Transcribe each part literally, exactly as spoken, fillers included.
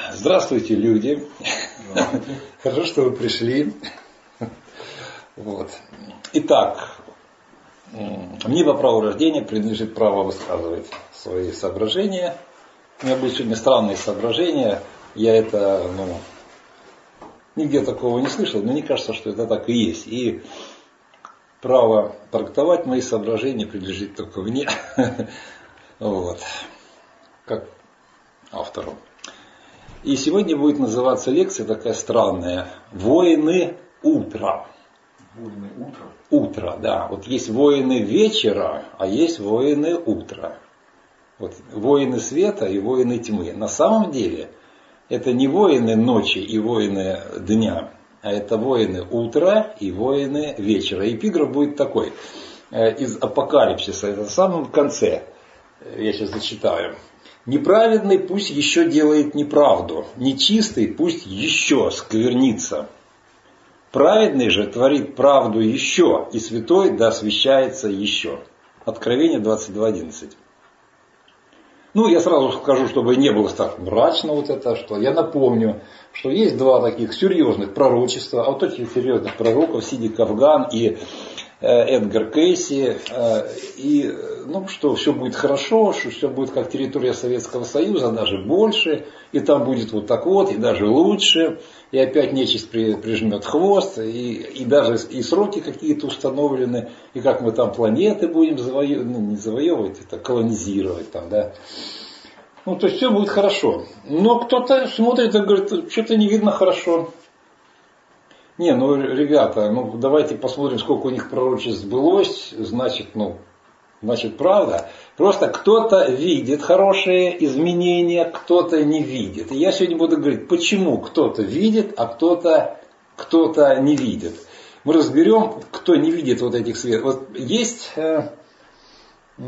Здравствуйте, люди. Здравствуйте. Хорошо, что вы пришли. Вот. Итак, мне по праву рождения принадлежит право высказывать свои соображения. У меня были сегодня странные соображения. Я это, ну, нигде такого не слышал, но мне кажется, что это так и есть. И право трактовать мои соображения принадлежит только мне. Вот. Как автору. И сегодня будет называться лекция такая странная. Воины утра. Воины утра? Утро, да. Вот есть воины вечера, а есть воины утра. Вот воины света и воины тьмы. На самом деле это не воины ночи и воины дня, а это воины утра и воины вечера. Эпиграф будет такой. Из Апокалипсиса. Это в самом конце. Я сейчас зачитаю. Неправедный пусть еще делает неправду, нечистый пусть еще сквернится. Праведный же творит правду еще, и святой да освящается еще. Откровение двадцать два одиннадцать. Ну, я сразу скажу, чтобы не было так мрачно вот это, что я напомню, что есть два таких серьезных пророчества, а вот этих серьезных пророков, Сиди Кафган и Эдгар Кейси, и ну, что все будет хорошо, что все будет как территория Советского Союза, даже больше, и там будет вот так вот, и даже лучше, и опять нечисть при, прижмет хвост, и, и даже и сроки какие-то установлены, и как мы там планеты будем завоевывать, ну не завоевывать, это колонизировать там, да. Ну, то есть все будет хорошо. Но кто-то смотрит и говорит, что-то не видно хорошо. Не, ну, ребята, ну, давайте посмотрим, сколько у них пророчеств сбылось, значит, ну, значит, правда. Просто кто-то видит хорошие изменения, кто-то не видит. И я сегодня буду говорить, почему кто-то видит, а кто-то, кто-то не видит. Мы разберем, кто не видит вот этих светов. Вот есть, э, э,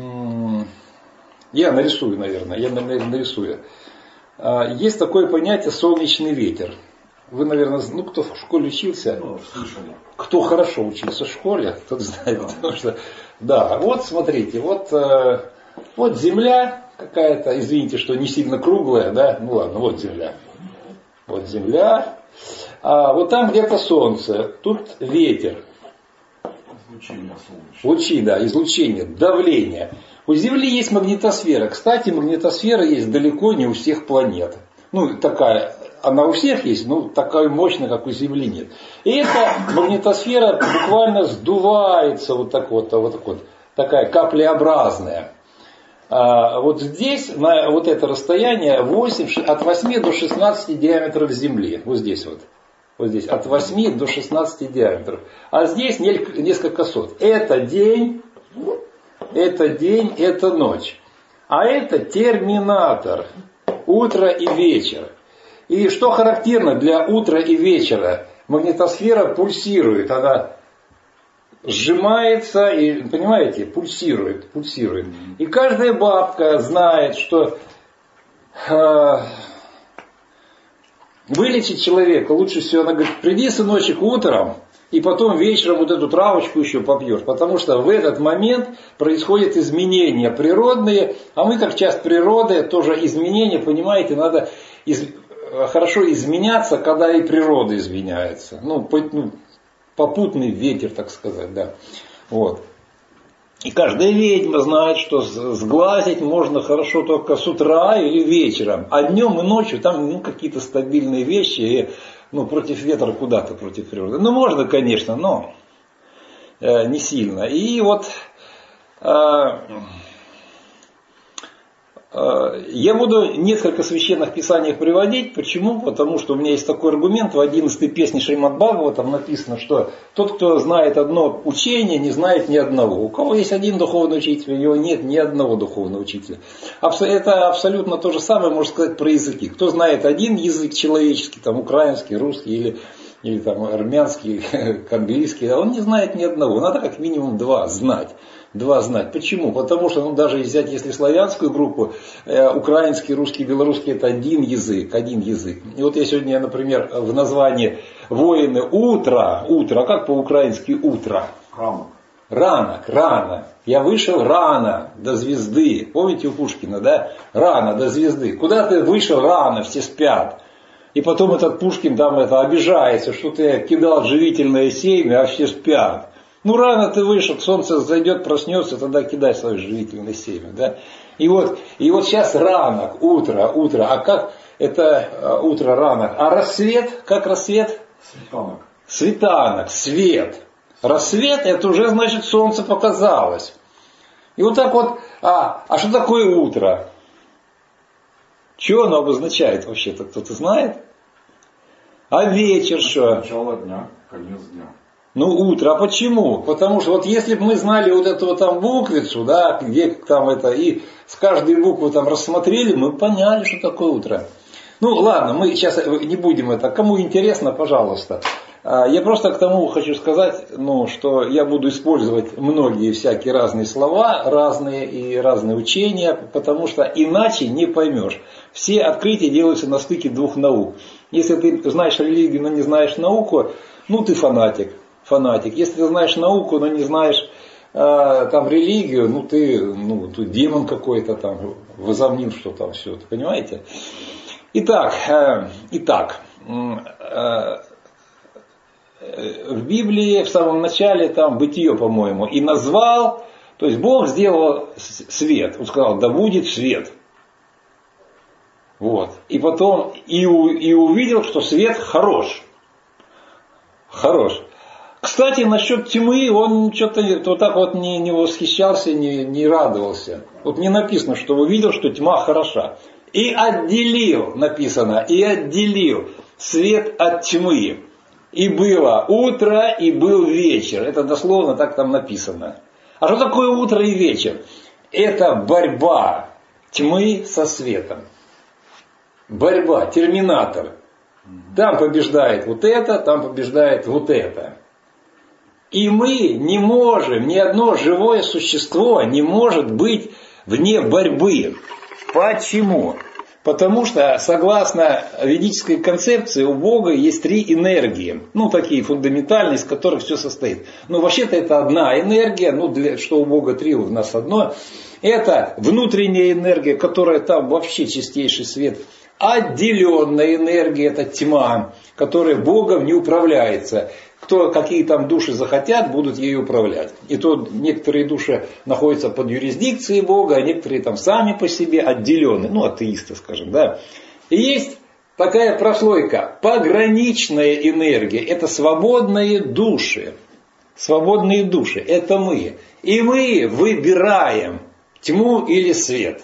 я нарисую, наверное, я нарисую. Э, есть такое понятие солнечный ветер. Вы, наверное, ну кто в школе учился, ну, кто хорошо учился в школе, тот знает, да. Потому что, да, вот смотрите, вот, э, вот земля какая-то, извините, что не сильно круглая, да, ну ладно, вот земля, вот земля, а вот там где-то солнце, тут ветер, излучение солнечное. Лучи, да, излучение, давление. У Земли есть магнитосфера, кстати, магнитосфера есть далеко не у всех планет, ну такая. Она у всех есть, но такая мощная, как у Земли нет. И эта магнитосфера буквально сдувается вот так вот, вот так вот, такая каплеобразная. А вот здесь, на вот это расстояние, восемь, от восьми до шестнадцати диаметров Земли. Вот здесь вот. Вот здесь, от восьми до шестнадцати диаметров. А здесь несколько сот. Это день, это день, это ночь. А это терминатор. Утро и вечер. И что характерно для утра и вечера? Магнитосфера пульсирует, она сжимается и, понимаете, пульсирует, пульсирует. И каждая бабка знает, что э, вылечить человека лучше всего, она говорит, приди, сыночек, утром, и потом вечером вот эту травочку еще попьешь. Потому что в этот момент происходят изменения природные, а мы как часть природы, тоже изменения, понимаете, надо... Из... Хорошо изменяться, когда и природа изменяется. Ну, по, ну, попутный ветер, так сказать, да. Вот. И каждая ведьма знает, что сглазить можно хорошо только с утра или вечером. А днем и ночью там ну, какие-то стабильные вещи, и, ну, против ветра куда-то, против природы. Ну, можно, конечно, но э, не сильно. И вот... Э, Я буду несколько священных писаний приводить. Почему? Потому что у меня есть такой аргумент. В одиннадцатой песне Шримад Бхагаватам написано, что тот, кто знает одно учение, не знает ни одного. У кого есть один духовный учитель, у него нет ни одного духовного учителя. Это абсолютно то же самое, можно сказать, про языки. Кто знает один язык человеческий, там украинский, русский или, или там, армянский, английский, он не знает ни одного. Надо как минимум два знать. Два знать. Почему? Потому что, ну, даже взять, если славянскую группу, э, украинский, русский, белорусский, это один язык, один язык. И вот я сегодня, например, в названии «Воины утра», утро, а как по-украински утро? Рано. Рано, рано. Я вышел рано до звезды. Помните у Пушкина, да? Рано до звезды. Куда ты вышел рано, все спят. И потом этот Пушкин там это обижается, что ты кидал живительное семя, а все спят. Ну рано ты вышел, солнце зайдет, проснется, тогда кидай свое живительное семя. Да? И, вот, и вот сейчас ранок, утро, утро. А как это утро, ранок? А рассвет, как рассвет? Светанок. Светанок, свет. Рассвет, это уже значит солнце показалось. И вот так вот, а, а что такое утро? Что оно обозначает вообще-то, кто-то знает? А вечер что? Начало дня, конец дня. Ну, утро. А почему? Потому что вот если бы мы знали вот эту вот там буквицу, да, где там это, и с каждой буквы там рассмотрели, мы поняли, что такое утро. Ну, ладно, мы сейчас не будем это. Кому интересно, пожалуйста. Я просто к тому хочу сказать, ну, что я буду использовать многие всякие разные слова, разные и разные учения, потому что иначе не поймешь. Все открытия делаются на стыке двух наук. Если ты знаешь религию, но не знаешь науку, ну ты фанатик. фанатик. Если ты знаешь науку, но не знаешь э, там религию, ну ты, ну, ты демон какой-то там, возомнил, что там все, понимаете? Итак, э, итак, э, в Библии в самом начале там Бытие, по-моему, и назвал, то есть Бог сделал свет, он сказал, да будет свет. Вот. И потом и, у, и увидел, что свет хорош. Хорош. Кстати, насчет тьмы он что-то вот так вот не, не восхищался, не, не радовался. Вот не написано, что увидел, что тьма хороша. И отделил, написано, и отделил свет от тьмы. И было утро, и был вечер. Это дословно так там написано. А что такое утро и вечер? Это борьба тьмы со светом. Борьба, терминатор. Там побеждает вот это, там побеждает вот это. И мы не можем, ни одно живое существо не может быть вне борьбы. Почему? Потому что, согласно ведической концепции, у Бога есть три энергии. Ну, такие фундаментальные, из которых все состоит. Ну, вообще-то это одна энергия. Ну, для, что у Бога три, у нас одно. Это внутренняя энергия, которая там вообще чистейший свет. Отделенная энергия, это тьма, которая Богом не управляется. Кто, какие там души захотят, будут ею управлять. И то некоторые души находятся под юрисдикцией Бога, а некоторые там сами по себе отделены. Ну, атеисты, скажем, да. И есть такая прослойка. Пограничная энергия. Это свободные души. Свободные души. Это мы. И мы выбираем тьму или свет.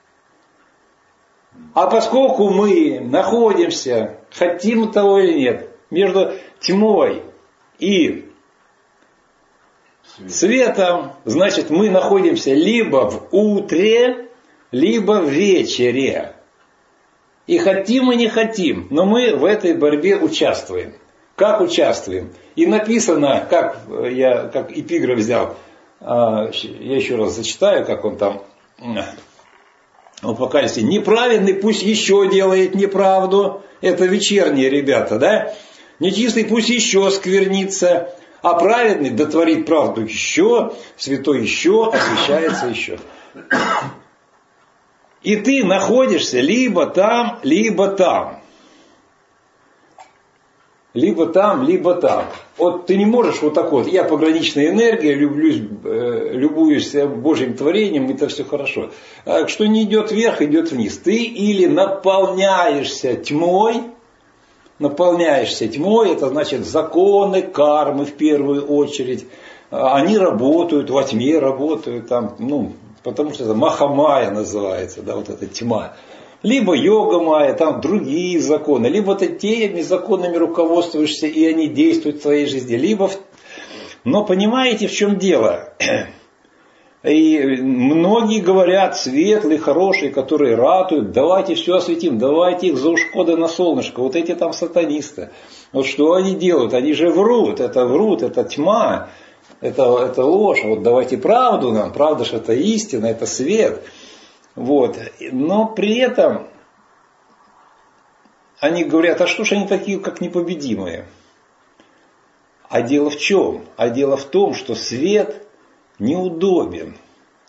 А поскольку мы находимся, хотим того или нет, между тьмой и Свет. светом, значит, мы находимся либо в утре, либо в вечере. И хотим и не хотим, но мы в этой борьбе участвуем. Как участвуем? И написано, как я как эпиграф взял, я еще раз зачитаю, как он там в Апокалипсисе. Неправедный пусть еще делает неправду. Это вечерние ребята, да? Нечистый пусть еще сквернится, а праведный дотворит правду еще, святой еще, освящается еще. И ты находишься либо там, либо там. Либо там, либо там. Вот ты не можешь вот так вот, я пограничная энергия, люблюсь, э, любуюсь Божьим творением, это все хорошо. А что не идет вверх, идет вниз. Ты или наполняешься тьмой, наполняешься тьмой, это значит законы кармы в первую очередь. Они работают, во тьме работают, там, ну, потому что это Махамая называется, да, вот эта тьма. Либо йога майя, там другие законы, либо ты теми законами руководствуешься, и они действуют в твоей жизни, либо... Но понимаете, в чем дело? И многие говорят, светлые, хорошие, которые ратуют, давайте все осветим, давайте их за ушкоды на солнышко, вот эти там сатанисты. Вот что они делают? Они же врут, это врут, это тьма, это, это ложь, вот давайте правду нам, правда же это истина, это свет. Вот. Но при этом они говорят, а что ж они такие, как непобедимые? А дело в чем? А дело в том, что свет неудобен.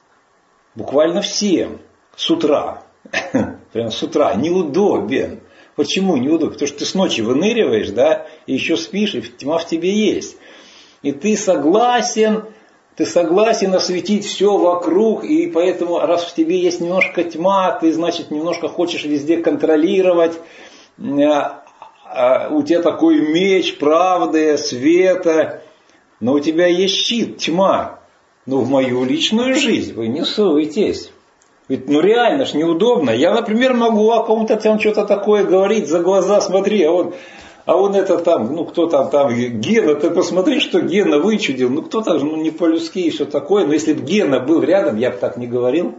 Буквально всем. С утра. Прям с утра. Неудобен. Почему неудобно? Потому что ты с ночи выныриваешь, да, и еще спишь, и тьма в тебе есть. И ты согласен, ты согласен осветить все вокруг, и поэтому, раз в тебе есть немножко тьма, ты, значит, немножко хочешь везде контролировать. У тебя такой меч правды, света, но у тебя есть щит, тьма. Но в мою личную жизнь вы не суетесь. Ведь ну реально ж неудобно. Я, например, могу о ком-то там что-то такое говорить, за глаза смотри, а он, а он это там, ну кто там, там, Гена, ты посмотри, что Гена вычудил. Ну кто-то, ну не по-людски и все такое. Но если бы Гена был рядом, я бы так не говорил.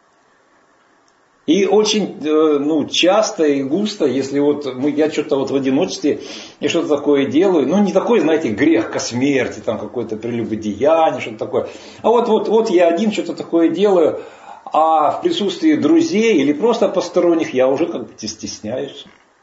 И очень ну, часто и густо, если вот мы, я что-то вот в одиночестве и что-то такое делаю, ну не такой, знаете, грех ко смерти, там какое-то прелюбодеяние, что-то такое. А вот, вот, вот я один что-то такое делаю, а в присутствии друзей или просто посторонних я уже как бы стесняюсь.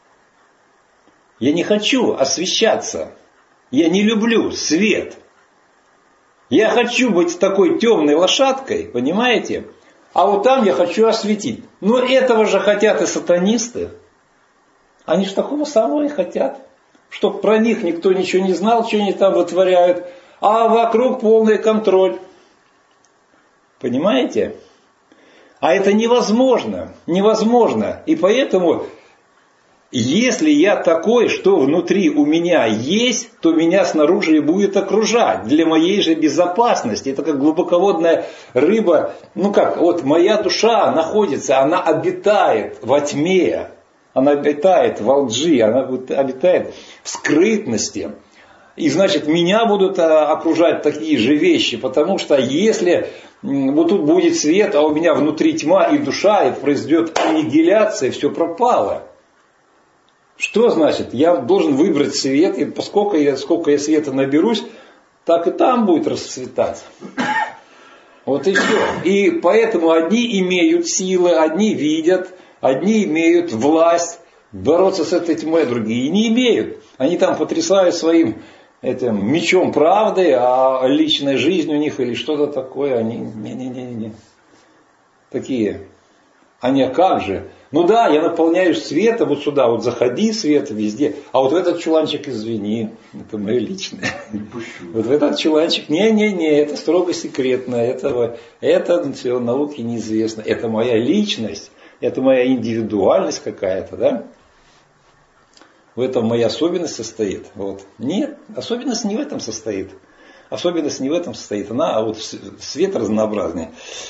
Я не хочу освещаться. Я не люблю свет. Я хочу быть такой темной лошадкой, понимаете? А вот там я хочу осветить. Но этого же хотят и сатанисты. Они же такого самого и хотят. Чтоб про них никто ничего не знал, что они там вытворяют. А вокруг полный контроль. Понимаете? А это невозможно. Невозможно. И поэтому, если я такой, что внутри у меня есть, то меня снаружи и будет окружать. Для моей же безопасности. Это как глубоководная рыба. Ну как, вот моя душа находится, она обитает во тьме. Она обитает во лжи, она обитает в скрытности. И значит, меня будут окружать такие же вещи. Потому что если вот тут будет свет, а у меня внутри тьма и душа, и произойдет аннигиляция, все пропало. Что значит? Я должен выбрать свет, и поскольку я, сколько я света наберусь, так и там будет расцветать. Вот и все. И поэтому одни имеют силы, одни видят, одни имеют власть бороться с этой тьмой, другие не имеют. Они там потрясают своим этим мечом правды, а личная жизнь у них или что-то такое, они не-не-не-не. Такие. Они, а как же? Ну да, я наполняюсь светом, вот сюда, вот заходи, свет везде. А вот в этот чуланчик, извини, это мое личное. Вот в этот чуланчик, не-не-не, это строго секретно, это, это все науке неизвестно. Это моя личность, это моя индивидуальность какая-то, да? В этом моя особенность состоит. Вот. Нет, особенность не в этом состоит. Особенность не в этом состоит. Она, а вот свет разнообразный.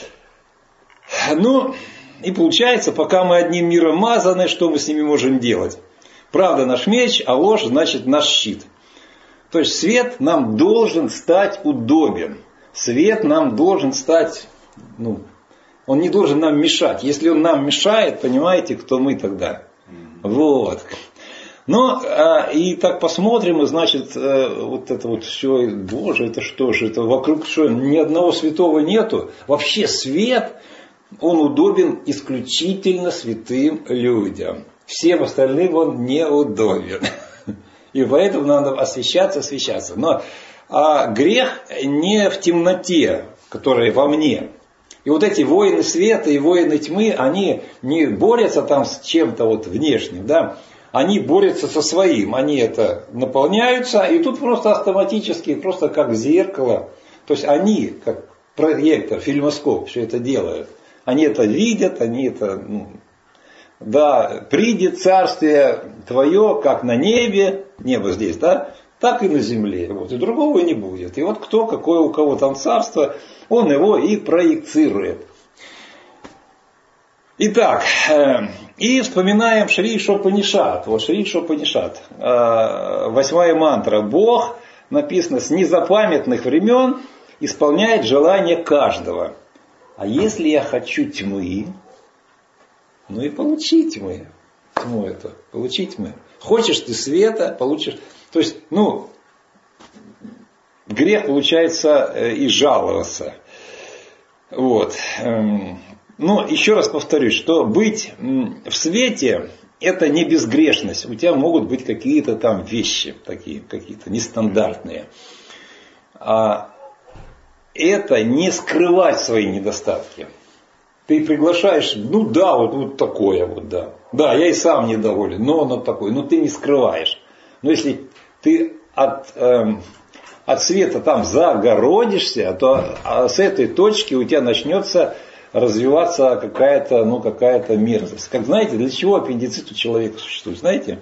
Ну, и получается, пока мы одним миром мазаны, что мы с ними можем делать? Правда наш меч, а ложь значит наш щит. То есть свет нам должен стать удобен. Свет нам должен стать, ну, он не должен нам мешать. Если он нам мешает, понимаете, кто мы тогда? Вот. Ну, и так посмотрим, и значит, вот это вот все, Боже, это что же, это вокруг что, ни одного святого нету. Вообще свет, он удобен исключительно святым людям. Всем остальным он неудобен. И поэтому надо освещаться, освещаться. Но а грех не в темноте, которая во мне. И вот эти воины света и воины тьмы, они не борются там с чем-то вот внешним, да. Они борются со своим, они это наполняются, и тут просто автоматически, просто как зеркало. То есть они, как проектор, фильмоскоп, все это делают. Они это видят, они это, ну, да, придет царствие твое, как на небе, небо здесь, да, так и на земле. Вот, и другого не будет. И вот кто, какое у кого там царство, он его и проецирует. Итак, и вспоминаем Шри Шопанишат. Вот Шри Шопанишат. Восьмая мантра. Бог, написано, с незапамятных времен исполняет желание каждого. А если я хочу тьмы, ну и получи тьмы. Тьму это, получи тьмы. Хочешь ты света, получишь. То есть, ну, грех получается и жаловаться. Вот. Но еще раз повторюсь, что быть в свете это не безгрешность. У тебя могут быть какие-то там вещи такие, какие-то нестандартные. А это не скрывать свои недостатки. Ты приглашаешь, ну да, вот, вот такое вот, да. Да, я и сам недоволен, но он такой, но ты не скрываешь. Но если ты от, эм, от света там загородишься, то а с этой точки у тебя начнется развиваться какая-то, ну, какая-то мерзость. Как знаете, для чего аппендицит у человека существует, знаете?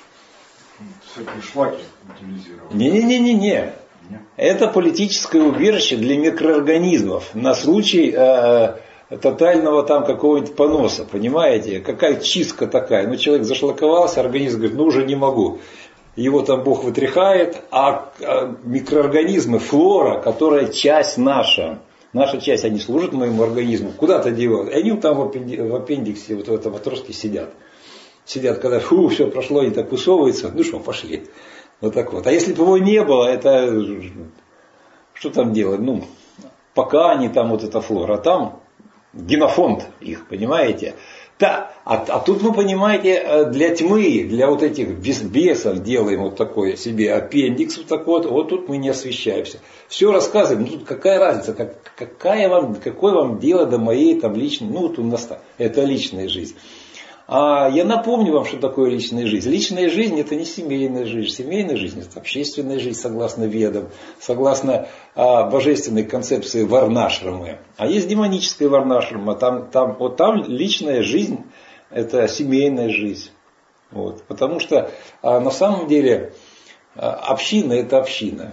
Всякие шлаки утилизированы. Не-не-не-не-не. Это политическое убежище для микроорганизмов на случай э, тотального там какого-нибудь поноса, понимаете? Какая чистка такая. Ну, человек зашлаковался, организм говорит, ну, уже не могу. Его там Бог вытряхает, а микроорганизмы, флора, которая часть наша, наша часть, они служат моему организму, куда-то девают. И они там в аппендиксе, вот в этом отростке сидят. Сидят, когда фу, все прошло, и так высовывается, ну что, пошли. Вот так вот. А если бы его не было, это что там делать? Ну, пока они там вот эта флора, а там генофонд их, понимаете? Да, а, а тут вы понимаете, для тьмы, для вот этих бесов делаем вот такой себе аппендикс, вот так вот, вот тут мы не освещаемся. Все рассказываем, ну тут какая разница, как, какая вам, какое вам дело до моей там личной, ну вот у нас это личная жизнь. А я напомню вам, что такое личная жизнь. Личная жизнь это не семейная жизнь. Семейная жизнь это общественная жизнь, согласно ведам, согласно а, божественной концепции варнашрамы. А есть демоническая варнашрама. Там, там, вот там личная жизнь это семейная жизнь. Вот. Потому что а, на самом деле а, община это община.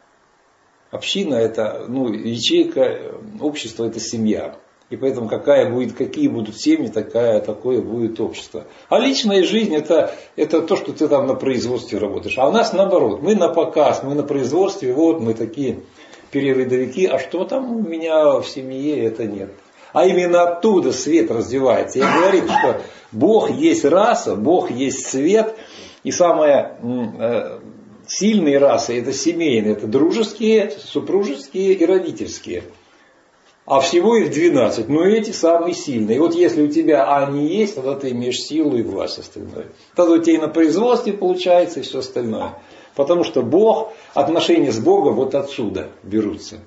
Община это ну, ячейка, общество это семья. И поэтому какая будет, какие будут семьи, такая, такое будет общество. А личная жизнь это, это то, что ты там на производстве работаешь. А у нас наоборот. Мы на показ, мы на производстве, вот мы такие перерядовики. А что там у меня в семье, это нет. А именно оттуда свет развивается. Я говорю, что Бог есть раса, Бог есть свет. И самая э, сильные расы это семейные, это дружеские, супружеские и родительские. А всего их двенадцать, но эти самые сильные. И вот если у тебя они есть, тогда ты имеешь силу и власть остальное. Тогда у тебя и на производстве получается, и все остальное. Потому что Бог, отношения с Богом вот отсюда берутся.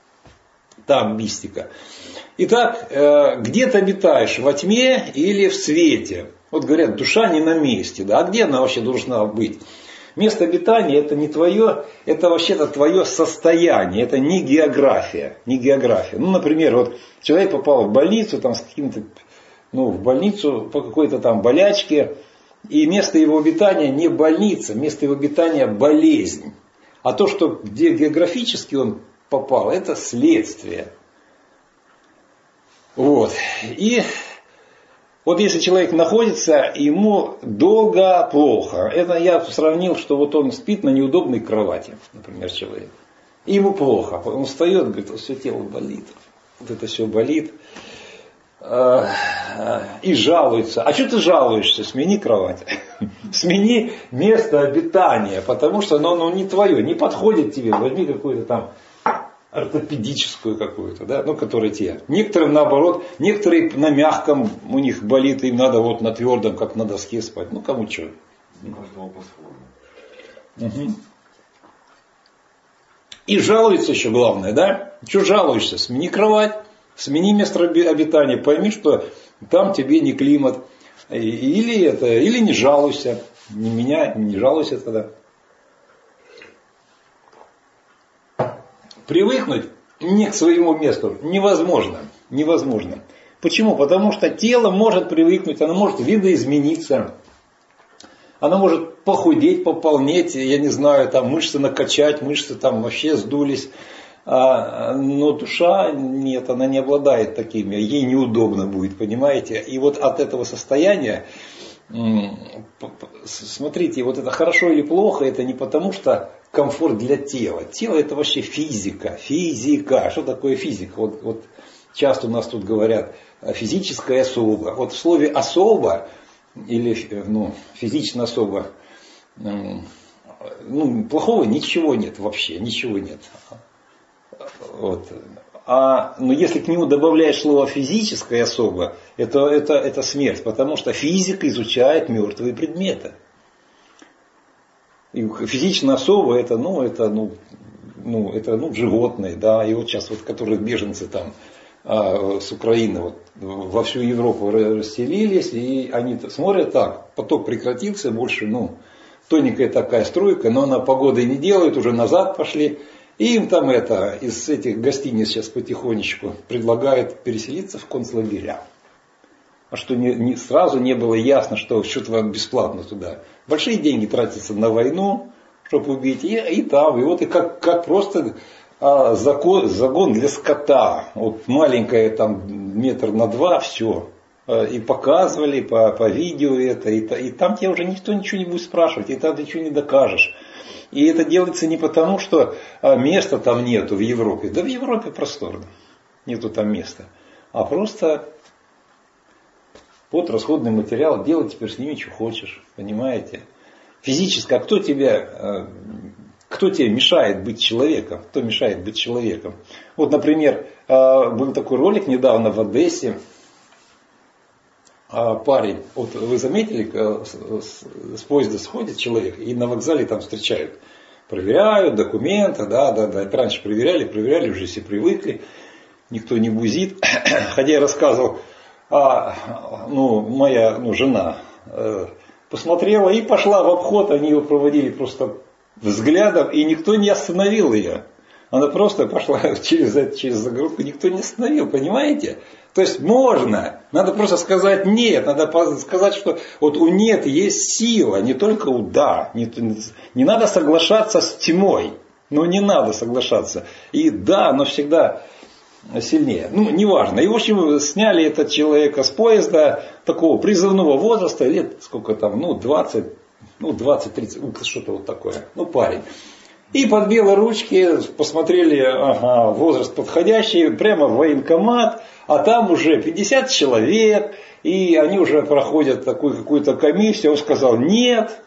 Там мистика. Итак, где ты обитаешь? Во тьме или в свете? Вот говорят, душа не на месте. Да? А где она вообще должна быть? Место обитания это не твое, это вообще-то твое состояние, это не география, не география. Ну, например, вот человек попал в больницу, там с каким-то, ну, в больницу по какой-то там болячке, и место его обитания не больница, место его обитания болезнь. А то, что где географически он попал, это следствие. Вот. И вот если человек находится, ему долго плохо. Это я сравнил, что вот он спит на неудобной кровати, например, человек. И ему плохо. Он встает, говорит, все тело болит. Вот это все болит. И жалуется. А что ты жалуешься? Смени кровать. Смени место обитания. Потому что оно, оно не твое, не подходит тебе. Возьми какую-то там ортопедическую какую-то, да, ну, которая тебе. Некоторым наоборот, некоторые на мягком у них болит, им надо вот на твердом, как на доске спать. Ну, кому что. Угу. И жалуется еще главное, да? Что жалуешься? Смени кровать, смени место обитания, пойми, что там тебе не климат. Или это, или не жалуйся. Не меня, не жалуйся тогда. Привыкнуть не к своему месту невозможно. Невозможно. Почему? Потому что тело может привыкнуть, оно может видоизмениться, оно может похудеть, пополнеть, я не знаю, там мышцы накачать, мышцы там вообще сдулись. А, но душа нет, она не обладает такими, ей неудобно будет, понимаете? И вот от этого состояния, смотрите, вот это хорошо или плохо, это не потому что комфорт для тела. Тело это вообще физика. Физика. Что такое физика? Вот, вот часто у нас тут говорят физическая особа. Вот в слове особа или ну, физичная особа, ну, плохого ничего нет вообще. Ничего нет. Вот. А, но если к нему добавляешь слово физическая особа, это, это, это смерть. Потому что физика изучает мертвые предметы. И физичная особа это, ну, это, ну, ну, это, ну, животные, да, и вот сейчас вот, которые беженцы там а, с Украины вот, во всю Европу расселились, и они смотрят так, поток прекратился, больше, ну, тоненькая такая струйка, но она погоды не делает, уже назад пошли. И им там это, из этих гостиниц сейчас потихонечку предлагают переселиться в концлагеря. А что не, не, сразу не было ясно, что что-то вам бесплатно туда. Большие деньги тратятся на войну, чтобы убить, и, и там, и вот и как, как просто а, закон, загон для скота. Вот маленькая там метр на два, все. И показывали по, по видео это, и, и там тебе уже никто ничего не будет спрашивать, и там ты ничего не докажешь. И это делается не потому, что места там нету в Европе. Да в Европе просторно. Нету там места. А просто вот расходный материал, делай теперь с ними, что хочешь. Понимаете? Физически, а кто тебя, кто тебе мешает быть человеком? Кто мешает быть человеком? Вот, например, был такой ролик недавно в Одессе. Парень, вот вы заметили, с поезда сходит человек и на вокзале там встречают. Проверяют документы, да, да, да. Это раньше проверяли, проверяли, уже все привыкли. Никто не бузит. Хотя я рассказывал, а, ну, моя ну, жена э, посмотрела и пошла в обход. Они его проводили просто взглядом, и никто не остановил ее. Она просто пошла через, через загородку, никто не остановил, понимаете? То есть можно, надо просто сказать нет, надо сказать, что вот у нет есть сила, не только у да. Не, не надо соглашаться с тьмой, ну не надо соглашаться. И да, оно всегда сильнее. Ну, неважно. И в общем сняли этого человека с поезда такого призывного возраста, лет сколько там, ну двадцать, ну двадцать-тридцать, что-то вот такое, ну парень. И под белые ручки посмотрели, ага, возраст подходящий, прямо в военкомат, а там уже пятьдесят человек, и они уже проходят такую какую-то комиссию. Он сказал нет.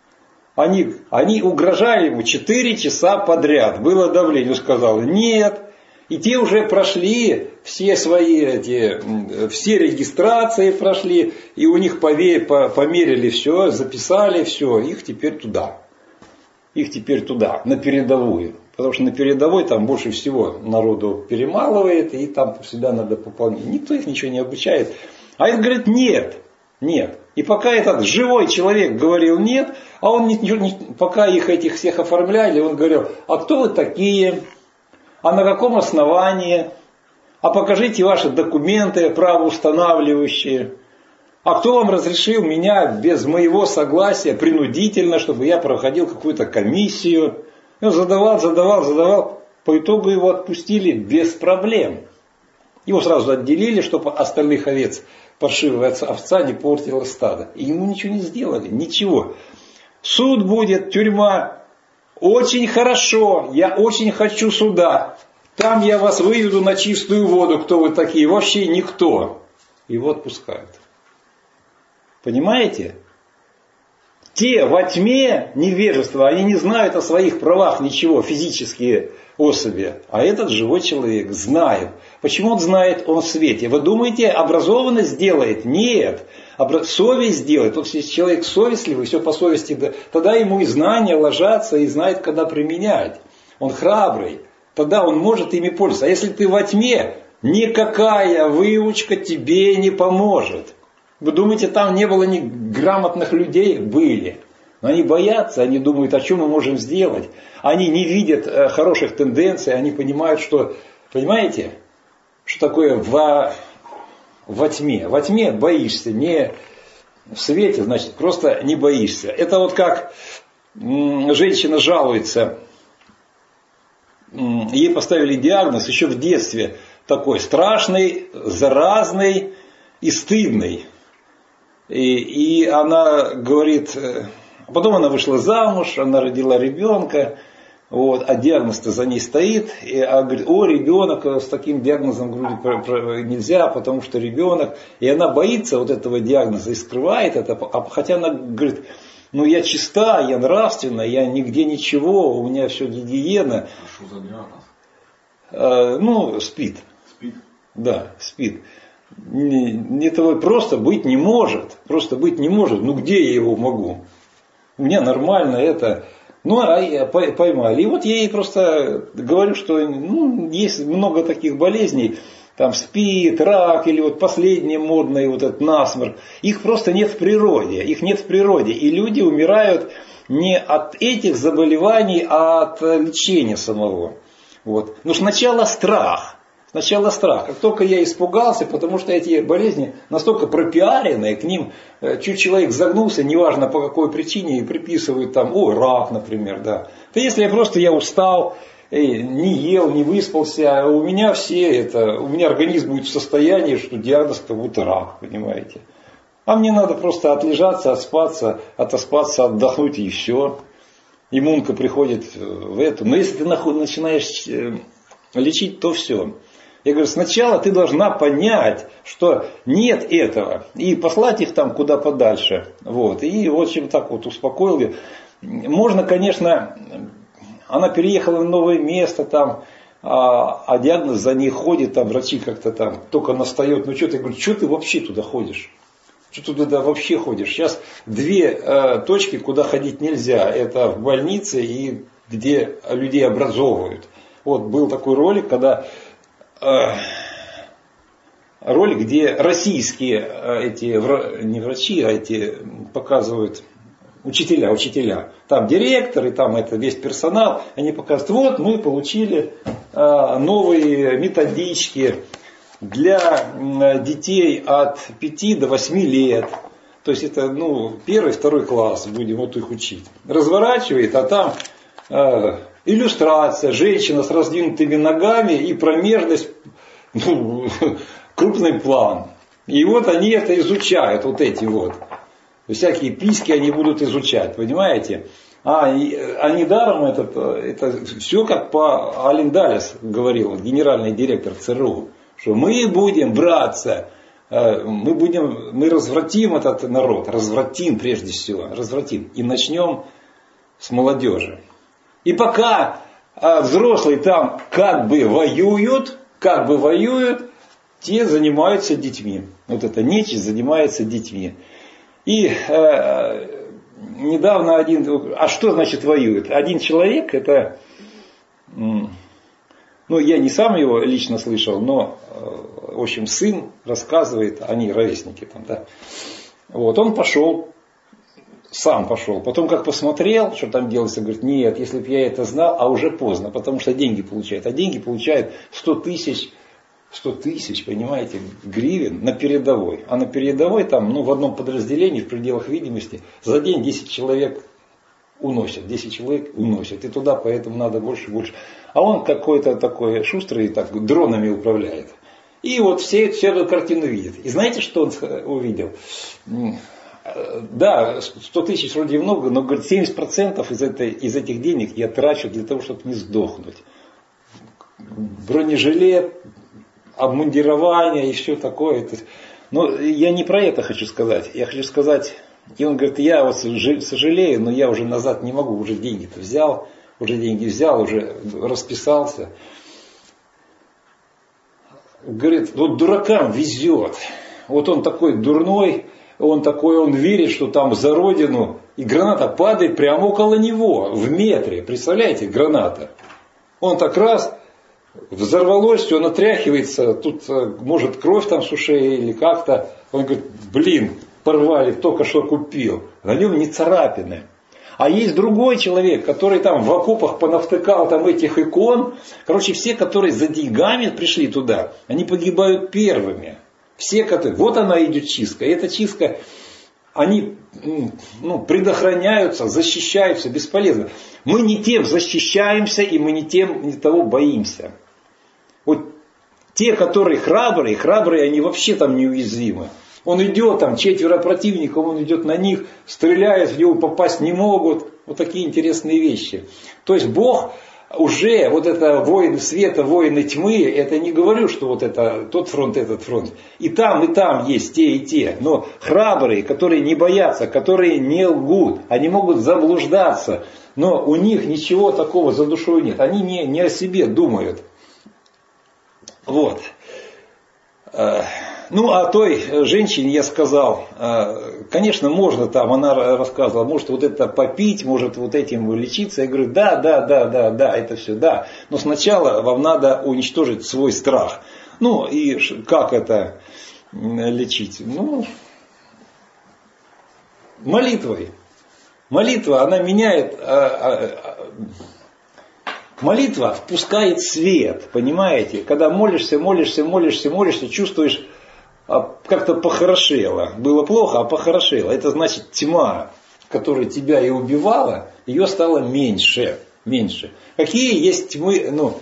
Они, они угрожали ему четыре часа подряд. Было давление, он сказал нет. И те уже прошли все свои эти, все регистрации прошли, и у них померили все, записали все, их теперь туда. Их теперь туда, на передовую. Потому что на передовой там больше всего народу перемалывает, и там всегда надо пополнять. Никто их ничего не обучает. А это говорит нет, нет. И пока этот живой человек говорил нет, а он ничего, не, пока их этих всех оформляли, он говорил, а кто вы такие? А на каком основании? А покажите ваши документы правоустанавливающие. А кто вам разрешил меня без моего согласия, принудительно, чтобы я проходил какую-то комиссию? И он задавал, задавал, задавал. По итогу его отпустили без проблем. Его сразу отделили, чтобы остальных овец, паршивая овца, не портила стадо. И ему ничего не сделали, ничего. Суд будет, тюрьма. Очень хорошо, я очень хочу суда. Там я вас выведу на чистую воду, кто вы такие. Вообще никто. Его отпускают. Понимаете? Те во тьме невежества, они не знают о своих правах ничего, физические особи. А этот живой человек знает. Почему он знает? Он в свете. Вы думаете, образованность делает? Нет. Совесть делает. Вот если человек совестливый, все по совести, тогда ему и знания ложатся, и знает, когда применять. Он храбрый. Тогда он может ими пользоваться. А если ты во тьме, никакая выучка тебе не поможет. Вы думаете, там не было ни грамотных людей? Были. Но они боятся, они думают, а что мы можем сделать. Они не видят э, хороших тенденций, они понимают, что, понимаете, что такое во, во тьме. Во тьме боишься, не в свете, значит, просто не боишься. Это вот как м, женщина жалуется, м, ей поставили диагноз еще в детстве такой страшный, заразный и стыдный. И, и она говорит, потом она вышла замуж, она родила ребенка, вот, а диагноз-то за ней стоит, и она говорит, о, ребенок с таким диагнозом говорит, нельзя, потому что ребенок, и она боится вот этого диагноза и скрывает это, хотя она говорит, ну я чиста, я нравственна, я нигде ничего, у меня все гигиена. А что за диагноз? А, ну, СПИД. СПИД? Да, СПИД. Этого просто быть не может. Просто быть не может. Ну где я его могу? У меня нормально это. Ну, а поймали. И вот я ей просто говорю, что ну, есть много таких болезней. там СПИД, рак или вот последние модные вот этот насморк. Их просто нет в природе. Их нет в природе. И люди умирают не от этих заболеваний, а от лечения самого. Вот. Но сначала страх. Сначала страх. Как только я испугался, потому что эти болезни настолько пропиаренные, к ним чуть человек загнулся, неважно по какой причине, и приписывают там, о, рак, например, да. То если я просто я устал, не ел, не выспался, у меня все это, у меня организм будет в состоянии, что диагноз как будто рак, понимаете. А мне надо просто отлежаться, отспаться, отоспаться, отдохнуть и все. Иммунка приходит в это. Но если ты начинаешь лечить, то все. Я говорю, сначала ты должна понять, что нет этого. И послать их там куда подальше. Вот. И в общем так вот успокоил ее. Можно, конечно, она переехала на новое место там, а, а диагноз за ней ходит, там врачи как-то там только настает. Ну что ты, я говорю, что ты вообще туда ходишь? Что ты туда вообще ходишь? Сейчас две э, точки, куда ходить нельзя. Это в больнице и где людей образовывают. Вот был такой ролик, когда э, ролик, где российские э, эти не врачи, а эти показывают учителя, учителя. Там директор и там это весь персонал. Они показывают, вот мы получили э, новые методички для детей от пяти до восьми лет. То есть это ну, первый, второй класс, будем вот их учить. Разворачивает, а там э, иллюстрация, женщина с раздвинутыми ногами и промежность, ну, крупный план. И вот они это изучают, вот эти вот. Всякие письки они будут изучать, понимаете? А, и, а недаром это, это все как по Ален Далес говорил, генеральный директор ЦРУ. Что мы будем браться, мы, будем, мы развратим этот народ, развратим прежде всего, развратим. И начнем с молодежи. И пока взрослые там как бы воюют, как бы воюют, те занимаются детьми. Вот эта нечисть занимается детьми. И э, недавно один, а что значит воюет? Один человек, это... Ну, я не сам его лично слышал, но, в общем, сын рассказывает, они ровесники там, да. Вот, он пошел, сам пошел. Потом, как посмотрел, что там делается, говорит, нет, если бы я это знал, а уже поздно, потому что деньги получает. А деньги получает сто тысяч, сто тысяч, понимаете, гривен на передовой. А на передовой там, ну, в одном подразделении, в пределах видимости, за день десять человек уносят, десять человек уносят. И туда поэтому надо больше и больше. А он какой-то такой шустрый, так, дронами управляет. И вот все, все эту картину видят. И знаете, что он увидел? Да, сто тысяч вроде много, но говорит, семьдесят процентов из, этой, из этих денег я трачу для того, чтобы не сдохнуть. Бронежилет, обмундирование и все такое. Но я не про это хочу сказать. Я хочу сказать, и он говорит, я вот сожалею, но я уже назад не могу, уже деньги-то взял. Уже деньги взял, уже расписался. Говорит, вот дуракам везет. Вот он такой дурной, он такой, он верит, что там за родину. И граната падает прямо около него, в метре. Представляете, граната. Он так раз, взорвалось, все, он отряхивается. Тут может кровь там с ушей или как-то. Он говорит, блин, порвали, только что купил. На нем не царапины. А есть другой человек, который там в окопах понавтыкал там этих икон. Короче, все, которые за деньгами пришли туда, они погибают первыми. Все, которые... Вот она идет чистка. И эта чистка, они ну, предохраняются, защищаются, бесполезно. Мы не тем защищаемся, и мы не тем, не того боимся. Вот те, которые храбрые, храбрые, они вообще там неуязвимы. Он идет, там четверо противников, он идет на них, стреляет, в него попасть не могут. Вот такие интересные вещи. То есть Бог уже, вот это воины света, воины тьмы, это не говорю, что вот это тот фронт, этот фронт. И там, и там есть те, и те. Но храбрые, которые не боятся, которые не лгут, они могут заблуждаться. Но у них ничего такого за душой нет. Они не, не о себе думают. Вот. Ну, а той женщине я сказал, конечно, можно там, она рассказывала, может вот это попить, может вот этим лечиться. Я говорю, да, да, да, да, да, это все, да. Но сначала вам надо уничтожить свой страх. Ну и как это лечить? Ну, молитвой. Молитва, она меняет, молитва впускает свет, понимаете? Когда молишься, молишься, молишься, молишься, чувствуешь, как-то похорошело. Было плохо, а похорошело. Это значит тьма, которая тебя и убивала, ее стало меньше. Меньше. Какие есть тьмы, ну,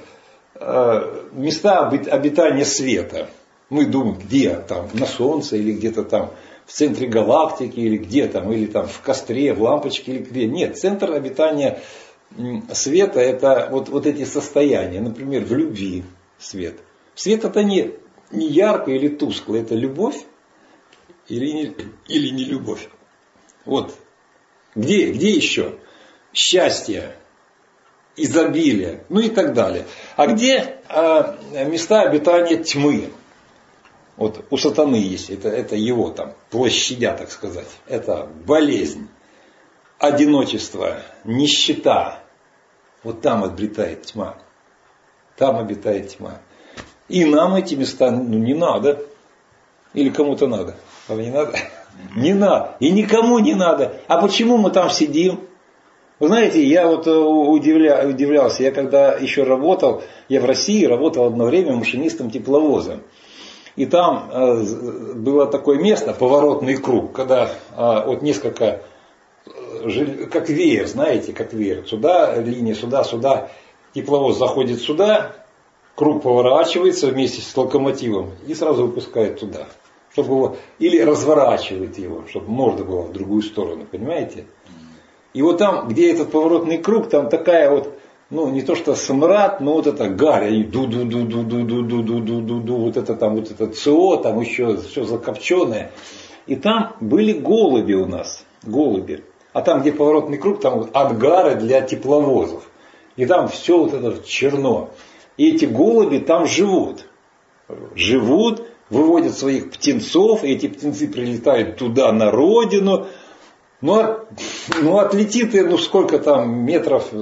места обитания света? Мы думаем, где там, на Солнце или где-то там в центре галактики, или где там, или там в костре, в лампочке, или где. Нет, центр обитания света это вот, вот эти состояния. Например, в любви свет. Свет это не, не ярко или тускло, это любовь или не, или не любовь. Вот. Где, где еще? Счастье, изобилие, ну и так далее. А где а, места обитания тьмы? Вот у сатаны есть, это, это его там площадя, так сказать. Это болезнь, одиночество, нищета. Вот там обитает тьма. Там обитает тьма. И нам эти места ну, не надо. Или кому-то надо. Вам не надо? Не надо. И никому не надо. А почему мы там сидим? Вы знаете, я вот удивля, удивлялся. Я когда еще работал, я в России работал одно время машинистом тепловоза. И там э, было такое место, поворотный круг, когда э, вот несколько, э, как веер, знаете, как веер. Сюда линия, сюда, сюда. Тепловоз заходит сюда, круг поворачивается вместе с локомотивом и сразу выпускает туда. Чтобы его, или разворачивает его, чтобы морда была в другую сторону, понимаете? И вот там, где этот поворотный круг, там такая вот, ну не то что смрад, но вот это гарь, они ду-ду-ду-ду-ду-ду-ду-ду-ду-ду, вот это там, вот это ЦО, там еще все закопченное. И там были голуби у нас, голуби. А там, где поворотный круг, там ангары для тепловозов. И там все вот это черно. И эти голуби там живут. Живут, выводят своих птенцов, и эти птенцы прилетают туда, на родину. Ну, ну отлетит, ну сколько там метров,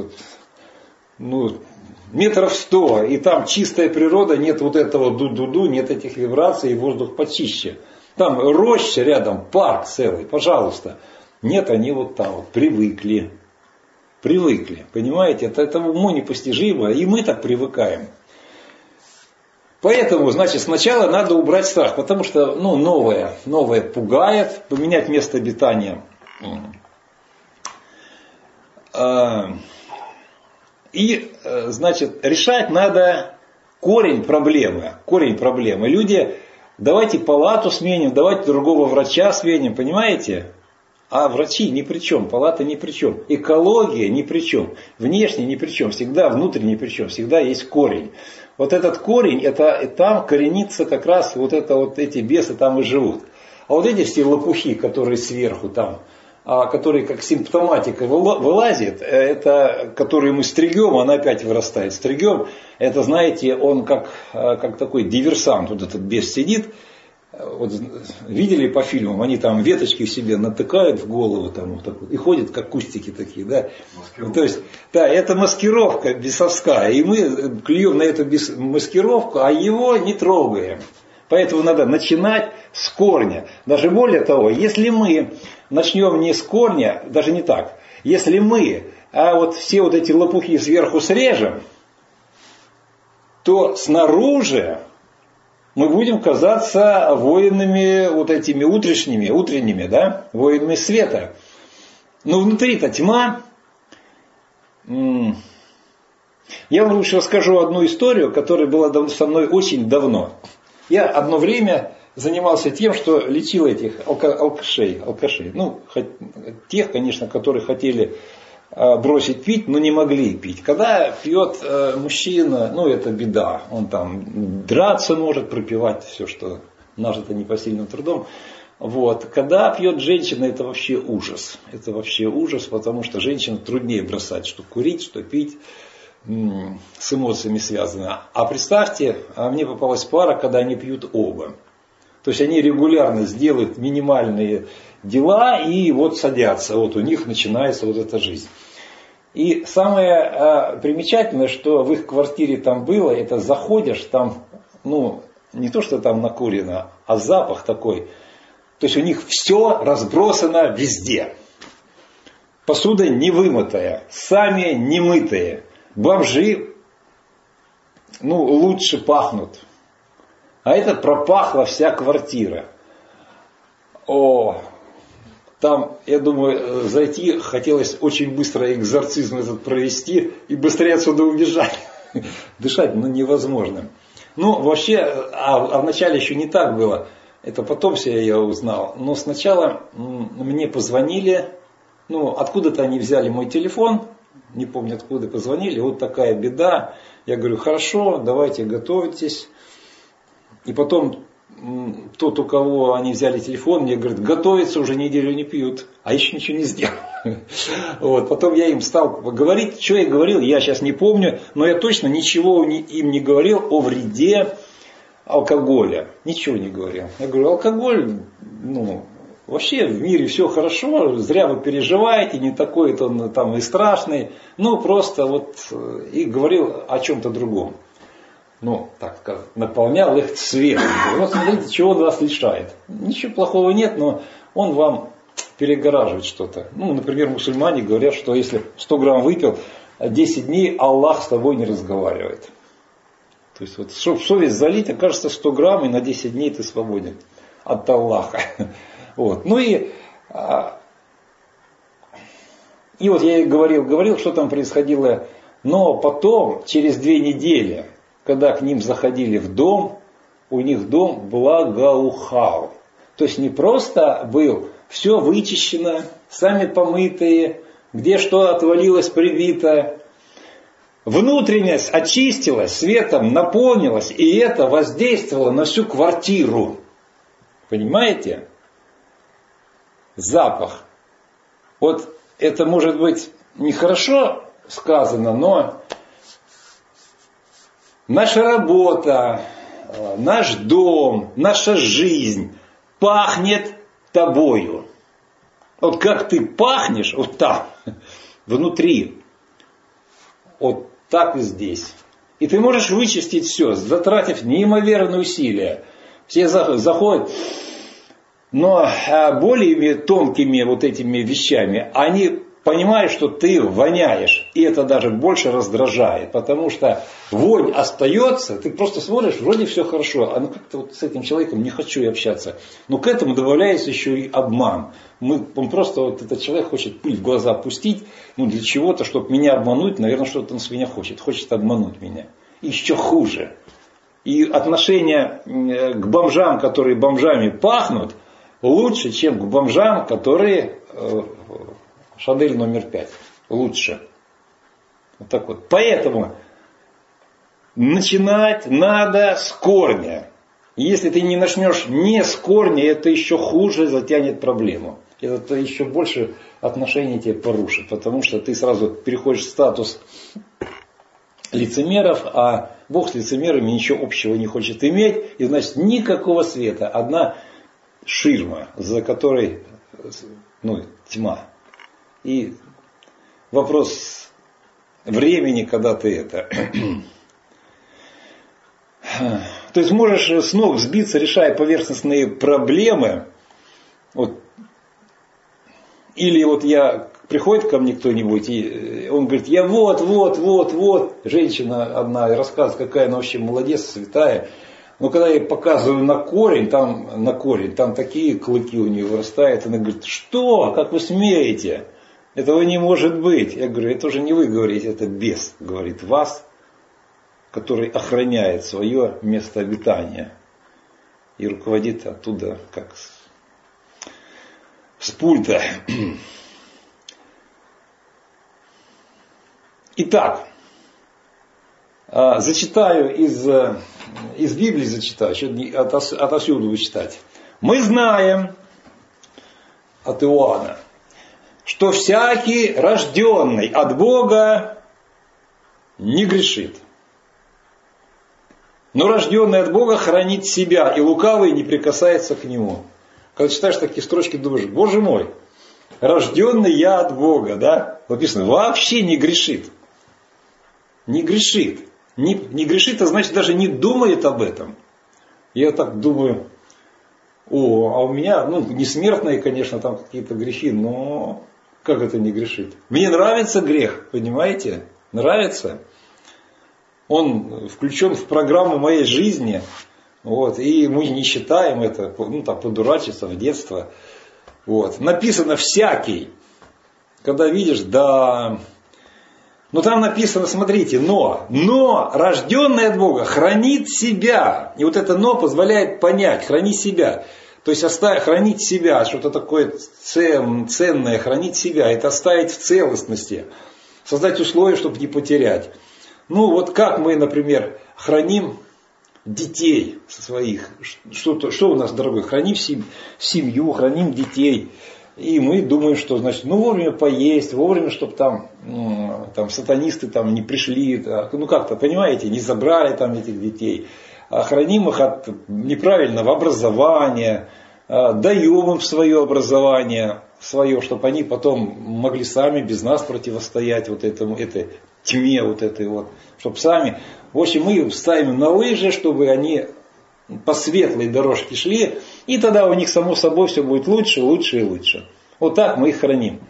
ну метров сто, и там чистая природа, нет вот этого ду-ду-ду, нет этих вибраций, и воздух почище. Там роща рядом, парк целый, пожалуйста. Нет, они вот там вот привыкли. Привыкли, понимаете, это, это уму непостижимо, и мы так привыкаем. Поэтому, значит, сначала надо убрать страх, потому что ну, новое, новое пугает, поменять место обитания. И, значит, решать надо корень проблемы. Корень проблемы. Люди, давайте палату сменим, давайте другого врача сменим, понимаете? А врачи ни при чем, палата ни при чем, экология ни при чем, внешне ни при чем, всегда внутренне ни при чем, всегда есть корень. Вот этот корень, это, там коренится как раз вот, это, вот эти бесы там и живут. А вот эти все лопухи, которые сверху там, которые как симптоматика вылазит, это, которые мы стригем, она опять вырастает. Стригем, это, знаете, он как, как такой диверсант, вот этот бес сидит. Вот, видели по фильмам, они там веточки себе натыкают в голову там, вот так вот, и ходят как кустики такие, да. То есть, да, это маскировка бесовская, и мы клюем на эту маскировку, а его не трогаем. Поэтому надо начинать с корня. Даже более того, если мы начнем не с корня, даже не так, если мы а вот все вот эти лопухи сверху срежем, то снаружи мы будем казаться воинами вот этими утренними, утренними, да, воинами света. Но внутри-то тьма. Я вам лучше расскажу одну историю, которая была со мной очень давно. Я одно время занимался тем, что лечил этих алкашей, алкашей. Ну, тех, конечно, которые хотели бросить пить, но не могли пить. Когда пьет э, мужчина, ну это беда. Он там драться может, пропивать все, что нажито непосильным трудом. Вот. Когда пьет женщина, это вообще ужас. Это вообще ужас, потому что женщину труднее бросать, что курить, что пить. М- с эмоциями связано. А представьте, а мне попалась пара, когда они пьют оба. То есть они регулярно сделают минимальные дела и вот садятся. Вот у них начинается вот эта жизнь. И самое а, примечательное, что в их квартире там было, это заходишь, там ну, не то, что там накурено, а запах такой. То есть у них все разбросано везде. Посуда не вымытая, сами не мытые. Бомжи, ну, лучше пахнут. А это пропахла вся квартира. О, там, я думаю, зайти хотелось очень быстро экзорцизм этот провести и быстрее отсюда убежать. Дышать, ну, невозможно. Ну, вообще, а, а вначале еще не так было. Это потом все я узнал. Но сначала мне позвонили, ну, откуда-то они взяли мой телефон, не помню откуда позвонили, вот такая беда. Я говорю, хорошо, давайте готовьтесь. И потом тот, у кого они взяли телефон, мне говорит, готовиться уже неделю не пьют, а еще ничего не сделал. Вот. Потом я им стал говорить, что я говорил, я сейчас не помню, но я точно ничего им не говорил о вреде алкоголя. Ничего не говорил. Я говорю, алкоголь, ну, вообще в мире все хорошо, зря вы переживаете, не такой-то он там и страшный. Ну, просто вот и говорил о чем-то другом. Ну, так сказать, наполнял их светом. Вот смотрите, чего он вас лишает. Ничего плохого нет, но он вам перегораживает что-то. Ну, например, мусульмане говорят, что если сто грамм выпил, десять дней Аллах с тобой не разговаривает. То есть, вот, чтобы совесть залить, окажется сто грамм, и на десять дней ты свободен от Аллаха. Вот. Ну и, и вот я говорил, говорил, что там происходило. Но потом, через две недели, когда к ним заходили в дом, у них дом благоухал. То есть не просто был все вычищено, сами помытые, где что отвалилось, прибито. Внутренность очистилась, светом наполнилась, и это воздействовало на всю квартиру. Понимаете? Запах. Вот это может быть нехорошо сказано, но наша работа, наш дом, наша жизнь пахнет тобою. Вот как ты пахнешь, вот там, внутри, вот так и здесь. И ты можешь вычистить все, затратив неимоверные усилия. Все заходят, но более тонкими вот этими вещами, они понимаешь, что ты воняешь, и это даже больше раздражает, потому что вонь остается, ты просто смотришь, вроде все хорошо, а ну как-то вот с этим человеком не хочу я общаться. Но к этому добавляется еще и обман. Мы, он просто, вот этот человек хочет пыль в глаза пустить, ну для чего-то, чтобы меня обмануть, наверное, что-то он с меня хочет, хочет обмануть меня. И еще хуже. И отношение к бомжам, которые бомжами пахнут, лучше, чем к бомжам, которые... Шанель номер пять. Лучше. Вот так вот. Поэтому начинать надо с корня. Если ты не начнешь не с корня, это еще хуже затянет проблему. Это еще больше отношения тебе порушит. Потому что ты сразу переходишь в статус лицемеров, а Бог с лицемерами ничего общего не хочет иметь. И значит никакого света. Одна ширма, за которой ну, тьма. И вопрос времени, когда ты это... То есть можешь с ног сбиться, решая поверхностные проблемы. Вот. Или вот я... Приходит ко мне кто-нибудь, и он говорит, я вот, вот, вот, вот. Женщина одна рассказывает, какая она вообще молодец, святая. Но когда я ей показываю на корень, там, на корень, там такие клыки у нее вырастают. Она говорит, что? Как вы смеете? Этого не может быть. Я говорю, это уже не вы говорите, это бес говорит вас, который охраняет свое место обитания и руководит оттуда, как с, с пульта. Итак, зачитаю из, из Библии, зачитаю, отовсюду буду читать. Мы знаем от Иоанна, что всякий рожденный от Бога не грешит. Но рожденный от Бога хранит себя, и лукавый не прикасается к нему. Когда читаешь такие строчки, думаешь, Боже мой, рожденный я от Бога, да? Написано, вообще не грешит. Не грешит. Не, не грешит, а значит даже не думает об этом. Я так думаю, о, а у меня, ну, не смертные, конечно, там какие-то грехи, но как это не грешить? Мне нравится грех, понимаете? Нравится. Он включен в программу моей жизни, вот, и мы не считаем это, ну, так, подурачиться в детство. Вот. Написано «всякий». Когда видишь, да... Ну там написано, смотрите, но, но рожденный от Бога хранит себя. И вот это но позволяет понять, храни себя. То есть оставить, хранить себя, что-то такое цен, ценное, хранить себя, это оставить в целостности. Создать условия, чтобы не потерять. Ну вот как мы, например, храним детей своих. Что, что у нас, дорогой, храним семью, храним детей. И мы думаем, что, значит, ну вовремя поесть, вовремя, чтобы там, там сатанисты там не пришли, ну как-то, понимаете, не забрали там этих детей. А храним их от неправильного образования, даем им свое образование, свое, чтобы они потом могли сами без нас противостоять вот этому, этой тьме, вот этой вот, чтобы сами, в общем, мы их ставим на лыжи, чтобы они по светлой дорожке шли, и тогда у них само собой все будет лучше, лучше и лучше. Вот так мы их храним.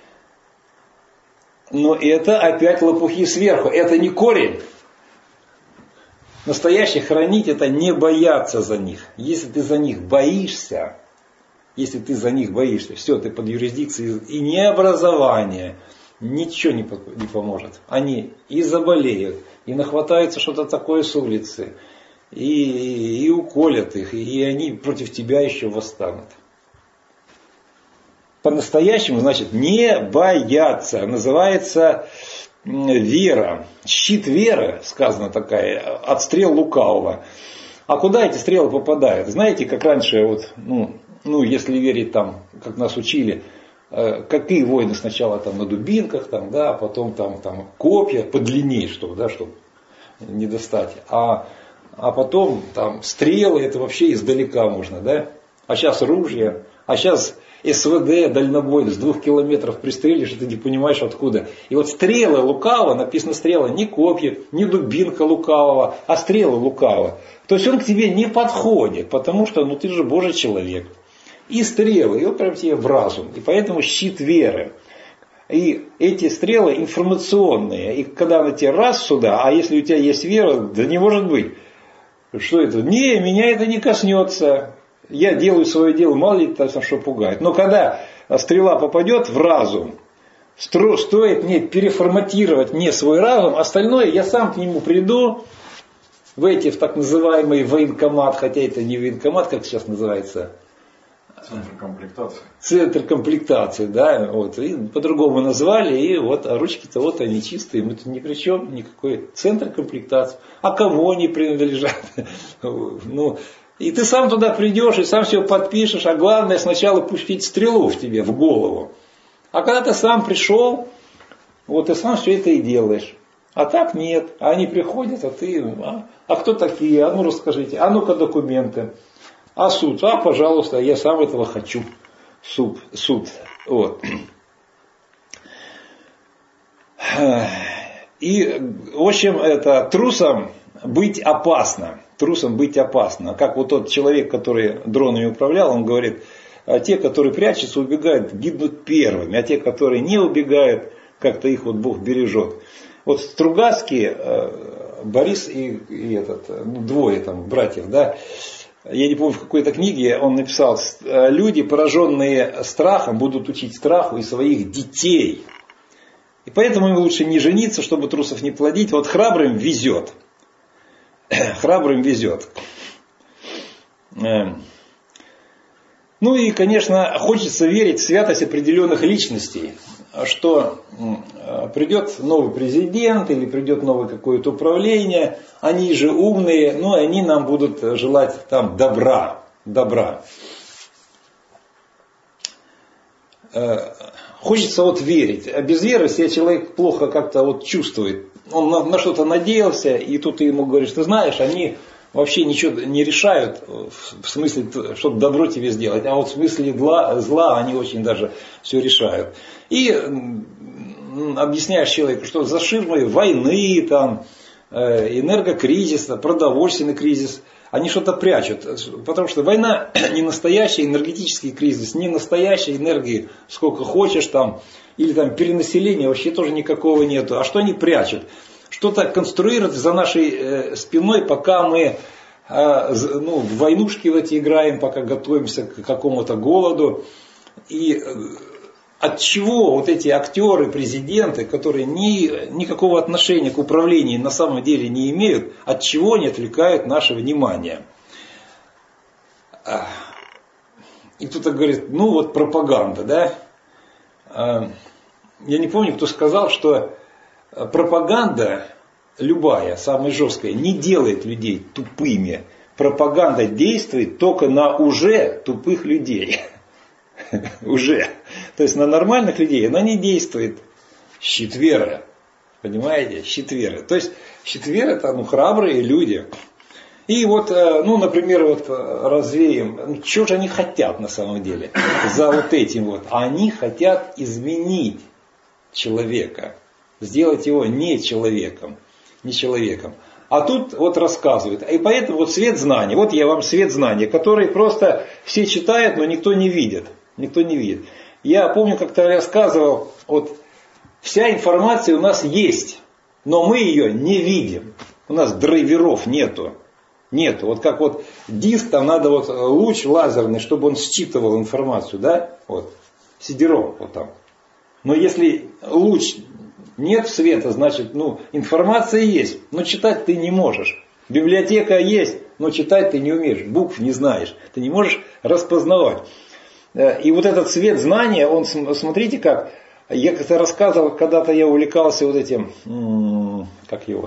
Но это опять лопухи сверху, это не корень. Настоящее хранить это не бояться за них. Если ты за них боишься, если ты за них боишься, все, ты под юрисдикцией, и ни образование, ничего не поможет. Они и заболеют, и нахватаются что-то такое с улицы, и, и уколят их, и они против тебя еще восстанут. По-настоящему, значит, не бояться. Называется вера. Щит веры, сказано такая, от стрел лукавого. А куда эти стрелы попадают? Знаете, как раньше, вот, ну, ну, если верить там, как нас учили, э, какие войны сначала там на дубинках, там, да, потом там, там копья подлиннее, чтобы, да, чтобы не достать. А, а потом там стрелы, это вообще издалека можно, да. А сейчас ружья, а сейчас СВД дальнобойный, с двух километров пристрелишь, и ты не понимаешь откуда. И вот стрелы лукавого, написано стрела, не копья, не дубинка лукавого, а стрелы лукавого. То есть он к тебе не подходит, потому что ну ты же Божий человек. И стрелы, и он прям тебе в разум. И поэтому щит веры. И эти стрелы информационные. И когда она тебе раз сюда, а если у тебя есть вера, да не может быть. Что это? Не, меня это не коснется. Я делаю свое дело, мало ли там что пугает. Но когда стрела попадет в разум, стоит мне переформатировать мне свой разум, остальное я сам к нему приду, в эти, в так называемый военкомат, хотя это не военкомат, как сейчас называется. Центр комплектации. Центр комплектации, да, вот, и по-другому назвали, и вот, а ручки-то вот они чистые, мы тут ни при чем, никакой центр комплектации. А кому они принадлежат? Ну, и ты сам туда придешь и сам все подпишешь, а главное сначала пустить стрелу в тебе, в голову. А когда ты сам пришел, вот ты сам все это и делаешь. А так нет. А они приходят, а ты, а, а кто такие? А ну расскажите, а ну-ка документы. А суд? А, пожалуйста, я сам этого хочу. Суд. суд. Вот. И, в общем, это трусом быть опасно. Трусом быть опасно. Как вот тот человек, который дронами управлял, он говорит, те, которые прячутся, убегают, гибнут первыми. А те, которые не убегают, как-то их вот Бог бережет. Вот Стругацкий, Борис и, и этот, ну, двое там братьев, да, я не помню, в какой-то книге он написал, люди, пораженные страхом, будут учить страху и своих детей. И поэтому им лучше не жениться, чтобы трусов не плодить. Вот храбрым везет. Храбрым везет. Ну и, конечно, хочется верить в святость определенных личностей, что придет новый президент или придет новое какое-то управление, они же умные, но они нам будут желать там добра. добра. Хочется вот верить. А без веры себя человек плохо как-то вот чувствует. Он на, на что-то надеялся, и тут ты ему говоришь, ты знаешь, они вообще ничего не решают, в смысле, чтобы добро тебе сделать, а вот в смысле зла, зла они очень даже все решают. И объясняешь человеку, что за ширмой войны, там, энергокризиса, продовольственный кризис, они что-то прячут. Потому что война не настоящий энергетический кризис, не настоящей энергии, сколько хочешь там, или там перенаселения вообще тоже никакого нету. А что они прячут? Что-то конструируют за нашей э, спиной, пока мы э, ну, в войнушки в эти играем, пока готовимся к какому-то голоду. И э, от чего вот эти актеры, президенты, которые ни, никакого отношения к управлению на самом деле не имеют, от чего они отвлекают наше внимание? И кто-то говорит, ну вот пропаганда, да? Я не помню, кто сказал, что пропаганда любая, самая жесткая, не делает людей тупыми. Пропаганда действует только на уже тупых людей. Уже. То есть на нормальных людей она не действует. Щитверы. Понимаете? Щитверы. То есть щитверы это ну, храбрые люди. И вот, ну, например, вот развеем, что же они хотят на самом деле за вот этим вот? Они хотят изменить человека, сделать его не человеком, не человеком. А тут вот рассказывают. И поэтому вот свет знаний, вот я вам свет знаний, который просто все читают, но никто не видит. Никто не видит. Я помню, как-то рассказывал, вот вся информация у нас есть, но мы ее не видим. У нас драйверов нету. Нету. Вот как вот диск, там надо вот луч лазерный, чтобы он считывал информацию, да? Вот. Сидером вот там. Но если луч нет света, значит, ну, информация есть, но читать ты не можешь. Библиотека есть, но читать ты не умеешь, букв не знаешь. Ты не можешь распознавать. И вот этот свет знания, он, смотрите как, я как-то рассказывал, когда-то я увлекался вот этим, как его,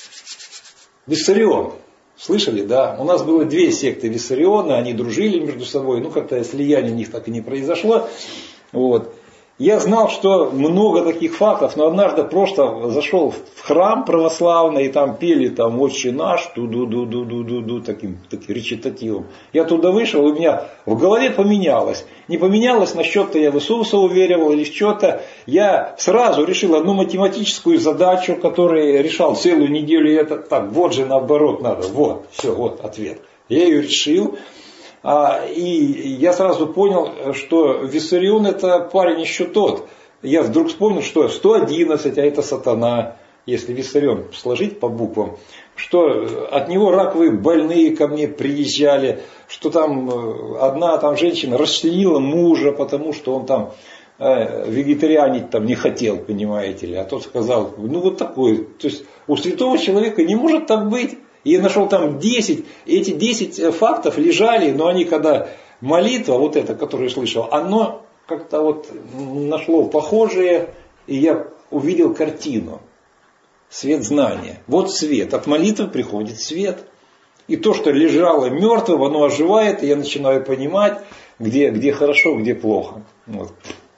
Виссарион. Слышали, да? У нас было две секты Виссариона, они дружили между собой, ну как-то слияние у них так и не произошло. Вот. Я знал, что много таких фактов, но однажды просто зашел в храм православный, и там пели там «Отче наш», ту-ду-ду-ду-ду-ду-ду, таким, таким речитативом. Я туда вышел, у меня в голове поменялось. Не поменялось, насчет-то я в Иисуса уверовал или что-то. Я сразу решил одну математическую задачу, которую решал целую неделю, и это так, вот же наоборот надо, вот, все, вот ответ. Я ее решил. И я сразу понял, что Виссарион это парень еще тот. Я вдруг вспомнил, что сто одиннадцать, а это сатана, если Виссарион сложить по буквам, что от него раковые больные ко мне приезжали, что там одна там женщина расчленила мужа, потому что он там вегетарианить там не хотел, понимаете ли. А тот сказал, ну вот такой. То есть у святого человека не может так быть. И я нашел там десять, и эти десять фактов лежали, но они когда молитва, вот эта, которую я слышал, оно как-то вот нашло похожее, и я увидел картину. Свет знания. Вот свет. От молитвы приходит свет. И то, что лежало мертвым, оно оживает, и я начинаю понимать, где, где хорошо, где плохо. Вот.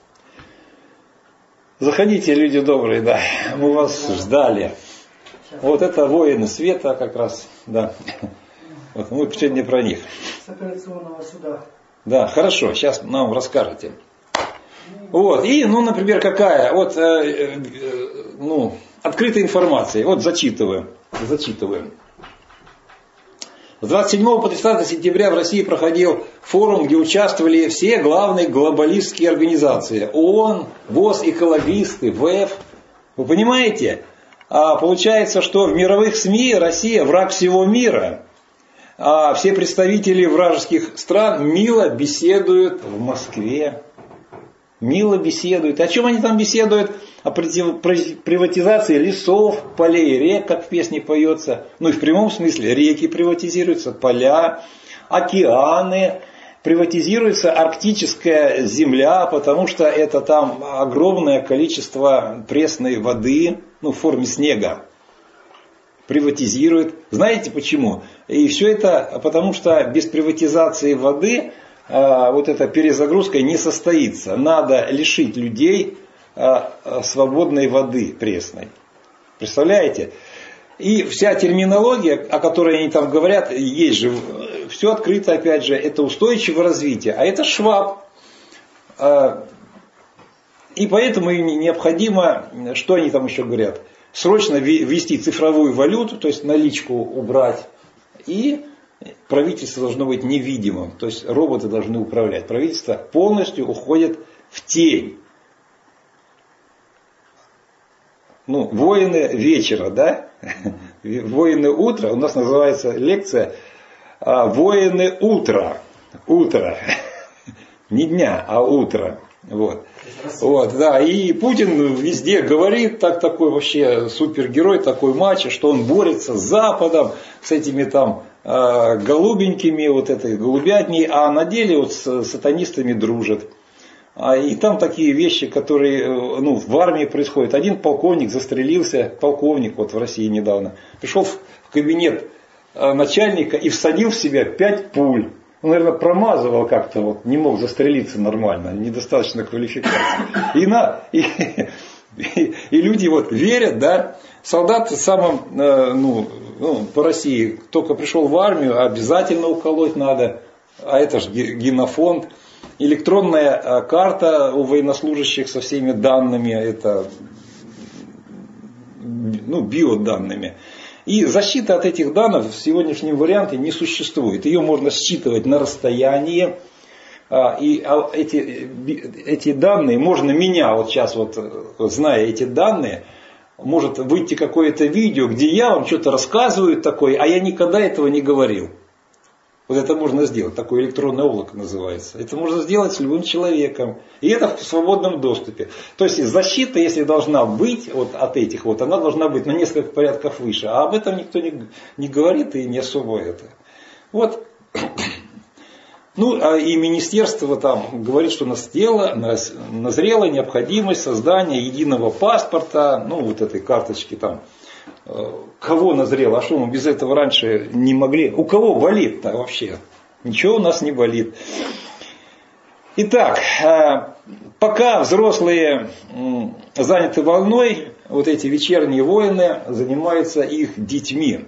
Заходите, люди добрые, да, мы вас ждали. Вот это воины света как раз, да. Вот мы сегодня про них. С операционного суда. Да, хорошо, сейчас нам расскажете. Вот, и, ну, например, какая, вот, э, э, ну, открытая информация, вот зачитываем, зачитываем. С двадцать седьмого по тридцатое сентября в России проходил форум, где участвовали все главные глобалистские организации. ООН, ВОЗ, экологисты, ВЭФ. Вы понимаете? А получается, что в мировых СМИ Россия враг всего мира. А все представители вражеских стран мило беседуют в Москве. Мило беседуют. О чем они там беседуют? О приватизации лесов, полей, рек, как в песне поется. Ну и в прямом смысле реки приватизируются, поля, океаны. Приватизируется арктическая земля, потому что это там огромное количество пресной воды, ну, в форме снега. Приватизирует. Знаете почему? И все это потому, что без приватизации воды э, вот эта перезагрузка не состоится. Надо лишить людей э, свободной воды пресной. Представляете? И вся терминология, о которой они там говорят, есть же, все открыто, опять же, это устойчивое развитие, а это Шваб. И поэтому им необходимо, что они там еще говорят, срочно ввести цифровую валюту, то есть наличку убрать, и правительство должно быть невидимым, то есть роботы должны управлять. Правительство полностью уходит в тень. Ну, воины вечера, да? Воины утра, у нас называется лекция «Воины утра». Утро. Не дня, а утро. Вот. Вот, да. И Путин везде говорит, так такой вообще супергерой, такой мачо, что он борется с Западом, с этими там э, голубенькими, вот этой голубятней, а на деле вот с сатанистами дружит. А, и там такие вещи, которые ну, в армии происходят. Один полковник застрелился, полковник вот в России недавно, пришел в кабинет э, начальника и всадил в себя пять пуль. Он, наверное, промазывал как-то, вот, не мог застрелиться нормально, недостаточно квалификации. И, на, и, и, и люди вот верят, да, солдат самым, э, ну, ну, по России, только пришел в армию, обязательно уколоть надо, а это же генофонд. Электронная карта у военнослужащих со всеми данными, это, ну, биоданными. И защита от этих данных в сегодняшнем варианте не существует. Ее можно считывать на расстоянии. И эти, эти данные, можно меня, вот сейчас вот, зная эти данные, может выйти какое-то видео, где я вам что-то рассказываю такое, а я никогда этого не говорил. Вот это можно сделать, такое электронное облако называется. Это можно сделать с любым человеком. И это в свободном доступе. То есть защита, если должна быть вот от этих, вот, она должна быть на несколько порядков выше. А об этом никто не, не говорит и не особо это. Вот. Ну, а и министерство там говорит, что назрела, назрела необходимость создания единого паспорта, ну, вот этой карточки там. Кого назрело? А что мы без этого раньше не могли? У кого болит-то вообще? Ничего у нас не болит. Итак, пока взрослые заняты волной, вот эти вечерние воины занимаются их детьми.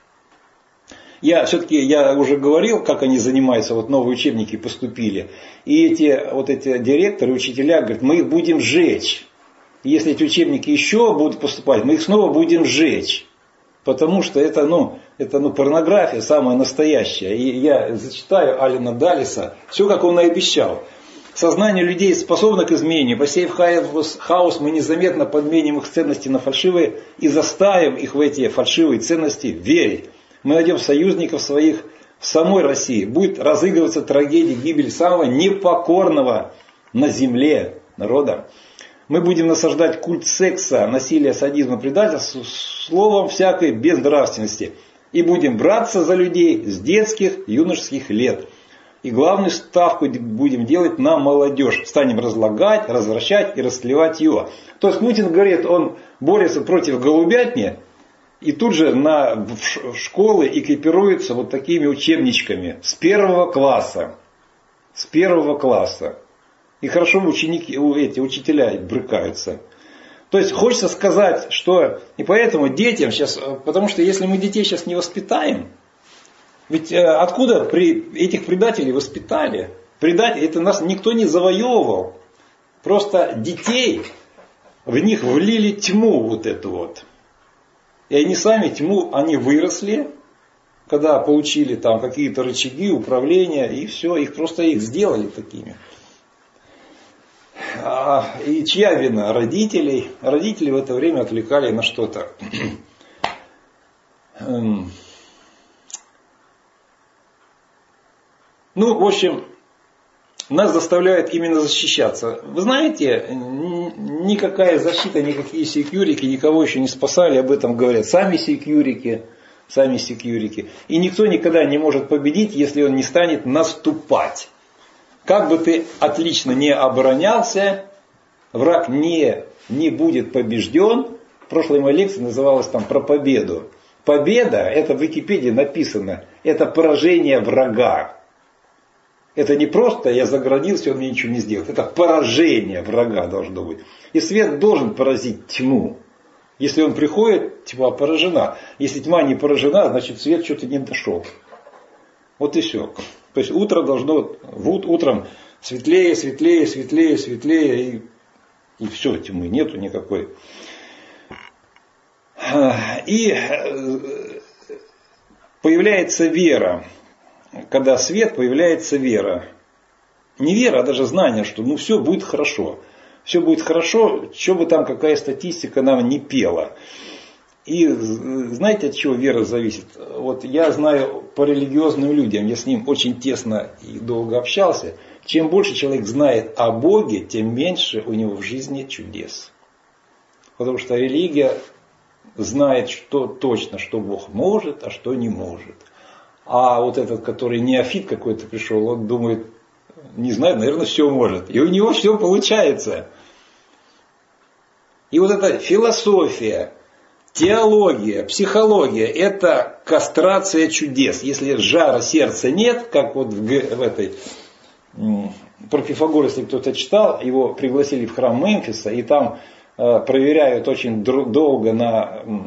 Я все-таки, я уже говорил, как они занимаются, вот новые учебники поступили. И эти, вот эти директоры, учителя говорят, мы их будем сжечь. Если эти учебники еще будут поступать, мы их снова будем сжечь. Потому что это, ну, это ну, порнография самая настоящая. И я зачитаю Алена Даллеса, все как он и обещал. Сознание людей способно к изменению. Посеяв хаос, мы незаметно подменим их ценности на фальшивые и заставим их в эти фальшивые ценности верить. Мы найдем союзников своих в самой России. Будет разыгрываться трагедия гибели самого непокорного на земле народа. Мы будем насаждать культ секса, насилия, садизма, предательства, словом всякой безнравственности. И будем браться за людей с детских, юношеских лет. И главную ставку будем делать на молодежь. Станем разлагать, развращать и растлевать ее. То есть Путин говорит, он борется против голубятни. И тут же на, в школы экипируется вот такими учебничками. С первого класса. С первого класса. И хорошо ученики, эти учителя брыкаются. То есть хочется сказать, что и поэтому детям сейчас, потому что если мы детей сейчас не воспитаем, ведь откуда при этих предателей воспитали? Предатели, это нас никто не завоевывал. Просто детей, в них влили тьму вот эту вот. И они сами тьму, они выросли, когда получили там какие-то рычаги управления, и все, их просто их сделали такими. И чья вина? Родителей. Родители в это время отвлекали на что-то. Ну, в общем, нас заставляют именно защищаться. Вы знаете, никакая защита, никакие секьюрики никого еще не спасали, об этом говорят сами секьюрики. Сами секьюрики. И никто никогда не может победить, если он не станет наступать. Как бы ты отлично не оборонялся, враг не, не будет побежден. В прошлой моей лекции называлась там про победу. Победа, это в Википедии написано, это поражение врага. Это не просто я заградился, он мне ничего не сделает. Это поражение врага должно быть. И свет должен поразить тьму. Если он приходит, тьма поражена. Если тьма не поражена, значит свет что-то не дошел. Вот и все. То есть утро должно, вот утром светлее, светлее, светлее, светлее, и, и все, тьмы нету никакой. И появляется вера. когда свет, появляется вера. Не вера, а даже знание, что ну все будет хорошо. Все будет хорошо, что бы там какая статистика нам не пела. И знаете, от чего вера зависит? Вот я знаю по религиозным людям, я с ним очень тесно и долго общался. Чем больше человек знает о Боге, тем меньше у него в жизни чудес. Потому что религия знает что, точно, что Бог может, а что не может. А вот этот, который неофит какой-то пришел, он думает, не знаю, наверное, все может. И у него все получается. И вот эта философия, теология, психология – это кастрация чудес. Если жара сердца нет, как вот в, в этой, про Пифагора, если кто-то читал, его пригласили в храм Мемфиса, и там э, проверяют очень долго на э,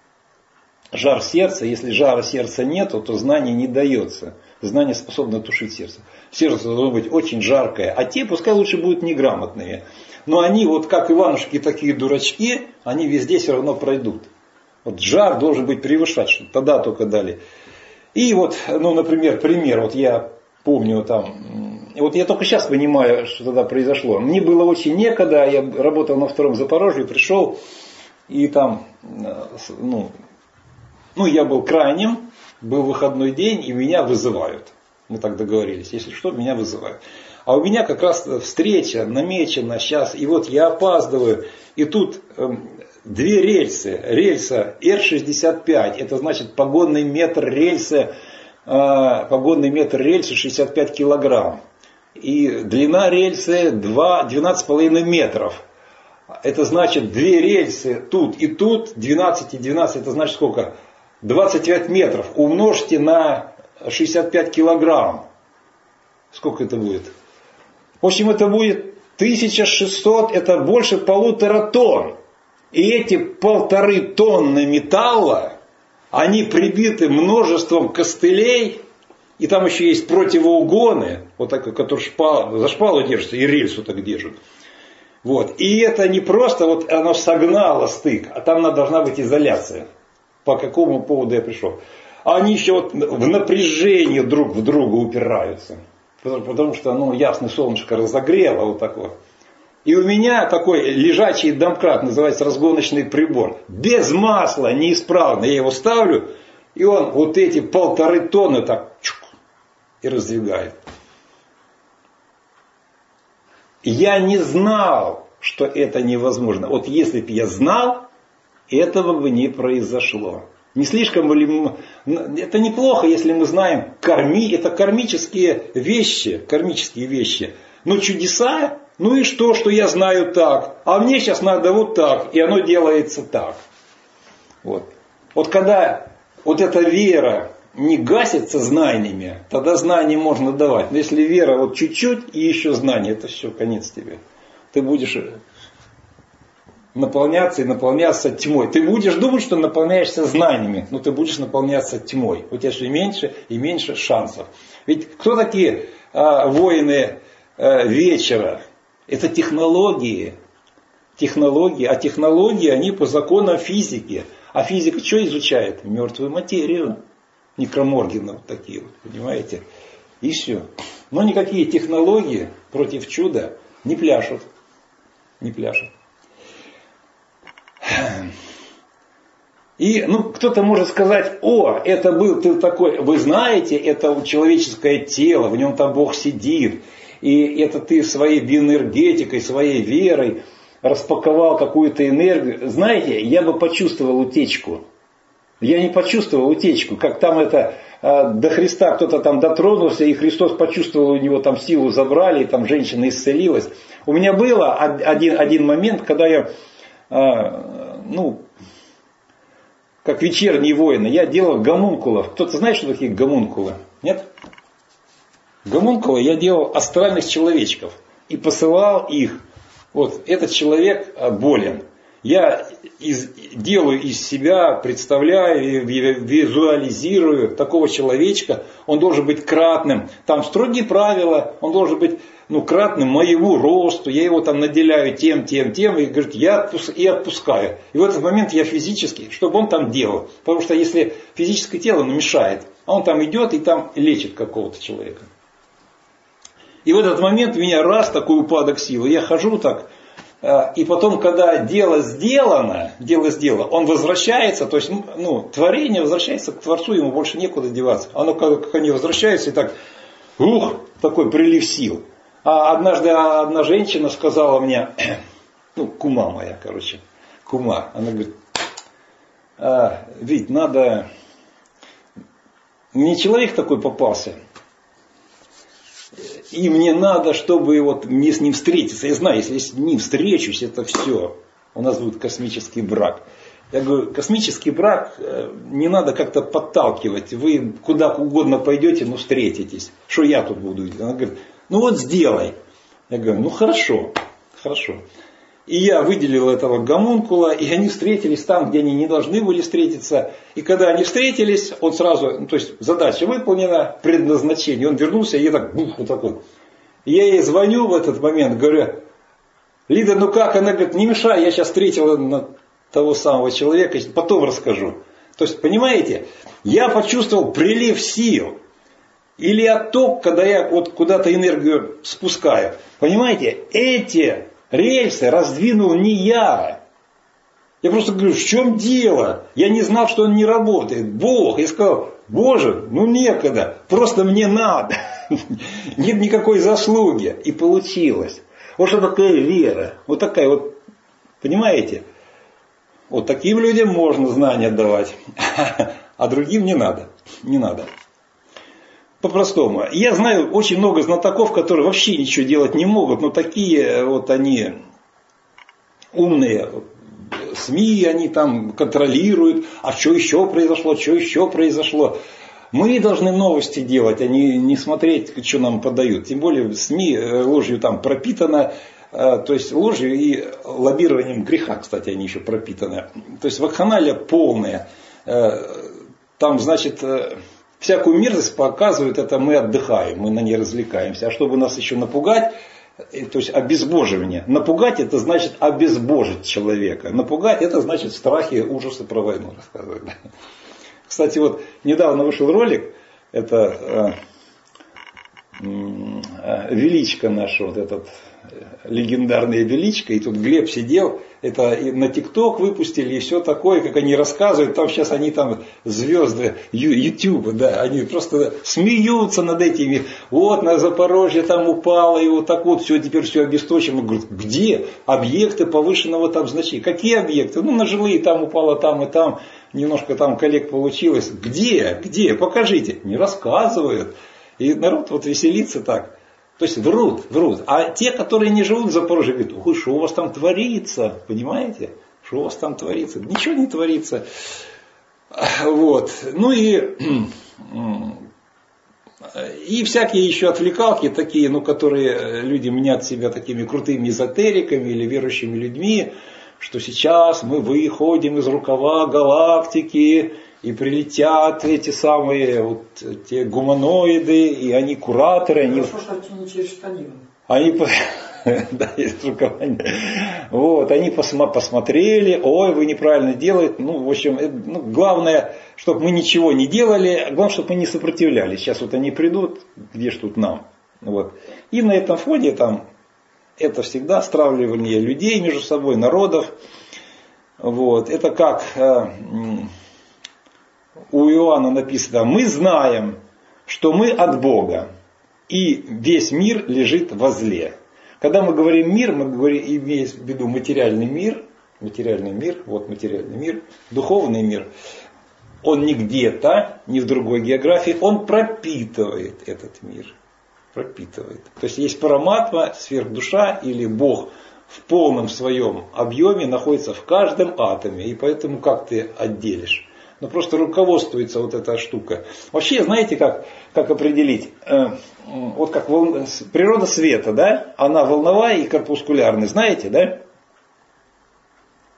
жар сердца. Если жара сердца нету, то знание не дается. Знание способно тушить сердце. Сердце должно быть очень жаркое, а те пускай лучше будут неграмотные. Но они вот как Иванушки такие дурачки, они везде все равно пройдут. Вот жар должен быть превышать, что тогда только дали. И вот, ну, например, пример, вот я помню там, вот я только сейчас понимаю, что тогда произошло. Мне было очень некогда, я работал на втором Запорожье, пришел, и там, ну, ну я был крайним, был выходной день, и меня вызывают. Мы так договорились, если что, меня вызывают. А у меня как раз встреча намечена сейчас, и вот я опаздываю, и тут э, две рельсы, рельса Эр шестьдесят пять, это значит погонный метр рельсы, э, погонный метр рельсы шестьдесят пять килограмм, и длина рельсы двенадцать с половиной метров. Это значит две рельсы тут и тут, двенадцать и двенадцать, это значит сколько? двадцать пять метров, умножьте на шестьдесят пять килограмм. Сколько это будет? В общем, это будет тысяча шестьсот, это больше полутора тонн. И эти полторы тонны металла, они прибиты множеством костылей, и там еще есть противоугоны, вот такой, который шпал, за шпалу держится, и рельсу так держит. Вот. И это не просто, вот оно согнало стык, а там должна быть изоляция. По какому поводу я пришел. А они еще вот в напряжении друг в друга упираются. Потому что, ну, ясно, солнышко разогрело вот такое. И у меня такой лежачий домкрат, называется разгоночный прибор. Без масла, неисправно. Я его ставлю, и он вот эти полторы тонны так чук, и раздвигает. Я не знал, что это невозможно. Вот если бы я знал, этого бы не произошло. Не слишком ли мы... Это неплохо, если мы знаем карми, это кармические вещи, кармические вещи. Но чудеса, ну и что, что я знаю так, а мне сейчас надо вот так, и оно делается так. Вот, вот когда вот эта вера не гасится знаниями, тогда знания можно давать. Но если вера вот чуть-чуть и еще знания, это все, конец тебе. Ты будешь наполняться и наполняться тьмой. Ты будешь думать, что наполняешься знаниями, но ты будешь наполняться тьмой. У тебя все меньше и меньше шансов. Ведь кто такие а, воины а, вечера? Это технологии. Технологии. А технологии, они по законам физики. А физика что изучает? Мертвую материю. Некроморгины вот такие вот, понимаете? И все. Но никакие технологии против чуда не пляшут. Не пляшут. И ну, кто-то может сказать, о, это был ты такой, вы знаете, это человеческое тело, в нем там Бог сидит, и это ты своей биоэнергетикой, своей верой распаковал какую-то энергию. Знаете, я бы почувствовал утечку. Я не почувствовал утечку, как там это до Христа кто-то там дотронулся, и Христос почувствовал, у него там силу забрали, и там женщина исцелилась. У меня был один, один момент, когда я, ну, как вечерние воины, я делал гомункулов. Кто-то знает, что такие гомункулы? Нет? Гомункулы я делал астральных человечков и посылал их. Вот этот человек болен. Я из, делаю из себя, представляю, визуализирую такого человечка. Он должен быть кратным. Там строгие правила. Он должен быть ну, кратным моему росту. Я его там наделяю тем, тем, тем. И говорит, я отпуск, и отпускаю. И в этот момент я физически, чтобы он там делал. Потому что если физическое тело ну, мешает, а он там идет и там лечит какого-то человека. И в этот момент у меня раз такой упадок силы. Я хожу так. И потом, когда дело сделано, дело сделано, он возвращается, то есть ну, творение возвращается к Творцу, ему больше некуда деваться. Оно как они возвращаются и так, ух, такой прилив сил. А однажды одна женщина сказала мне, ну, кума моя, короче, кума, она говорит, а, Вить, надо, мне человек такой попался. И мне надо, чтобы вот мне с ним встретиться. Я знаю, если я с ним встречусь, это все. У нас будет космический брак. Я говорю, космический брак не надо как-то подталкивать. Вы куда угодно пойдете, но встретитесь. Что я тут буду делать? Она говорит, ну вот сделай. Я говорю, ну хорошо, хорошо. И я выделил этого гомункула, и они встретились там, где они не должны были встретиться. И когда они встретились, он сразу, ну, то есть задача выполнена, предназначение. Он вернулся, и я так, бух, вот такой. И я ей звоню в этот момент, говорю, Лида, ну как? Она говорит, не мешай, я сейчас встретила того самого человека, потом расскажу. То есть, понимаете, я почувствовал прилив сил. Или отток, когда я вот куда-то энергию спускаю. Понимаете, эти рельсы раздвинул не я. Я просто говорю, в чем дело? Я не знал, что он не работает. Бог. Я сказал, Боже, ну некогда. Просто мне надо. Нет никакой заслуги. И получилось. Вот что такое вера. Вот такая вот. Понимаете? Вот таким людям можно знания давать. А другим не надо. Не надо. По-простому. Я знаю очень много знатоков, которые вообще ничего делать не могут, но такие вот они умные. СМИ они там контролируют, а что еще произошло, что еще произошло. Мы должны новости делать, а не, не смотреть, что нам подают. Тем более СМИ ложью там пропитано, то есть ложью и лоббированием греха, кстати, они еще пропитаны. То есть вакханалия полная. Там, значит... Всякую мерзость показывают, это мы отдыхаем, мы на ней развлекаемся. А чтобы нас еще напугать, то есть обезбоживание. Напугать это значит обезбожить человека. Напугать это значит страхи, ужасы про войну рассказывать. Кстати, вот недавно вышел ролик, это э, э, Величко наш, вот этот легендарный Величко, и тут Глеб сидел, это и на ТикТок выпустили, и все такое, как они рассказывают, там сейчас они там звезды Ютуба, да, они просто смеются над этими, вот на Запорожье там упало, и вот так вот, все, теперь все обесточено. Говорят, где объекты повышенного там значения? Какие объекты? Ну, на жилые там упало, там и там, немножко там коллег получилось. Где? Где? Покажите. Не рассказывают. И народ вот веселится так. То есть врут, врут. А те, которые не живут в Запорожье, говорят, ой, что у вас там творится, понимаете? Что у вас там творится? Ничего не творится. Вот. Ну и, и всякие еще отвлекалки такие, ну, которые люди мнят себя такими крутыми эзотериками или верующими людьми, что сейчас мы выходим из рукава галактики, и прилетят эти самые вот, те гуманоиды, и они кураторы. Они, что не через штанину. Они, да, есть руководство. Вот, они посмотрели, ой, вы неправильно делаете. Ну, в общем, ну, главное, чтобы мы ничего не делали, главное, чтобы мы не сопротивлялись. Сейчас вот они придут, где ж тут нам. Вот. И на этом фоне там это всегда стравливание людей между собой, народов. Вот. Это как... У Иоанна написано, мы знаем, что мы от Бога, и весь мир лежит возле. Когда мы говорим мир, мы говорим, имеем в виду материальный мир, материальный мир, вот материальный мир, духовный мир. Он не где-то, не в другой географии, он пропитывает этот мир. Пропитывает. То есть есть параматма, сверхдуша или Бог в полном своем объеме находится в каждом атоме. И поэтому как ты отделишь? Но просто руководствуется вот эта штука. Вообще, знаете, как, как определить? Э, вот как волна, природа света, да? Она волновая и корпускулярная. Знаете, да?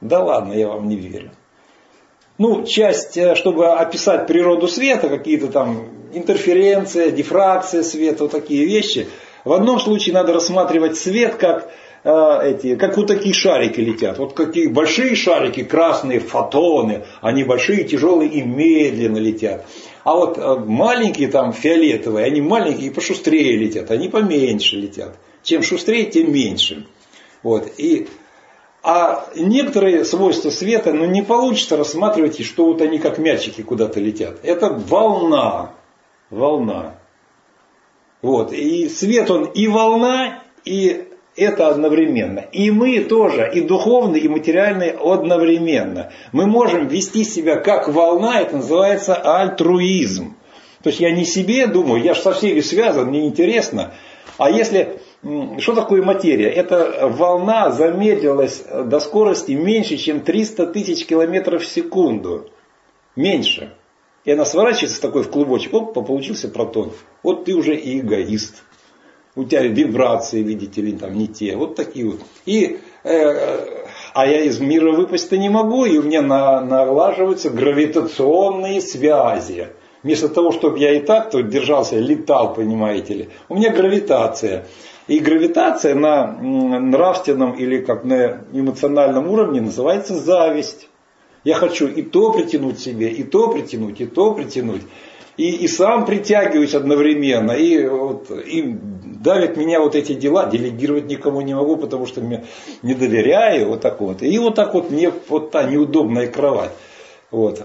Да ладно, я вам не верю. Ну, часть, чтобы описать природу света, какие-то там интерференции, дифракция света, вот такие вещи. В одном случае надо рассматривать свет как, э, эти, как вот такие шарики летят. Вот какие большие шарики, красные фотоны, они большие, тяжелые и медленно летят. А вот э, маленькие там фиолетовые, они маленькие и пошустрее летят, они поменьше летят. Чем шустрее, тем меньше. Вот. И, а некоторые свойства света, ну, не получится рассматривать, что вот они как мячики куда-то летят. Это волна. Волна. Вот. И свет он и волна, и это одновременно. И мы тоже, и духовный, и материальный одновременно. Мы можем вести себя как волна, это называется альтруизм. То есть я не себе думаю, я же со всеми связан, мне интересно. А если... Что такое материя? Эта волна замедлилась до скорости меньше, чем триста тысяч километров в секунду. Меньше. И она сворачивается такой в клубочек. Оп, получился протон. Вот ты уже и эгоист. У тебя вибрации, видите ли, там не те. Вот такие вот. И, э, а я из мира выпасть-то не могу. И у меня на, налаживаются гравитационные связи. Вместо того, чтобы я и так тут держался, летал, понимаете ли. У меня гравитация. И гравитация на нравственном или как на эмоциональном уровне называется зависть. Я хочу и то притянуть себе, и то притянуть, и то притянуть. И, и сам притягиваюсь одновременно. И, вот, и давят меня вот эти дела. Делегировать никому не могу, потому что мне не доверяю. Вот так вот. И вот так вот мне вот та неудобная кровать. Вот.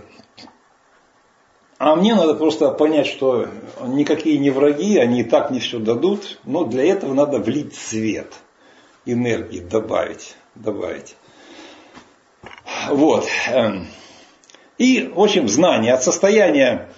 А мне надо просто понять, что никакие не враги, они и так не все дадут. Но для этого надо влить свет, энергии добавить. добавить. Вот. И, в общем, знание от состояния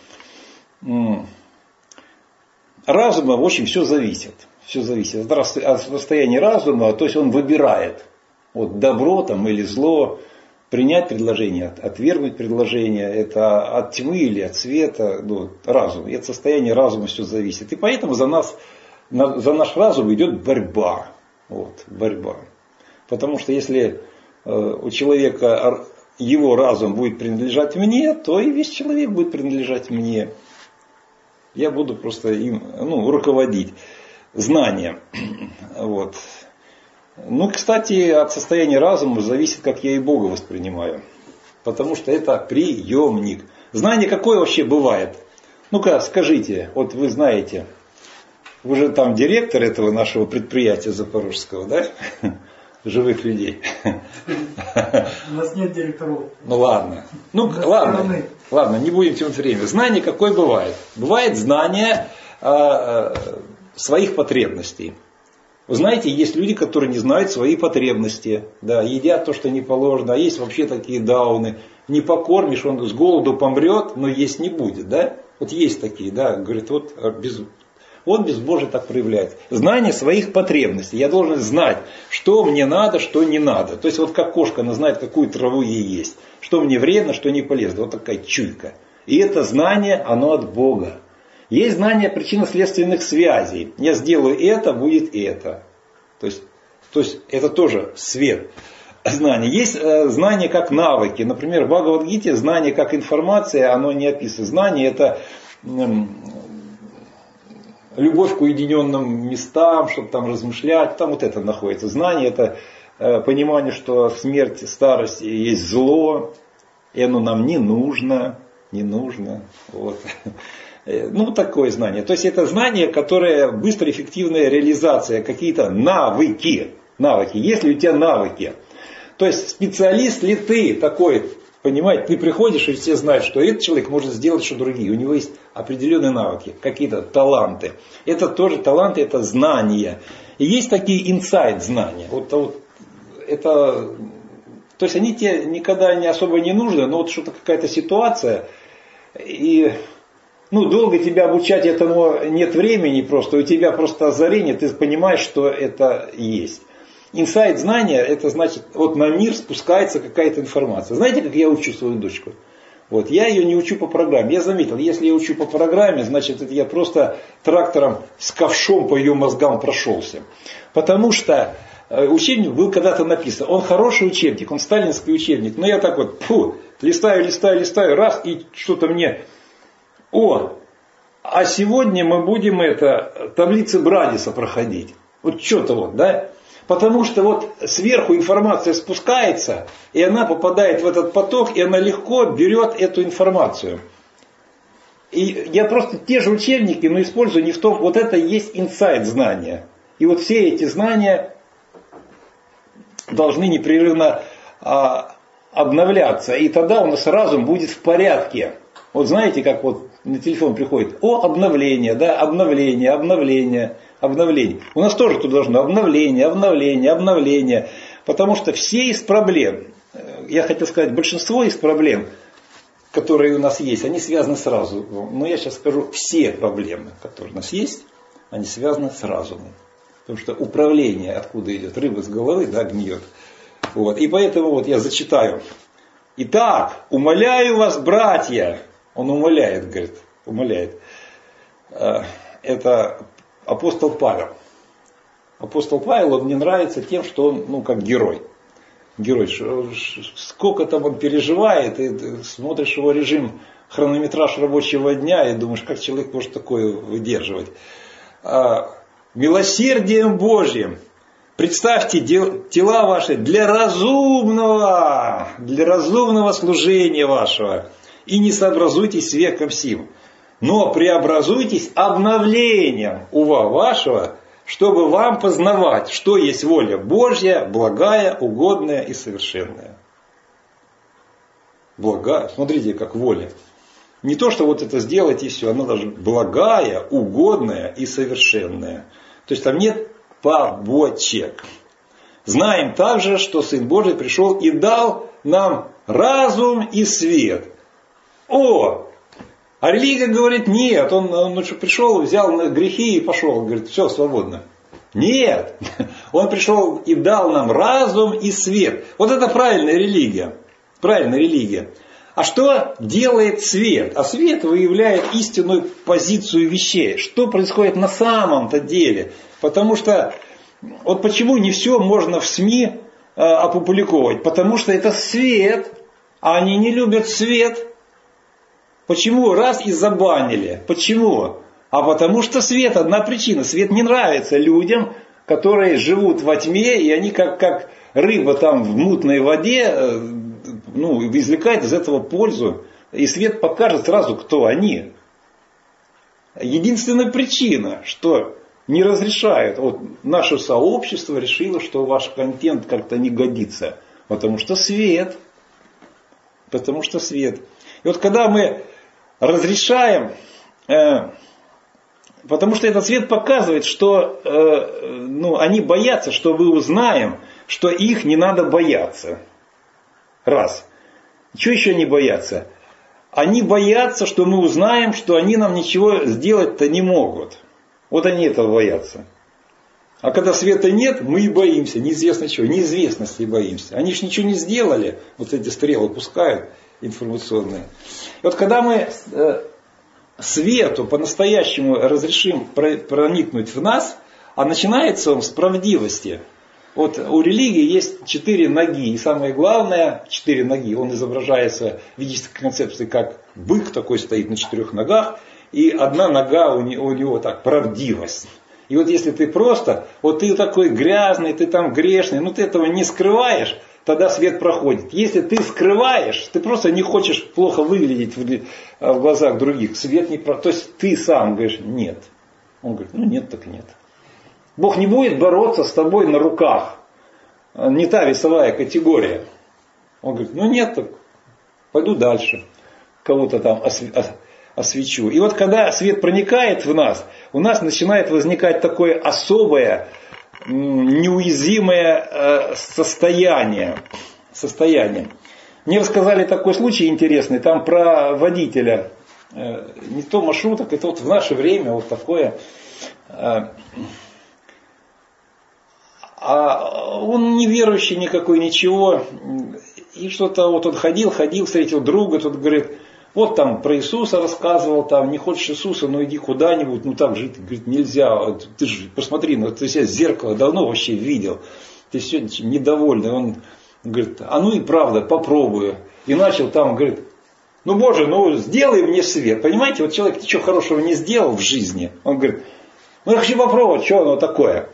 разума, в общем, все зависит. Все зависит от состояния разума, то есть он выбирает вот добро там или зло. Принять предложение, отвергнуть предложение, это от тьмы или от света, ну, разум. И от состояния разума все зависит. И поэтому за нас, за наш разум идет борьба. Вот, борьба. Потому что если у человека его разум будет принадлежать мне, то и весь человек будет принадлежать мне. Я буду просто им, ну, руководить знанием. Вот. Ну, кстати, от состояния разума зависит, как я и Бога воспринимаю. Потому что это приемник. Знание какое вообще бывает? Ну-ка, скажите, вот вы знаете, вы же там директор этого нашего предприятия запорожского, да? Живых людей. У нас нет директоров. Ну ладно. Ну ладно. Ладно, не будем тянуть время. Знание какое бывает? Бывает знание э, своих потребностей. Вы знаете, есть люди, которые не знают свои потребности, да, едят то, что не положено, а есть вообще такие дауны. Не покормишь, он с голоду помрет, но есть не будет, да. Вот есть такие, да, говорит, вот без, он безбожие так проявляется. Знание своих потребностей. Я должен знать, что мне надо, что не надо. То есть вот как кошка, она знает, какую траву ей есть. Что мне вредно, что не полезно. Вот такая чуйка. И это знание, оно от Бога. Есть знание причинно-следственных связей. Я сделаю это, будет это. То есть, то есть это тоже свет знания. Есть э, знание как навыки. Например, в Бхагавад-гите знание как информация, оно не описано. Знание это э, любовь к уединенным местам, чтобы там размышлять. Там вот это находится. Знание это э, понимание, что смерть, старость есть зло. И оно нам не нужно. Не нужно. Вот. Ну, такое знание. То есть это знание, которое быстрая, эффективная реализация, какие-то навыки. Навыки. Есть ли у тебя навыки? То есть специалист ли ты такой, понимаете, ты приходишь и все знают, что этот человек может сделать, что другие. У него есть определенные навыки, какие-то таланты. Это тоже таланты, это знания. И есть такие инсайд знания. Вот, вот это, то есть они тебе никогда не особо не нужны, но вот что-то какая-то ситуация и... Ну, долго тебя обучать этому нет времени просто, у тебя просто озарение, ты понимаешь, что это есть. Инсайт знания, это значит, вот на мир спускается какая-то информация. Знаете, как я учу свою дочку? Вот, я ее не учу по программе. Я заметил, если я учу по программе, значит, это я просто трактором с ковшом по ее мозгам прошелся. Потому что учебник был когда-то написан. Он хороший учебник, он сталинский учебник. Но я так вот, фу, листаю, листаю, листаю, раз, и что-то мне... О, а сегодня мы будем это, таблицы Брадиса проходить. Вот что-то вот, да? Потому что вот сверху информация спускается, и она попадает в этот поток, и она легко берет эту информацию. И я просто те же учебники, но использую не в том, вот это и есть инсайт знания. И вот все эти знания должны непрерывно а, обновляться, и тогда у нас разум будет в порядке. Вот знаете, как вот на телефон приходит, о, обновление, да, обновление, обновление, обновление. У нас тоже тут должно обновление, обновление, обновление. Потому что все из проблем, я хотел сказать, большинство из проблем, которые у нас есть, они связаны с разумом. Но я сейчас скажу, все проблемы, которые у нас есть, они связаны с разумом. Потому что управление, откуда идет, рыба с головы, да, гниет. Вот. И поэтому вот я зачитаю. Итак, умоляю вас, братья. Он умоляет, говорит, умоляет. Это апостол Павел. Апостол Павел, он мне нравится тем, что он, ну, как герой. Герой. Сколько там он переживает, и ты смотришь его режим, хронометраж рабочего дня, и думаешь, как человек может такое выдерживать. Милосердием Божьим представьте тела ваши для разумного, для разумного служения вашего. И не сообразуйтесь с веком сим, но преобразуйтесь обновлением ума вашего, чтобы вам познавать, что есть воля Божья, благая, угодная и совершенная. Благая, смотрите, как воля. Не то, что вот это сделать и все, она даже благая, угодная и совершенная. То есть там нет побочек. Знаем также, что Сын Божий пришел и дал нам разум и свет. О! А религия говорит, нет, он, он пришел, взял грехи и пошел. Говорит, все, свободно. Нет, он пришел и дал нам разум и свет. Вот это правильная религия. Правильная религия. А что делает свет? А свет выявляет истинную позицию вещей. Что происходит на самом-то деле? Потому что, вот почему не все можно в СМИ э, опубликовать? Потому что это свет, а они не любят свет. Почему? Раз и забанили. Почему? А потому что свет, одна причина. Свет не нравится людям, которые живут во тьме, и они как, как рыба там в мутной воде, ну, извлекают из этого пользу. И свет покажет сразу, кто они. Единственная причина, что не разрешают. Вот наше сообщество решило, что ваш контент как-то не годится. Потому что свет. Потому что свет. И вот когда мы разрешаем, э, потому что этот свет показывает, что э, ну, они боятся, что мы узнаем, что их не надо бояться. Раз. Чего еще они боятся? Они боятся, что мы узнаем, что они нам ничего сделать-то не могут. Вот они этого боятся. А когда света нет, мы и боимся. Неизвестно чего. Неизвестности боимся. Они же ничего не сделали. Вот эти стрелы пускают информационные. И вот когда мы э, свету по-настоящему разрешим проникнуть в нас, а начинается он с правдивости. Вот у религии есть четыре ноги. И самое главное, четыре ноги. Он изображается в ведической концепции как бык такой стоит на четырех ногах. И одна нога у него, у него так, правдивость. И вот если ты просто, вот ты такой грязный, ты там грешный, ну ты этого не скрываешь, тогда свет проходит. Если ты скрываешь, ты просто не хочешь плохо выглядеть в, в глазах других, свет не проходит. То есть ты сам говоришь, нет. Он говорит, ну нет, так нет. Бог не будет бороться с тобой на руках. Не та весовая категория. Он говорит, ну нет, так пойду дальше. Кого-то там освечу. И вот когда свет проникает в нас, у нас начинает возникать такое особое, неуязвимое состояние. состояние. Мне рассказали такой случай интересный, там про водителя, не то маршруток, это вот в наше время вот такое. А он не верующий никакой, ничего. И что-то вот он ходил, ходил, встретил друга, тот говорит, вот там про Иисуса рассказывал, там не хочешь Иисуса, ну иди куда-нибудь, ну так жить, говорит, нельзя. Ты же посмотри, ну ты себя в зеркало давно вообще видел. ты сегодня недовольный. Он говорит, а ну и правда, попробую. И начал там, говорит, ну Боже, ну сделай мне свет. Понимаете, вот человек ничего хорошего не сделал в жизни. Он говорит, ну я хочу попробовать, что оно такое.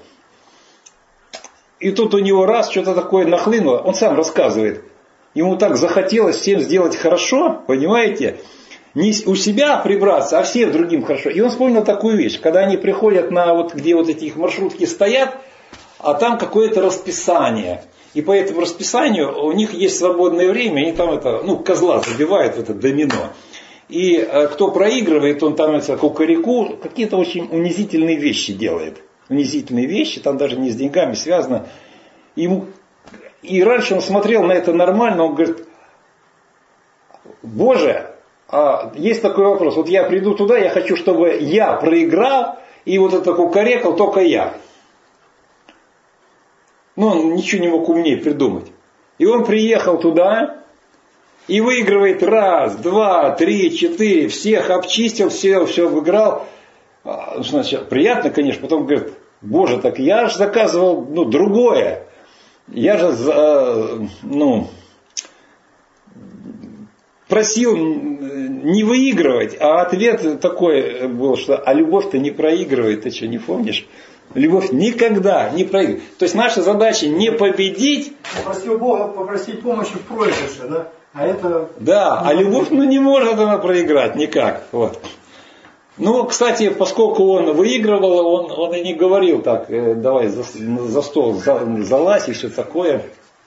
И тут у него раз что-то такое нахлынуло. Он сам рассказывает. Ему так захотелось всем сделать хорошо, понимаете, не у себя прибраться, а всем другим хорошо. И он вспомнил такую вещь, когда они приходят на вот, где вот эти их маршрутки стоят, а там какое-то расписание. И по этому расписанию у них есть свободное время, они там это, ну, козла забивают в это домино. И э, кто проигрывает, он там это кукареку, какие-то очень унизительные вещи делает. Унизительные вещи, там даже не с деньгами связано. Ему, и раньше он смотрел на это нормально, он говорит, Боже, а есть такой вопрос, вот я приду туда, я хочу, чтобы я проиграл, и вот это кукарекал только я. Ну, он ничего не мог умнее придумать. И он приехал туда и выигрывает раз, два, три, четыре, всех обчистил, все, все обыграл. Значит, приятно, конечно, потом говорит, Боже, так я же заказывал, ну, другое. Я же, ну, просил не выигрывать, а ответ такой был, что а любовь-то не проигрывает, ты что, не помнишь? Любовь никогда не проигрывает. То есть наша задача не победить. Попросил Бога попросить помощи в проигрыше, да? А это... Да, а любовь, ну, не может она проиграть никак. Вот. Ну, кстати, поскольку он выигрывал, он, он и не говорил так, давай за, за стол залазь и все такое.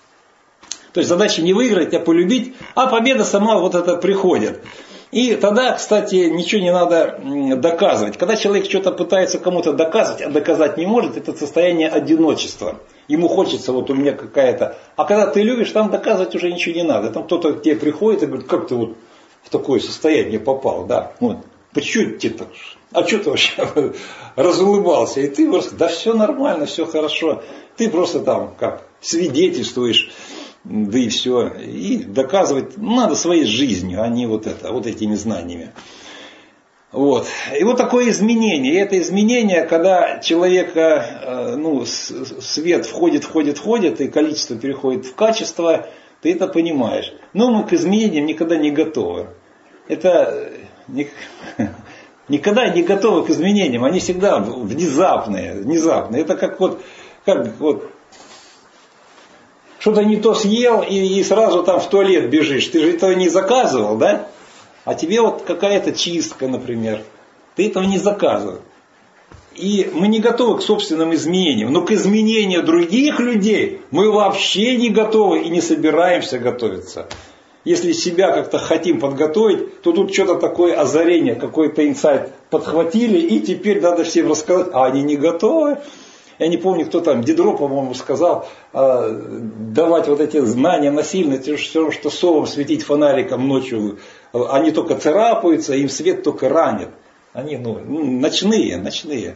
То есть задача не выиграть, а полюбить, а победа сама вот это приходит. И тогда, кстати, ничего не надо доказывать. Когда человек что-то пытается кому-то доказывать, а доказать не может, это состояние одиночества. Ему хочется, вот у меня какая-то... А когда ты любишь, там доказывать уже ничего не надо. Там кто-то к тебе приходит и говорит, как ты вот в такое состояние попал, да? Вот. Почему тебе так? А что ты вообще разулыбался? И ты просто, да все нормально, все хорошо. Ты просто там как свидетельствуешь, да и все. И доказывать надо своей жизнью, а не вот это, вот этими знаниями. Вот. И вот такое изменение. И это изменение, когда человека, ну, свет входит, входит, входит, и количество переходит в качество, ты это понимаешь. Но мы к изменениям никогда не готовы. Это никогда не готовы к изменениям. Они всегда внезапные. внезапные. Это как вот, как вот что-то не то съел и, и сразу там в туалет бежишь. Ты же этого не заказывал, да? А тебе вот какая-то чистка, например. Ты этого не заказывал. И мы не готовы к собственным изменениям. Но к изменению других людей мы вообще не готовы и не собираемся готовиться. Если себя как-то хотим подготовить, то тут что-то такое озарение, какой-то инсайт подхватили, и теперь надо всем рассказать, а они не готовы. Я не помню, кто там, Дидро, по-моему, сказал, давать вот эти знания насильно, это все равно, что совам светить фонариком ночью. Они только царапаются, им свет только ранит. Они, ну, ночные, ночные.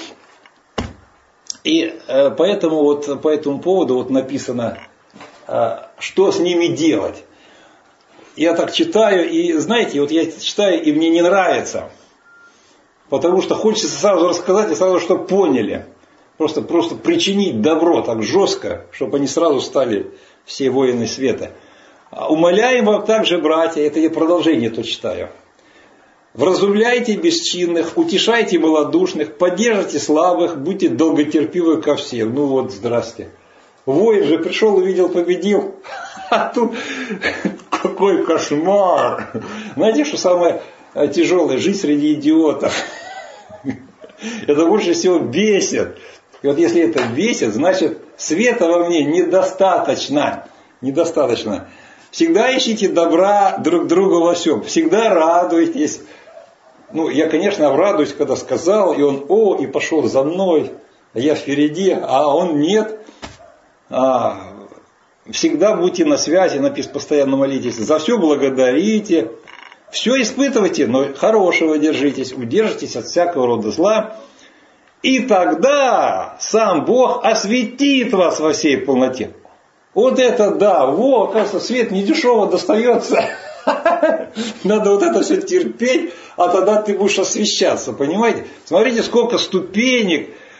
И поэтому вот по этому поводу вот написано, что с ними делать. Я так читаю, и знаете, вот я читаю, и мне не нравится. Потому что хочется сразу рассказать, и сразу, чтобы поняли. Просто, просто причинить добро так жестко, чтобы они сразу стали все воины света. Умоляем вам также, братья, это я продолжение то читаю. Вразумляйте бесчинных, утешайте малодушных, поддержите слабых, будьте долготерпивы ко всем. Ну вот, здрасте. Воин же пришел, увидел, победил. А тут какой кошмар. Знаете, что самое тяжелое? Жить среди идиотов. Это больше всего бесит. И вот если это бесит, значит света во мне недостаточно. Недостаточно. Всегда ищите добра друг другу во всем. Всегда радуйтесь. Ну, я, конечно, обрадуюсь, когда сказал, и он, о, и пошел за мной. А я впереди, а он нет. А, всегда будьте на связи, написано, постоянно молитесь. За все благодарите. Все испытывайте, но хорошего держитесь. Удержитесь от всякого рода зла. И тогда сам Бог осветит вас во всей полноте. Вот это да, во, оказывается, свет недешево достается. Надо вот это все терпеть, а тогда ты будешь освещаться, понимаете? Смотрите, сколько ступенек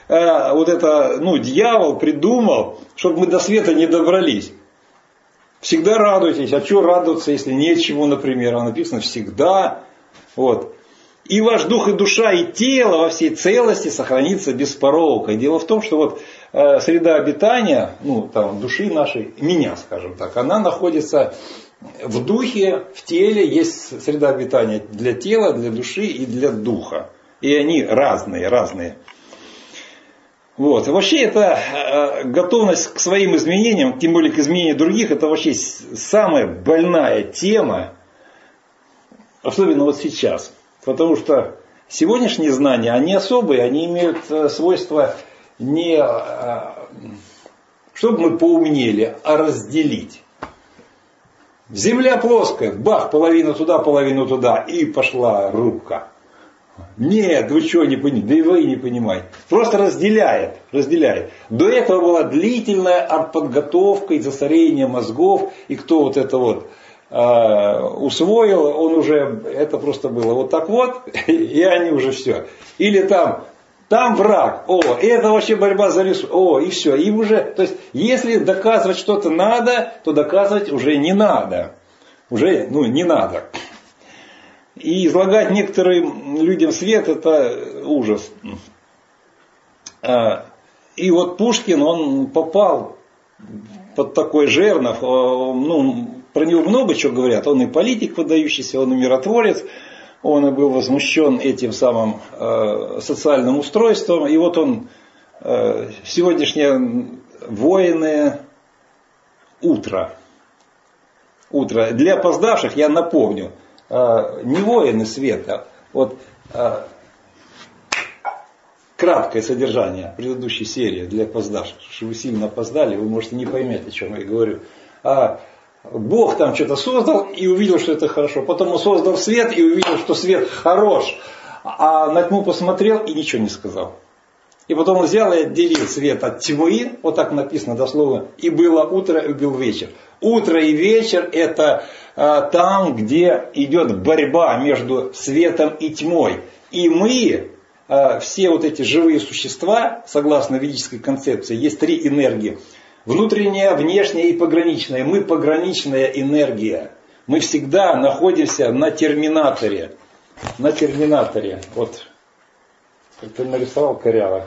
э, вот это, ну, дьявол придумал, чтобы мы до света не добрались. Всегда радуйтесь. А что радоваться, если нечего, например? А написано всегда. Вот. И ваш дух и душа и тело во всей целости сохранится без порока. Дело в том, что вот э, среда обитания, ну, там, души нашей, меня, скажем так, она находится в духе, в теле. Есть среда обитания для тела, для души и для духа. И они разные, разные. Вот. Вообще это э, готовность к своим изменениям, тем более к изменению других, это вообще самая больная тема, особенно вот сейчас. Потому что сегодняшние знания, они особые, они имеют э, свойство не э, чтобы мы поумнели, а разделить. Земля плоская, бах, половину туда, половину туда, и пошла рубка. Нет, вы что, не понимаете, да и вы не понимаете. Просто разделяет, разделяет. До этого была длительная подготовка и засорение мозгов, и кто вот это вот э, усвоил, он уже, это просто было вот так вот, и они уже все. Или там, там враг, о, это вообще борьба за лесу, о, и все. И уже, то есть, если доказывать что-то надо, то доказывать уже не надо. Уже, ну, не надо. И излагать некоторым людям свет, это ужас. И вот Пушкин, он попал под такой жернов. Ну, про него много чего говорят. Он и политик выдающийся, он и миротворец. Он и был возмущен этим самым социальным устройством. И вот он, сегодняшнее воины утро. Утро. Для опоздавших я напомню. Не воины света. Вот а, краткое содержание предыдущей серии для опоздавших. Что вы сильно опоздали, вы можете не поймать, о чем я говорю. А, Бог там что-то создал и увидел, что это хорошо. Потом он создал свет и увидел, что свет хорош. А на тьму посмотрел и ничего не сказал. И потом он взял и отделил свет от тьмы, вот так написано дословно, и было утро, и был вечер. Утро и вечер это а, там, где идет борьба между светом и тьмой. И мы, а, все вот эти живые существа, согласно ведической концепции, есть три энергии. Внутренняя, внешняя и пограничная. Мы пограничная энергия. Мы всегда находимся на терминаторе. На терминаторе. Вот. Как-то нарисовал коряво.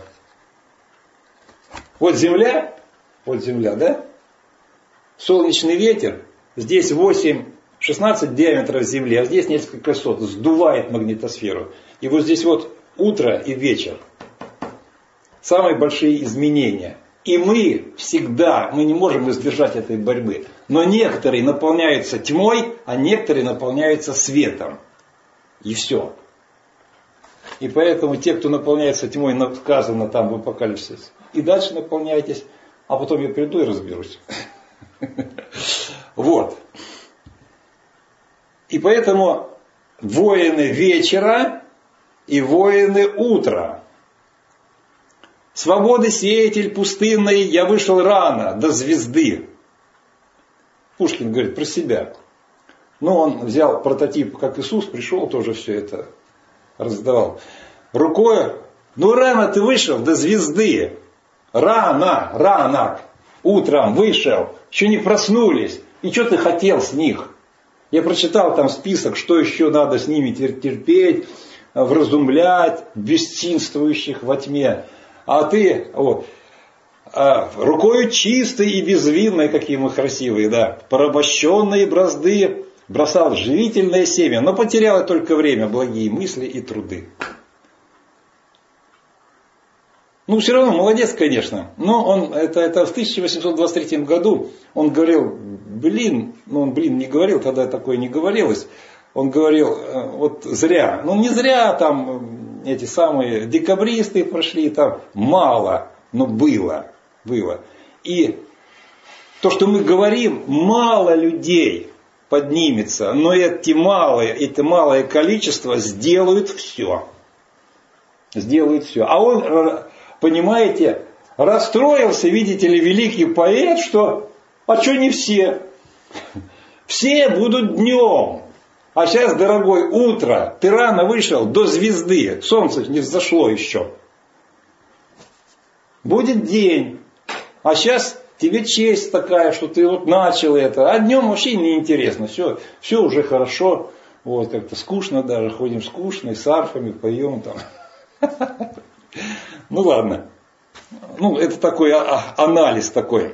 Вот Земля, вот Земля, да? Солнечный ветер, здесь восемь, шестнадцать диаметров Земли, а здесь несколько сот, сдувает магнитосферу. И вот здесь вот утро и вечер. Самые большие изменения. И мы всегда, мы не можем избежать этой борьбы. Но некоторые наполняются тьмой, а некоторые наполняются светом. И все. И поэтому те, кто наполняется тьмой, сказано там в Апокалипсисе, и дальше наполняйтесь, а потом я приду и разберусь. Вот. И поэтому воины вечера и воины утра. Свободы сеятель пустынный, я вышел рано, до звезды. Пушкин говорит про себя. Ну, он взял прототип, как Иисус пришел, тоже все это раздавал. Рукой, ну рано ты вышел до звезды. Рано, рано. Утром вышел, еще не проснулись. И что ты хотел с них? Я прочитал там список, что еще надо с ними терпеть, вразумлять бесчинствующих во тьме. А ты, вот, рукою чистой и безвинной, какие мы красивые, да, порабощенные бразды, бросал живительное семя, но потерял только время, благие мысли и труды. Ну, все равно молодец, конечно. Но он, это, это в тысяча восемьсот двадцать третьем году он говорил, блин, ну он, блин, не говорил, тогда такое не говорилось. Он говорил, вот зря. Ну, не зря там эти самые декабристы прошли, там мало, но было, было. И то, что мы говорим, мало людей поднимется, но эти малые, это малое количество сделают все. Сделают все. А он, понимаете, расстроился, видите ли, великий поэт, что, а что не все? Все будут днем. А сейчас, дорогой, утро, ты рано вышел до звезды, солнце не взошло еще. будет день. А сейчас тебе честь такая, что ты вот начал это. А днем вообще неинтересно. Все, все уже хорошо. Вот, как-то скучно даже. Ходим скучно, и с арфами поем там. Ну ладно. Ну, это такой анализ такой.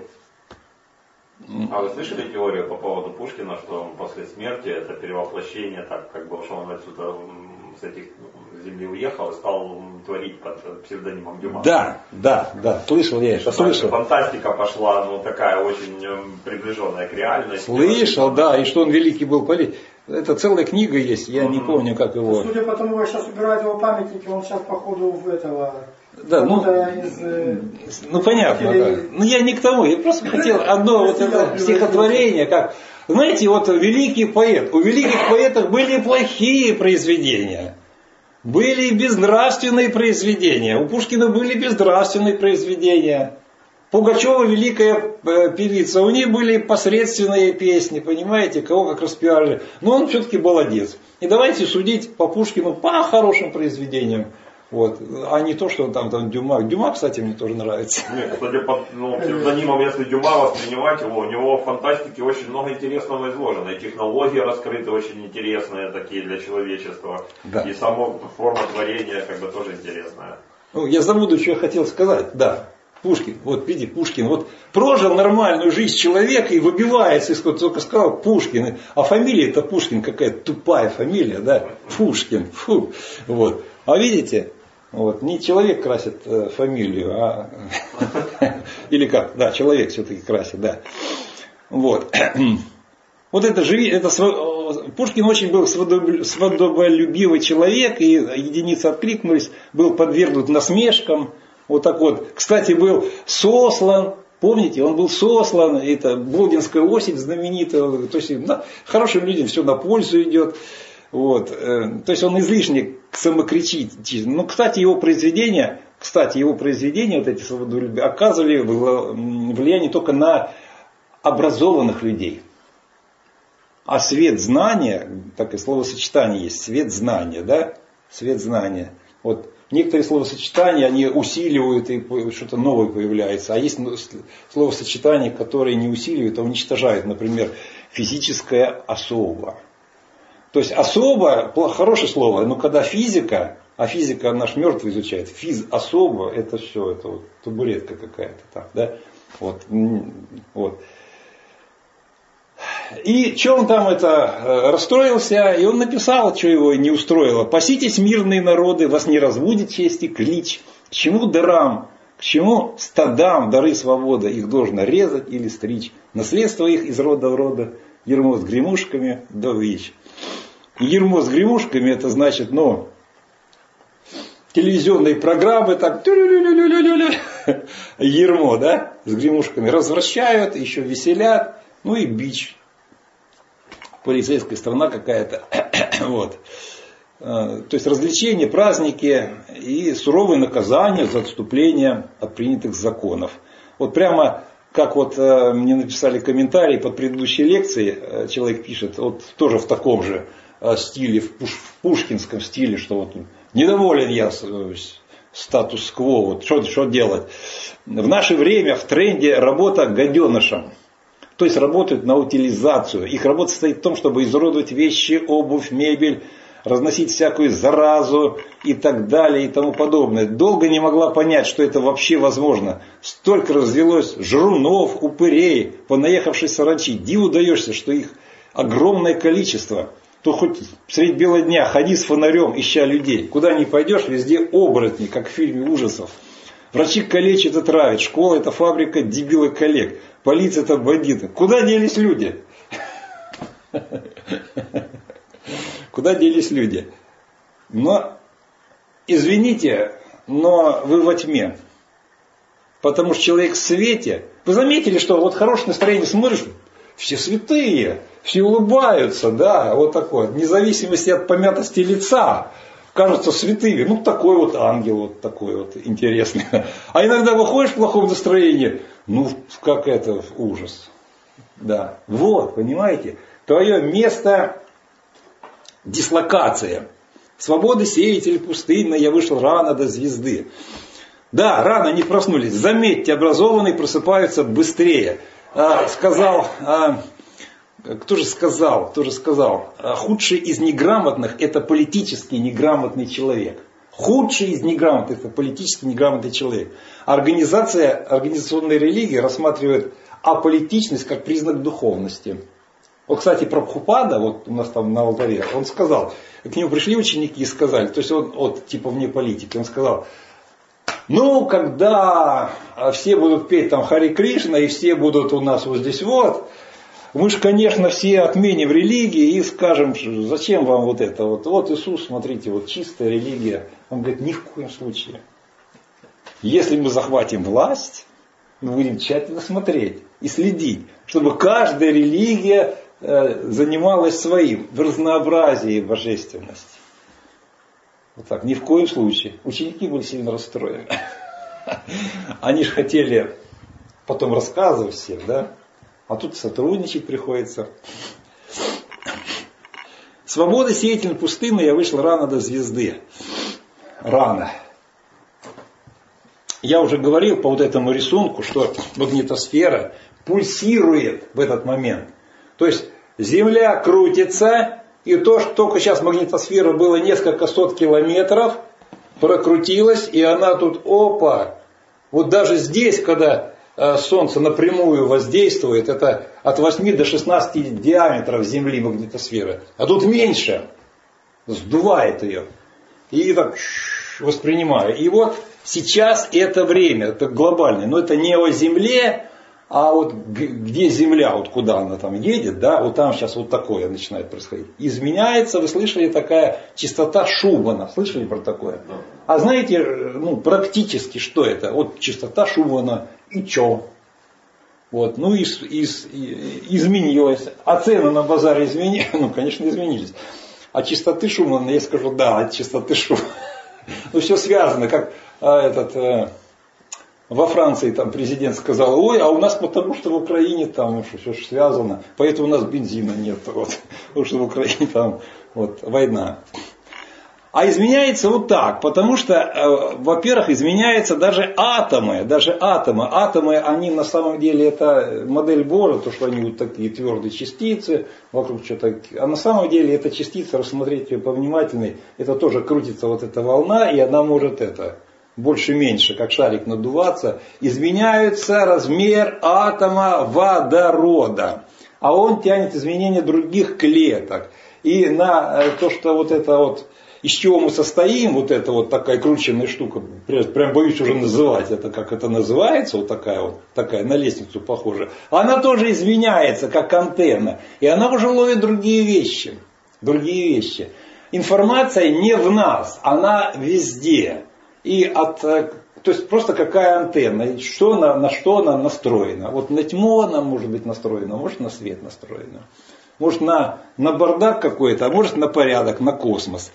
А вы слышали теорию по поводу Пушкина, что он после смерти это перевоплощение, так как бы что он отсюда с этих земли уехал и стал творить под псевдонимом Дюма? Да, да, да, слышал я это, слышал. Фантастика пошла, ну такая очень приближенная к реальности. Слышал, да, и что он великий был политик. Это целая книга есть, я mm-hmm. не помню, как его. Судя по тому, как сейчас убирают его памятники, он сейчас походу в этого. Да, ну, из, ну понятно, да. Ну я не к тому, я просто хотел одно вот это стихотворение, как, знаете, вот великий поэт, у великих поэтов были плохие произведения, были безнравственные произведения, у Пушкина были безнравственные произведения, Пугачева великая певица, у нее были посредственные песни, понимаете, кого как распиарили, но он все-таки молодец. И давайте судить по Пушкину по хорошим произведениям. Вот. А не то, что там, там Дюма. Дюма, кстати, мне тоже нравится. Нет, кстати, под ну, псевдонимом, если Дюма воспринимать его, у него в фантастике очень много интересного изложено. И технологии раскрыты очень интересные такие для человечества. Да. И сама форма творения как бы тоже интересная. Ну, я забуду, что я хотел сказать. Да. Пушкин, вот види, Пушкин, вот прожил нормальную жизнь человека и выбивается, из только сказал Пушкин, а фамилия-то Пушкин какая-то тупая фамилия, да, Пушкин, фу, вот. А видите, вот, не человек красит э, фамилию, а или как, да, человек все-таки красит, да, вот. Вот это же, это, Пушкин очень был свободолюбивый человек, и единицы откликнулись, был подвергнут насмешкам. Вот так вот. Кстати, был сослан, помните, он был сослан, это Бодинская осень знаменитая, то есть да, хорошим людям все на пользу идет. Вот. То есть он излишне самокричит. Ну, кстати, его произведения, кстати, его произведения, вот эти свободолюбие, оказывали влияние только на образованных людей. А свет знания, так и словосочетание есть, свет знания, да, свет знания. Вот. Некоторые словосочетания, они усиливают, и что-то новое появляется. А есть словосочетания, которые не усиливают, а уничтожают. Например, физическая особа. То есть особа, хорошее слово, но когда физика, а физика наш мертвый изучает, физ особа, это все, это вот табуретка какая-то там, да? Вот, вот. И что он там это расстроился, и он написал, что его не устроило. «Паситесь, мирные народы, вас не разбудит честь и клич. К чему дарам, к чему стадам дары свободы, их должно резать или стричь. Наследство их из рода в рода, ермо с гремушками до вич». И ермо с гремушками, это значит, ну, телевизионные программы, так, ермо, да, с гремушками развращают, еще веселят, ну и бич. Полицейская страна какая-то. Вот. То есть развлечения, праздники и суровые наказания за отступление от принятых законов. Вот прямо как вот мне написали комментарий под предыдущей лекцией, человек пишет, вот тоже в таком же стиле, в пушкинском стиле, что вот недоволен я статус-кво, вот что, что делать. В наше время в тренде работа гаденышем. То есть работают на утилизацию. Их работа состоит в том, чтобы изуродовать вещи, обувь, мебель, разносить всякую заразу и так далее и тому подобное. Долго не могла понять, что это вообще возможно. Столько развелось жрунов, упырей, понаехавшей саранчи. Диву даешься, что их огромное количество. То хоть средь бела дня ходи с фонарем, ища людей. Куда ни пойдешь, везде оборотни, как в фильме ужасов. Врачи калечат и травят. Школа — это фабрика дебилок коллег. Полиция — это бандиты. Куда делись люди? Куда делись люди? Но, извините, но вы во тьме. Потому что человек в свете. Вы заметили, что вот хорошее настроение смотришь, все святые, все улыбаются, да, вот такое. Вне зависимости от помятости лица. Кажутся святыми. Ну, такой вот ангел, вот такой вот интересный. А иногда выходишь в плохом настроении, ну, как это, ужас. Да. Вот, понимаете? Твое место дислокация. Свободы сеятель пустынный, я вышел рано до звезды. Да, рано не проснулись. Заметьте, образованные просыпаются быстрее. А, сказал, а, кто же сказал, кто же сказал, а, худший из неграмотных это политически неграмотный человек. Худший из неграмотных это политически неграмотный человек. Организация, организационная религия рассматривает аполитичность как признак духовности. Вот, кстати, Прабхупада, вот у нас там на алтаре, он сказал, к нему пришли ученики и сказали, то есть он, вот, типа вне политики, он сказал, ну, когда все будут петь там Хари Кришна, и все будут у нас вот здесь вот, мы же, конечно, все отменим религии и скажем, зачем вам вот это, вот, вот Иисус, смотрите, вот чистая религия. Он говорит, ни в коем случае. Если мы захватим власть, мы будем тщательно смотреть и следить, чтобы каждая религия э, занималась своим в разнообразии божественности. Вот так, ни в коем случае. Ученики были сильно расстроены. Они же хотели потом рассказывать всем, да? А тут сотрудничать приходится. Свобода сеятельной пустыны, я вышел рано до звезды. Рано. Я уже говорил по вот этому рисунку, что магнитосфера пульсирует в этот момент. То есть Земля крутится, и то, что только сейчас магнитосфера было несколько сот километров, прокрутилась, и она тут, опа, вот даже здесь, когда Солнце напрямую воздействует, это от восьми до шестнадцати диаметров Земли магнитосферы, а тут меньше, сдувает ее, и так воспринимаю. И вот сейчас это время, это глобальное, но это не о Земле, а вот где Земля, вот куда она там едет, да, вот там сейчас вот такое начинает происходить. Изменяется, вы слышали, такая частота Шумана, слышали про такое? А знаете, ну, практически что это? Вот частота Шумана и чё? Вот, ну, и, и, и, изменилась. А цены на базаре изменились? Ну, конечно, изменились. А частоты Шумана, я скажу, да, от частоты Шумана. Ну, все связано, как а, этот... А, во Франции там президент сказал, ой, а у нас потому что в Украине там все связано, поэтому у нас бензина нет, вот, потому что в Украине там вот, война. А изменяется вот так, потому что, э, во-первых, изменяются даже атомы, даже атомы. Атомы, они на самом деле это модель Бора, то, что они вот такие твердые частицы, вокруг что-то, а на самом деле эта частица, рассмотреть ее повнимательней, это тоже крутится вот эта волна, и она может это... больше-меньше, как шарик надуваться, изменяется размер атома водорода. А он тянет изменения других клеток. И на то, что вот это вот, из чего мы состоим, вот эта вот такая крученная штука, прям боюсь уже называть это, как это называется, вот такая вот, такая на лестницу похожа, она тоже изменяется, как антенна. И она уже ловит другие вещи. Другие вещи. Информация не в нас, она везде. И от, то есть просто какая антенна, что на, на что она настроена. Вот на тьму она может быть настроена, может на свет настроена. Может на, на бардак какой-то, а может на порядок, на космос.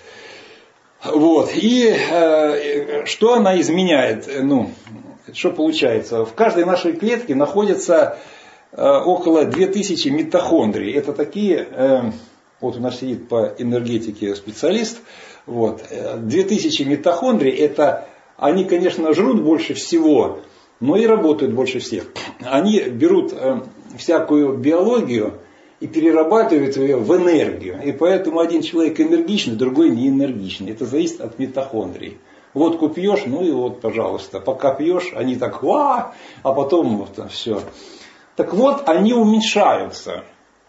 Вот. И э, что она изменяет? Ну, что получается? В каждой нашей клетке находится э, около две тысячи митохондрий. Это такие, э, вот у нас сидит по энергетике специалист, вот. Две тысячи митохондрий, это, они, конечно, жрут больше всего, но и работают больше всех. Они берут э, всякую биологию и перерабатывают ее в энергию. И поэтому один человек энергичный, другой не энергичный. Это зависит от митохондрий. Водку пьешь, ну и вот, пожалуйста. Пока пьешь, они так, ва, а потом вот все. Так вот, они уменьшаются.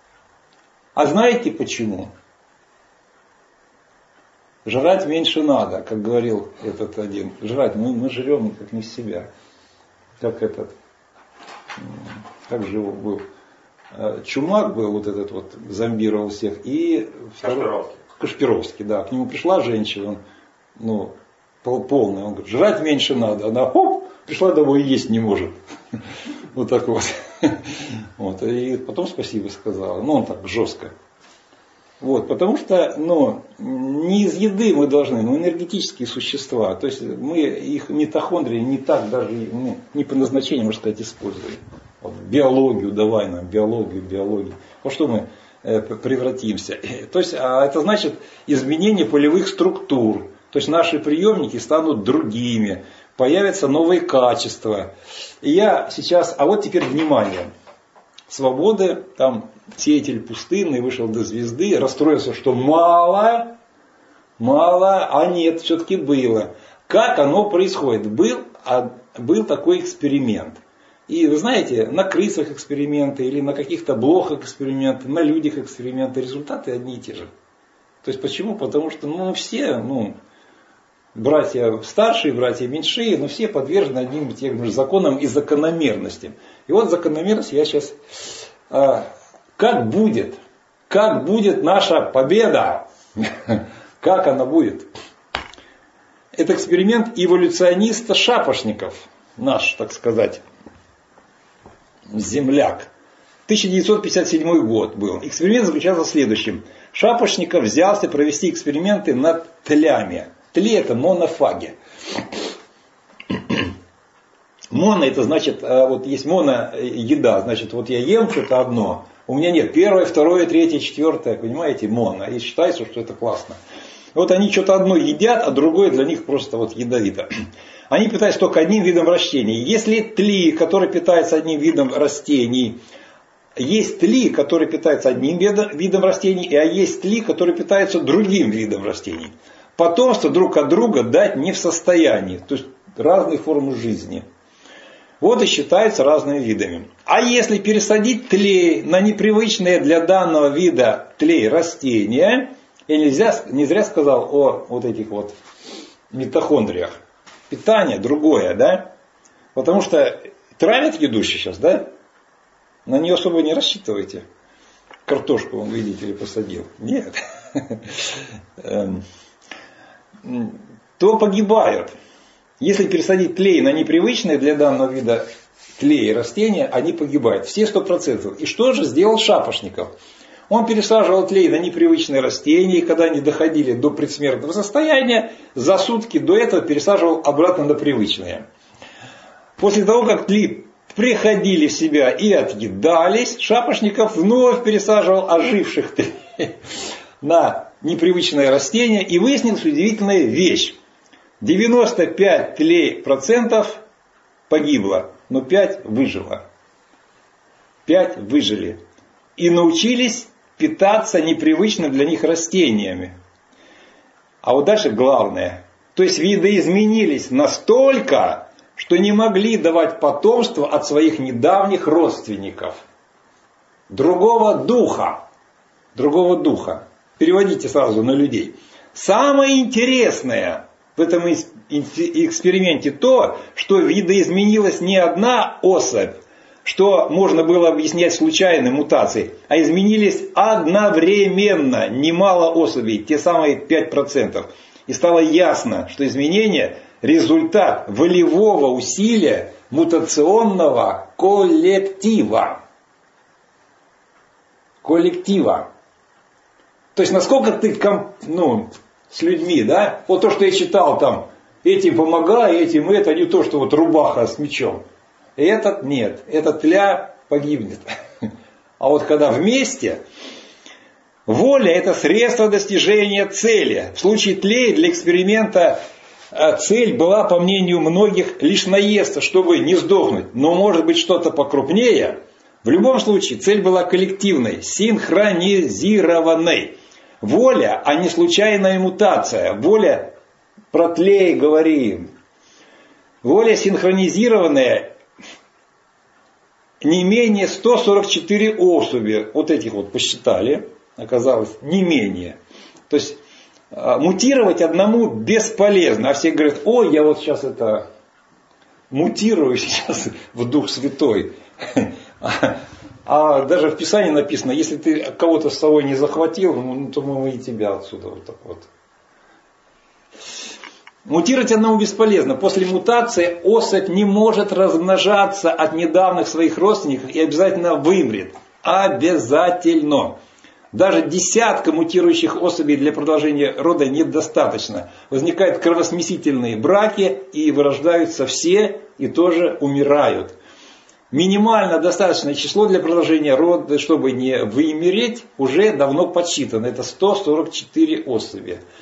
А знаете почему? Жрать меньше надо, как говорил этот один. Жрать, мы, мы жрем как не в себя. Как этот, как же его был. Чумак был, вот этот вот, зомбировал всех. И Кашпировский. Кашпировский, да. К нему пришла женщина, он, ну, полный. Он говорит, жрать меньше надо. Она, хоп, пришла домой и есть не может. Вот так вот. Вот. И потом спасибо сказала. Ну, он так жестко. Вот, потому что ну, не из еды мы должны, но энергетические существа. То есть мы их митохондрии не так даже, ну, не по назначению, можно сказать, используем. Вот, биологию давай нам, биологию, биологию. Во что мы э, превратимся? То есть а это значит изменение полевых структур. То есть наши приемники станут другими. появятся новые качества. И я сейчас, а вот теперь внимание. Свободы, там сеятель пустынный вышел до звезды, расстроился, что мало, мало, а нет, все-таки было. Как оно происходит? Был, а, был такой эксперимент. И вы знаете, на крысах эксперименты или на каких-то блохах эксперименты, на людях эксперименты, результаты одни и те же. То есть почему? Потому что ну, все, ну, братья старшие, братья меньшие, но все подвержены одним и тем же законам и закономерностям. И вот закономерность я сейчас... А, как будет? Как будет наша победа? Как она будет? Это эксперимент эволюциониста Шапошников, наш, так сказать, земляк. тысяча девятьсот пятьдесят седьмой год был. Эксперимент заключался в следующем. Шапошников взялся провести эксперименты над тлями. Тли это монофаги. Моно это значит, вот есть моно еда, значит вот я ем что-то одно, у меня нет первое, второе, третье, четвертое, понимаете, моно. И считается, что это классно. Вот они что-то одно едят, а другое для них просто вот ядовито. Они питаются только одним видом растений. Если тли, который питается одним видом растений, есть тли, которые питаются одним видом растений, а есть тли, которые питаются другим видом растений. Потомство друг от друга дать не в состоянии. То есть разные формы жизни. Вот и считаются разными видами. А если пересадить тлей на непривычные для данного вида тлей растения, я нельзя, не зря сказал о вот этих вот митохондриях. Питание другое, да? Потому что травят еду сейчас, да? На нее особо не рассчитывайте. Картошку, он, видите ли, посадил. Нет. То погибают. Если пересадить тлей на непривычные для данного вида тлей растения, они погибают. Все сто процентов. И что же сделал Шапошников? Он пересаживал тлей на непривычные растения, и когда они доходили до предсмертного состояния, за сутки до этого пересаживал обратно на привычные. После того, как тли приходили в себя и отъедались, Шапошников вновь пересаживал оживших тлей на непривычное растение, и выяснилась удивительная вещь. девяносто пять тлей процентов погибло, но пять выжило. пять выжили. И научились питаться непривычным для них растениями. А вот дальше главное. То есть видоизменились настолько, что не могли давать потомство от своих недавних родственников. Другого духа. Другого духа. Переводите сразу на людей. Самое интересное в этом эксперименте то, что видоизменилась не одна особь, что можно было объяснять случайной мутацией, а изменились одновременно немало особей, те самые пять процентов. И стало ясно, что изменения – результат волевого усилия мутационного коллектива. Коллектива. То есть насколько ты ну, с людьми, да? Вот то, что я читал там, этим помогай, этим это, не то, что вот рубаха с мечом. Этот нет, этот тля погибнет. А вот когда вместе, воля это средство достижения цели. В случае тлей для эксперимента цель была, по мнению многих, лишь наесться, чтобы не сдохнуть. Но может быть что-то покрупнее. В любом случае цель была коллективной, синхронизированной. Воля, а не случайная мутация. Воля, про тлей говорим. Воля синхронизированная, не менее сто сорок четыре особи, вот этих вот посчитали, оказалось не менее. То есть мутировать одному бесполезно. А все говорят, ой, я вот сейчас это мутирую сейчас в Дух Святой. А даже в Писании написано, если ты кого-то с собой не захватил, ну, то мы и тебя отсюда вот так вот. Мутировать одному бесполезно. После мутации особь не может размножаться от недавних своих родственников и обязательно вымрет. Обязательно. Даже десятка мутирующих особей для продолжения рода недостаточно. Возникают кровосмесительные браки и вырождаются все и тоже умирают. Минимально достаточное число для продолжения рода, чтобы не вымереть, уже давно подсчитано. Это сто сорок четыре особи.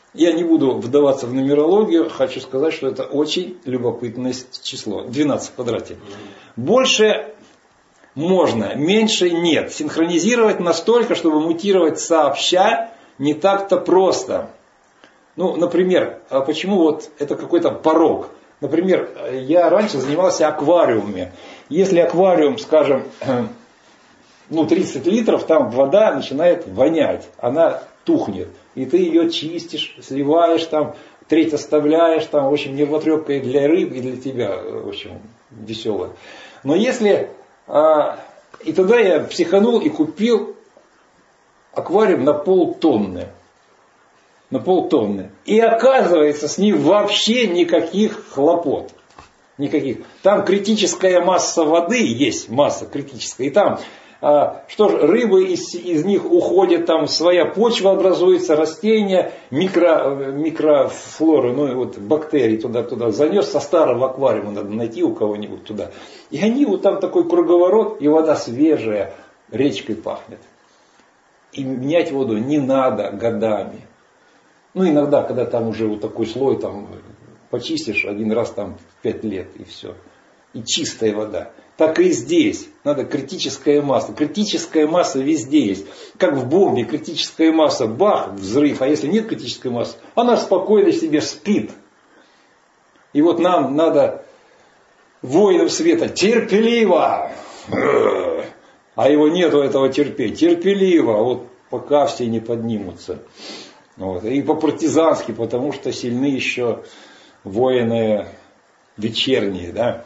Я не буду вдаваться в нумерологию, хочу сказать, что это очень любопытное число. двенадцать в квадрате. Больше можно, меньше нет. Синхронизировать настолько, чтобы мутировать сообща, не так-то просто. Ну, например, а почему вот это какой-то порог? Например, я раньше занимался аквариумами. Если аквариум, скажем, ну, тридцать литров, там вода начинает вонять. Она тухнет. И ты ее чистишь, сливаешь, там, треть оставляешь, там, в общем, нервотрепка и для рыб, и для тебя, в общем, веселая. Но если... А, и тогда я психанул и купил аквариум на полтонны. На полтонны. И оказывается, с ним вообще никаких хлопот. Никаких. Там критическая масса воды есть, масса критическая. И там... А, что ж, рыбы из, из них уходят, там своя почва образуется, растения, микро, микрофлоры, ну и вот бактерии туда-туда занес, со старого аквариума надо найти у кого-нибудь туда. И они вот там такой круговорот, и вода свежая, речкой пахнет. И менять воду не надо годами. Ну иногда, когда там уже вот такой слой там почистишь один раз там пять лет и все. И чистая вода. Так и здесь. Надо критическая масса. Критическая масса везде есть. Как в бомбе критическая масса. Бах, взрыв. А если нет критической массы, она спокойно себе спит. И вот нам надо воинам света терпеливо. А его нету этого терпеть. Терпеливо. Вот пока все не поднимутся. Вот. И по-партизански, потому что сильны еще воины вечерние. Да?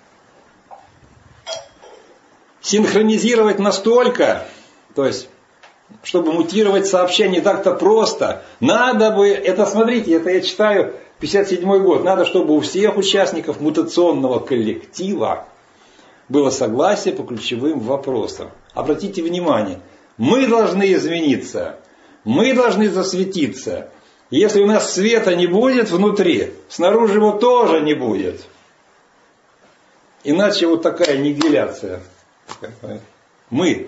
Синхронизировать настолько, то есть, чтобы мутировать сообщение не так-то просто, надо бы, это смотрите, это я читаю пятьдесят седьмой год, надо, чтобы у всех участников мутационного коллектива было согласие по ключевым вопросам. Обратите внимание, мы должны измениться, мы должны засветиться. Если у нас света не будет внутри, снаружи его тоже не будет. Иначе вот такая нигиляция. Мы.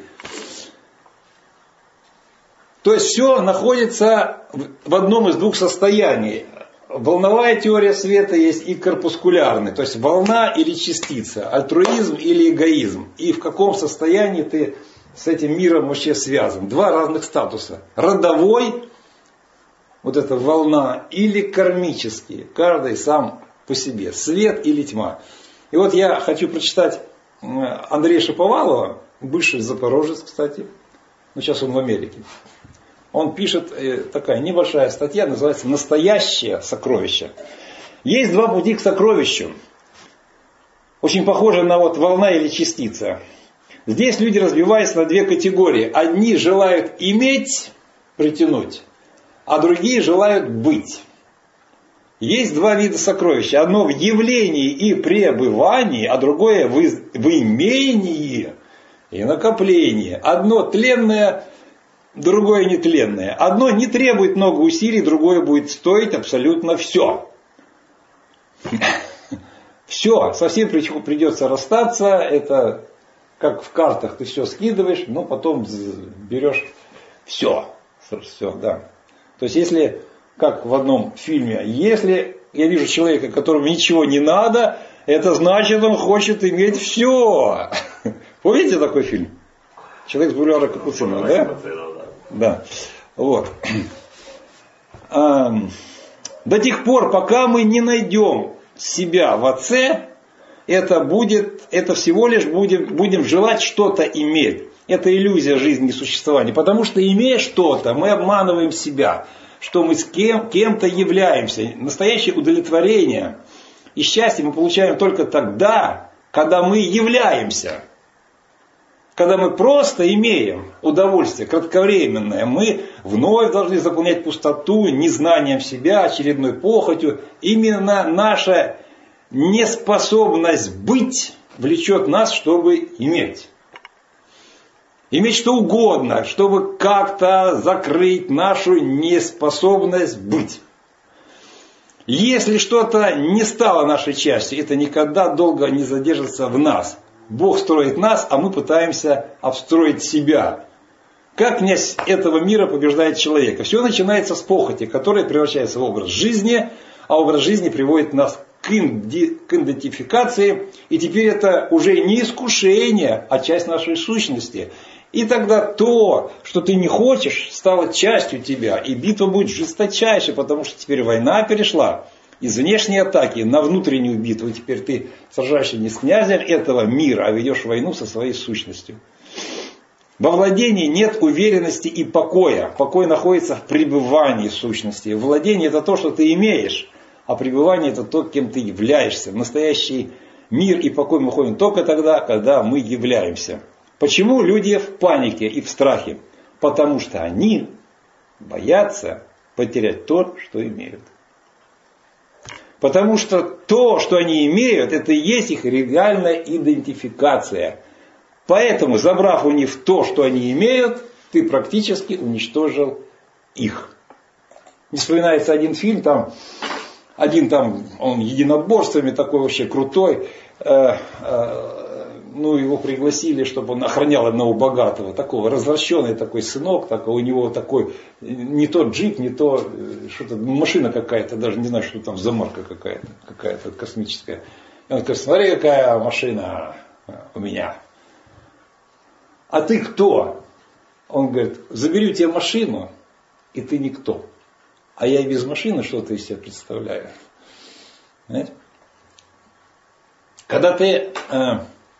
То есть все находится в одном из двух состояний. Волновая теория света есть и корпускулярная. То есть волна или частица. Альтруизм или эгоизм. И в каком состоянии ты с этим миром вообще связан. Два разных статуса. Родовой, вот эта волна, или кармический. Каждый сам по себе. Свет или тьма. И вот я хочу прочитать Андрея Шаповалова, бывший запорожец, кстати, но сейчас он в Америке. Он пишет, такая небольшая статья, называется «Настоящее сокровище». Есть два пути к сокровищу. Очень похоже на вот волна или частица. Здесь люди разбиваются на две категории. Одни желают иметь, притянуть, а другие желают быть. Есть два вида сокровища. Одно в явлении и пребывании, а другое в, из... в имении и накоплении. Одно тленное, другое нетленное. Одно не требует много усилий, другое будет стоить абсолютно все. Все, совсем придется расстаться. Это как в картах ты все скидываешь, но потом берешь все. Все, да. То есть если... Как в одном фильме, если я вижу человека, которому ничего не надо, это значит, он хочет иметь все. Помните такой фильм? Человек с бульвара Капуцинова, да? Да. Вот. До тех пор, пока мы не найдем себя в Отце, это будет, это всего лишь будем, будем желать что-то иметь. Это иллюзия жизни и существования. Потому что, имея что-то, мы обманываем себя. Что мы с кем, кем-то являемся. Настоящее удовлетворение и счастье мы получаем только тогда, когда мы являемся. Когда мы просто имеем удовольствие кратковременное, мы вновь должны заполнять пустоту незнанием себя, очередной похотью. Именно наша неспособность быть влечет нас, чтобы иметь. Иметь что угодно, чтобы как-то закрыть нашу неспособность быть. Если что-то не стало нашей частью, это никогда долго не задержится в нас. Бог строит нас, а мы пытаемся обстроить себя. Как князь этого мира побеждает человека? Все начинается с похоти, которая превращается в образ жизни, а образ жизни приводит нас к, инди, к идентификации. И теперь это уже не искушение, а часть нашей сущности. И тогда то, что ты не хочешь, стало частью тебя. И битва будет жесточайшей, потому что теперь война перешла из внешней атаки на внутреннюю битву. И теперь ты сражаешься не с князем этого мира, а ведешь войну со своей сущностью. Во владении нет уверенности и покоя. Покой находится в пребывании сущности. Владение это то, что ты имеешь, а пребывание это то, кем ты являешься. В настоящий мир и покой мы ходим только тогда, когда мы являемся. Почему люди в панике и в страхе? Потому что они боятся потерять то, что имеют. Потому что то, что они имеют, это и есть их реальная идентификация. Поэтому, забрав у них то, что они имеют, ты практически уничтожил их. Не вспоминается один фильм, там, один там, он единоборствами такой вообще крутой, э, э, ну его пригласили, чтобы он охранял одного богатого, такого развращенный такой сынок, такой, у него такой, не то джип, не то, что-то, машина какая-то, даже не знаю, что там за марка какая-то, какая-то космическая. И он говорит, смотри, какая машина у меня. А ты кто? Он говорит, забери у тебя машину, и ты никто. А я и без машины что-то из себя представляю. Знаете? Когда ты... Э,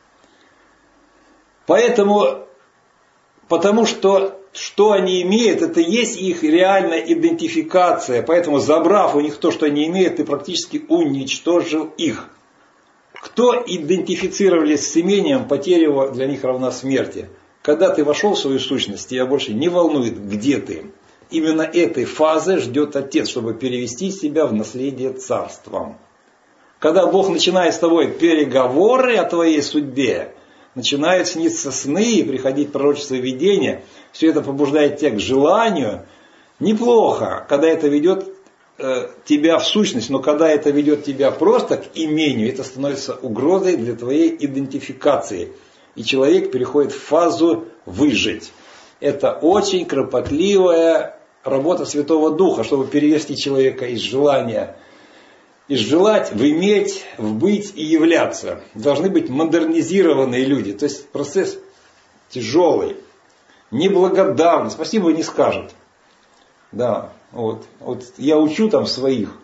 поэтому, потому что, что они имеют, это есть их реальная идентификация. Поэтому, забрав у них то, что они имеют, ты практически уничтожил их. Кто идентифицировались с имением, потеря его для них равна смерти. Когда ты вошел в свою сущность, тебя больше не волнует, где ты. Именно этой фазы ждет Отец, чтобы перевести себя в наследие царством. Когда Бог начинает с тобой переговоры о твоей судьбе, начинают сниться сны и приходить пророчества и видения, все это побуждает тебя к желанию. Неплохо, когда это ведет э, тебя в сущность, но когда это ведет тебя просто к имению, это становится угрозой для твоей идентификации. И человек переходит в фазу выжить. Это очень кропотливая работа Святого Духа, чтобы перевести человека из желания, из желать в иметь, в быть и являться. Должны быть модернизированные люди. То есть процесс тяжелый, неблагодарный. Спасибо не скажет. Да, вот, вот я учу там своих.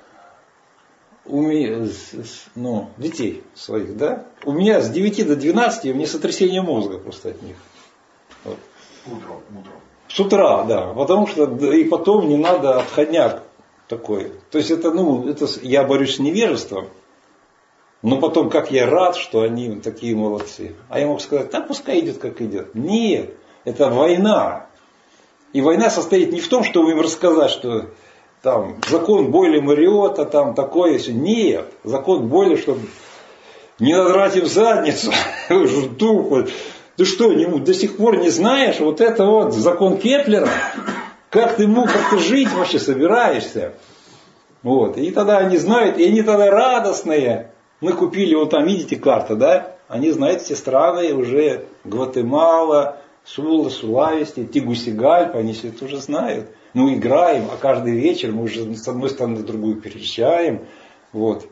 У меня, ну, детей своих, да? У меня с девяти до двенадцати у меня сотрясение мозга просто от них. Вот. Утром, утром. С утра, да. Потому что и потом не надо отходняк такой. То есть это, ну, это я борюсь с невежеством. Но потом, как я рад, что они такие молодцы. А я мог сказать, да пускай идет, как идет. Нет, это война. И война состоит не в том, чтобы им рассказать, что там закон Бойля-Мариотта, там такое все. Нет, закон Бойля, чтобы не надрать им задницу. Жду. Ты что, не, до сих пор не знаешь, вот это вот закон Кеплера? Как ты мог, как ты жить вообще собираешься? Вот. И тогда они знают, и они тогда радостные. Мы купили, вот там видите карта, да? Они знают все страны, уже Гватемала, Сула, Сулавести, Тегусигальпа, они все это уже знают. Мы играем, а каждый вечер мы уже с одной стороны на другую переезжаем. Вот.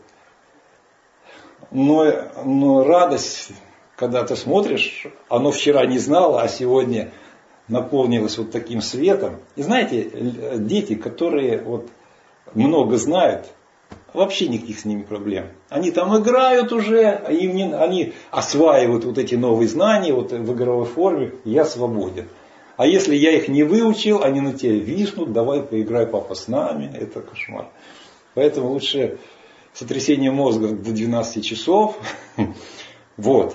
Но, но радость, когда ты смотришь, оно вчера не знало, а сегодня наполнилось вот таким светом. И знаете, дети, которые вот много знают, вообще никаких с ними проблем. Они там играют уже, они, они осваивают вот эти новые знания вот в игровой форме, я свободен. А если я их не выучил, они на тебя виснут, давай поиграй, папа, с нами, это кошмар. Поэтому лучше сотрясение мозга до двенадцати часов. Вот.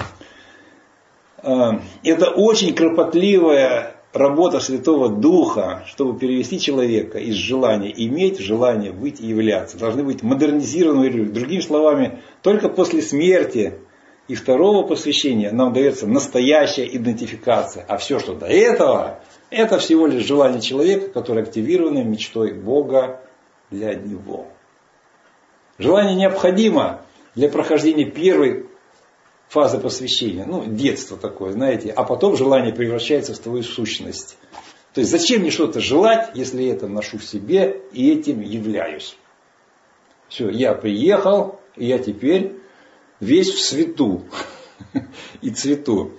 Это очень кропотливая работа Святого Духа, чтобы перевести человека из желания иметь в желание быть и являться. Должны быть модернизированные люди. Другими словами, только после смерти и второго посвящения нам дается настоящая идентификация. А все, что до этого, это всего лишь желание человека, которое активировано мечтой Бога для него. Желание необходимо для прохождения первой фаза посвящения, ну, детство такое, знаете, а потом желание превращается в твою сущность. То есть зачем мне что-то желать, если я это ношу в себе и этим являюсь? Все, я приехал, и я теперь весь в свету и цвету.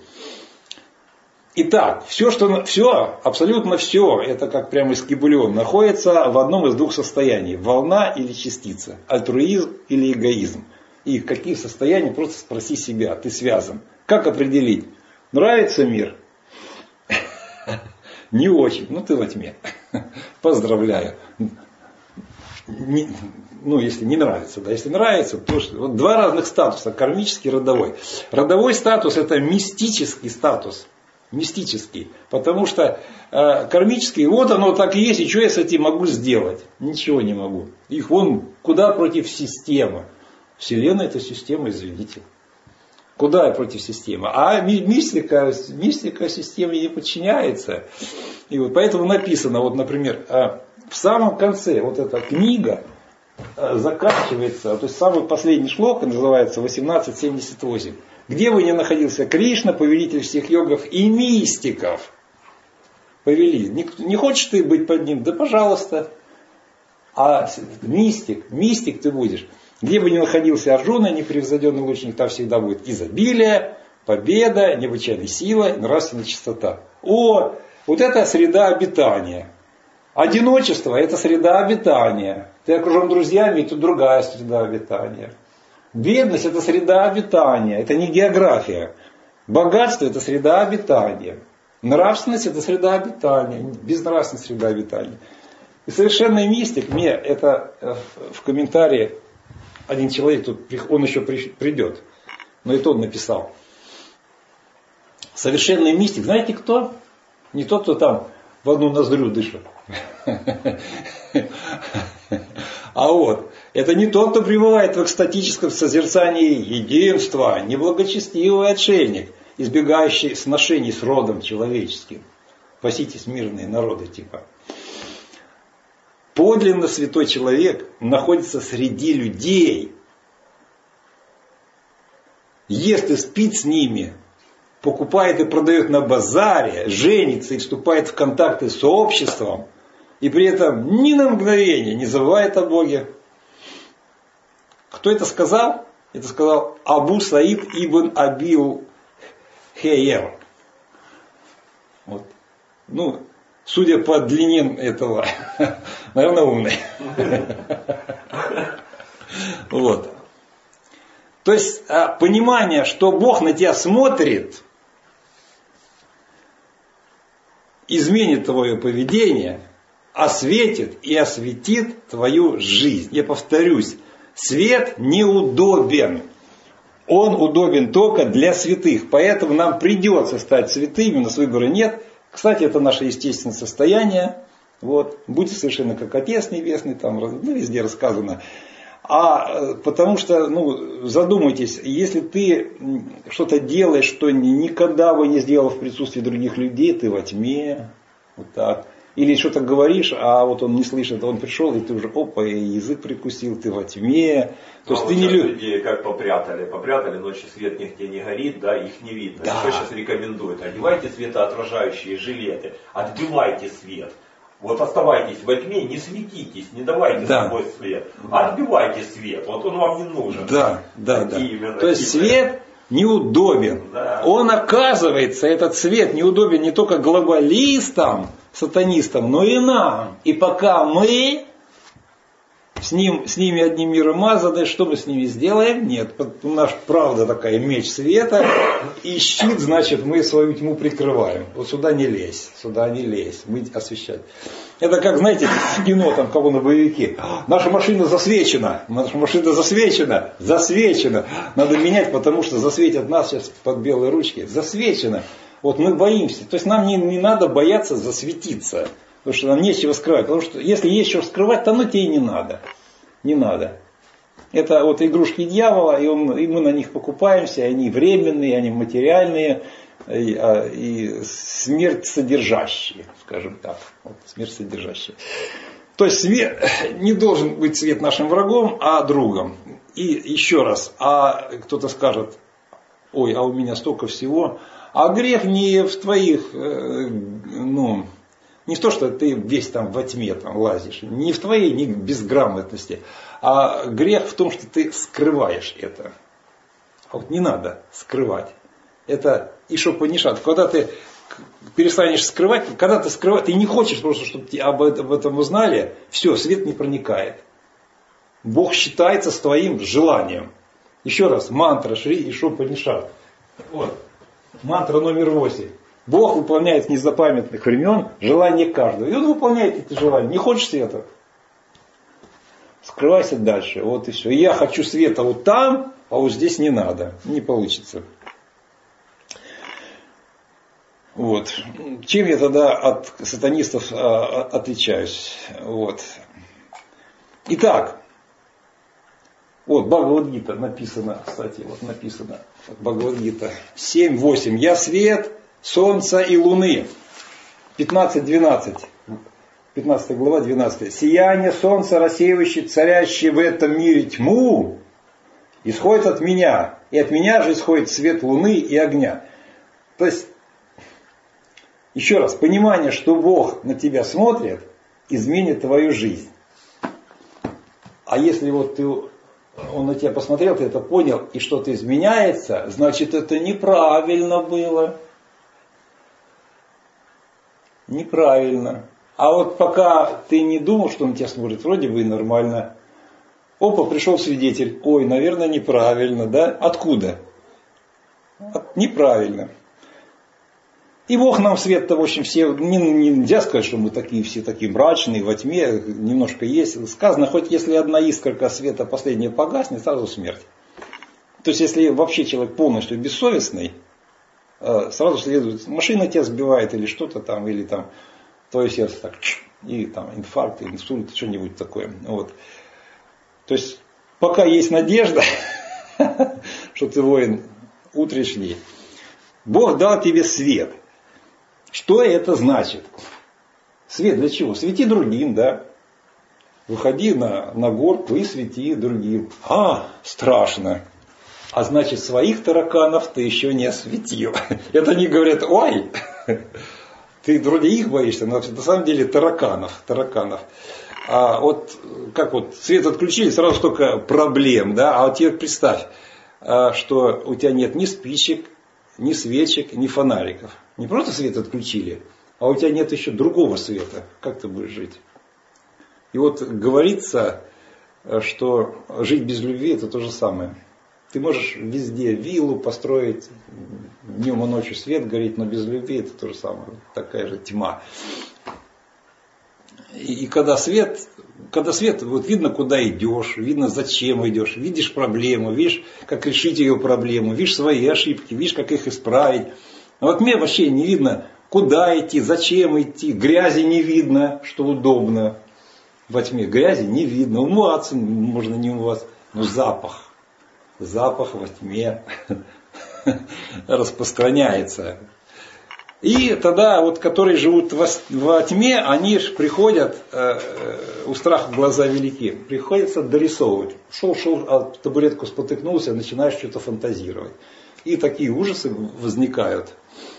Итак, все, что, все, абсолютно все, это как прямо из Кибулион, находится в одном из двух состояний. Волна или частица, альтруизм или эгоизм. И в каких состояниях, просто спроси себя, ты связан. Как определить? Нравится мир? Не очень, ну ты во тьме. Поздравляю. Не, ну, если не нравится, да, если нравится, то что, вот два разных статуса, кармический и родовой. Родовой статус это мистический статус. Мистический. Потому что э, кармический, вот оно так и есть, и что я с этим могу сделать? Ничего не могу. Их вон куда против системы. Вселенная это система, извините. Куда я против системы? А мистика, мистика системе не подчиняется. И вот поэтому написано, вот, например, в самом конце вот эта книга заканчивается, то есть самый последний шлок называется восемнадцать семьдесят восемь. Где бы ни находился Кришна, повелитель всех йогов и мистиков. Повелитель. Не, не хочешь ты быть под ним? Да пожалуйста. А мистик, мистик ты будешь. Где бы ни находился Арджуна, непревзойденный лучник, там всегда будет изобилие, победа, необычайная сила, нравственная чистота. О, вот это среда обитания. Одиночество это среда обитания. Ты окружен друзьями, это другая среда обитания. Бедность это среда обитания, это не география. Богатство это среда обитания. Нравственность это среда обитания, безнравственность среда обитания. И совершенный мистик, мне это в комментарии один человек, тут, он еще придет, но это он написал. Совершенный мистик, знаете кто? Не тот, кто там в одну ноздрю дышит. А вот, это не тот, кто пребывает в экстатическом созерцании единства, не благочестивый отшельник, избегающий сношений с родом человеческим. Спаситесь, мирные народы, типа. Подлинно святой человек находится среди людей, ест и спит с ними, покупает и продает на базаре, женится и вступает в контакты с обществом, и при этом ни на мгновение не забывает о Боге. Кто это сказал? Это сказал Абу Саид ибн Абил Хейер. Вот. Ну, судя по длине этого, наверное, умный. Вот. То есть понимание, что Бог на тебя смотрит, изменит твое поведение, осветит и осветит твою жизнь. Я повторюсь, свет неудобен. Он удобен только для святых. Поэтому нам придется стать святыми, у нас выбора нет. Кстати, это наше естественное состояние. Вот. Будьте совершенно как Отец Небесный, там ну, везде рассказано. А потому что, ну, задумайтесь, если ты что-то делаешь, что никогда бы не сделал в присутствии других людей, ты во тьме. Вот так. Или что-то говоришь, а вот он не слышит, он пришел, и ты уже, опа, и язык прикусил, ты во тьме. То есть а ты вот не любишь. Людей как попрятали, попрятали, ночью свет нигде не горит, да, их не видно. Да. Кто сейчас рекомендует? Одевайте светоотражающие жилеты, отбивайте свет. Вот оставайтесь во тьме, не светитесь, не давайте да. собой свет. Отбивайте свет, вот он вам не нужен. Да, да, да. Именно, То есть свет неудобен. Да. Он, оказывается, этот свет неудобен не только глобалистам, сатанистам, но и нам. И пока мы с, ним, с ними одним миром мазаны, что мы с ними сделаем? Нет. У нас правда такая меч света и щит, значит, мы свою тьму прикрываем. Вот сюда не лезь, сюда не лезь, мы освещать. Это как, знаете, в кино, там, кого на боевике. Наша машина засвечена, наша машина засвечена, засвечена. Надо менять, потому что засветят нас сейчас под белые ручки. Засвечено. Вот мы боимся. То есть нам не, не надо бояться засветиться. Потому что нам нечего скрывать. Потому что если есть что скрывать, то оно тебе и не надо. Не надо. Это вот игрушки дьявола, и, он, и мы на них покупаемся, они временные, они материальные, и, и смерть содержащие, скажем так. Вот, смерть содержащая. То есть свет, не должен быть свет нашим врагом, а другом. И еще раз, а кто-то скажет, ой, а у меня столько всего. А грех не в твоих, ну, не в то, что ты весь там во тьме там лазишь, не в твоей не безграмотности, а грех в том, что ты скрываешь это. А вот не надо скрывать. Это ишопанишат. Когда ты перестанешь скрывать, когда ты скрываешь, ты не хочешь просто, чтобы об этом узнали, все, свет не проникает. Бог считается с твоим желанием. Еще раз, мантра Шри Ишопанишат. Вот. Мантра номер восемь. Бог выполняет с незапамятных времен желания каждого. И Он выполняет эти желания. Не хочешь света? Скрывайся дальше. Вот и все. Я хочу света вот там, а вот здесь не надо. Не получится. Вот. Чем я тогда от сатанистов а, отличаюсь? Вот. Итак. Вот, Бхагавад-гита написано, кстати, вот написано. Бхагавад-гита семь восемь. Я свет солнца и луны. пятнадцать двенадцать. пятнадцатая глава, двенадцатая. Сияние солнца, рассеивающее, царящее в этом мире тьму, исходит от меня. И от меня же исходит свет луны и огня. То есть, еще раз, понимание, что Бог на тебя смотрит, изменит твою жизнь. А если вот ты, он на тебя посмотрел, ты это понял, и что-то изменяется, значит, это неправильно было. Неправильно. А вот пока ты не думал, что он на тебя смотрит, вроде бы и нормально. Опа, пришел свидетель. Ой, наверное, неправильно, да? Откуда? От, неправильно. И Бог нам свет-то, в общем, все, не, нельзя сказать, что мы такие все такие мрачные, во тьме, немножко есть. Сказано, хоть если одна искорка света последняя погаснет, сразу смерть. То есть, если вообще человек полностью бессовестный, сразу следует, машина тебя сбивает или что-то там, или там твое сердце так, и там инфаркт, инсульт, что-нибудь такое. Вот. То есть, пока есть надежда, что ты воин утренний, Бог дал тебе свет. Что это значит? Свет для чего? Свети другим, да. Выходи на, на горку и свети другим. А, страшно. А значит, своих тараканов ты еще не осветил. Это они говорят, ой, ты вроде их боишься, но на самом деле тараканов. тараканов. А вот как вот свет отключили, сразу столько проблем, да. А вот теперь представь, что у тебя нет ни спичек, ни свечек, ни фонариков. Не просто свет отключили, а у тебя нет еще другого света. Как ты будешь жить? И вот говорится, что жить без любви это то же самое. Ты можешь везде виллу построить, днем и ночью свет горит, но без любви это то же самое. Такая же тьма. И, и когда свет, когда свет, вот видно, куда идешь, видно, зачем идешь, видишь проблему, видишь, как решить ее проблему, видишь свои ошибки, видишь, как их исправить. Но вот мне вообще не видно, куда идти, зачем идти, грязи не видно, что удобно. Во тьме грязи не видно, умываться можно не умываться, но запах. Запах во тьме распространяется. И тогда, вот, которые живут во, во тьме, они же приходят, э, у страха глаза велики, приходится дорисовывать. Шел, шел, а табуретку спотыкнулся, начинаешь что-то фантазировать. И такие ужасы возникают.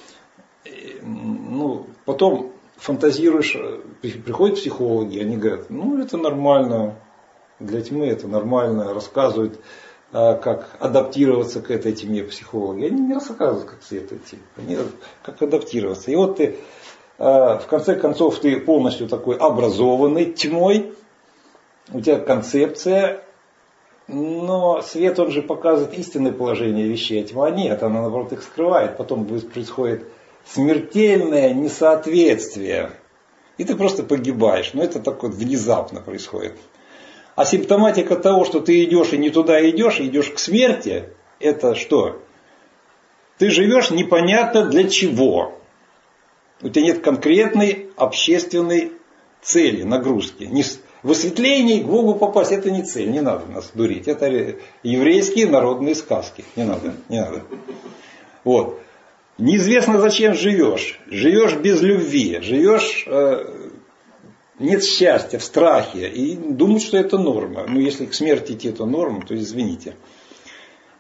Ну, потом фантазируешь, приходят психологи, они говорят, ну это нормально, для тьмы это нормально, рассказывают, как адаптироваться к этой тьме психологи. Они не рассказывают, как с этой тьмы, они как адаптироваться. И вот ты, в конце концов, ты полностью такой образованный тьмой, у тебя концепция, но свет, он же показывает истинное положение вещей, а тьма нет, она наоборот их скрывает. Потом происходит смертельное несоответствие, и ты просто погибаешь. Но это так вот внезапно происходит. А симптоматика того, что ты идешь и не туда идешь, и идешь к смерти, это что? Ты живешь непонятно для чего. У тебя нет конкретной общественной цели, нагрузки. В осветлении к Богу попасть, это не цель, не надо нас дурить. Это еврейские народные сказки. Не надо, не надо. Вот. Неизвестно, зачем живешь. Живешь без любви. Живешь, э, нет счастья, в страхе. И думаешь, что это норма. Ну, если к смерти идти, то норма, то извините.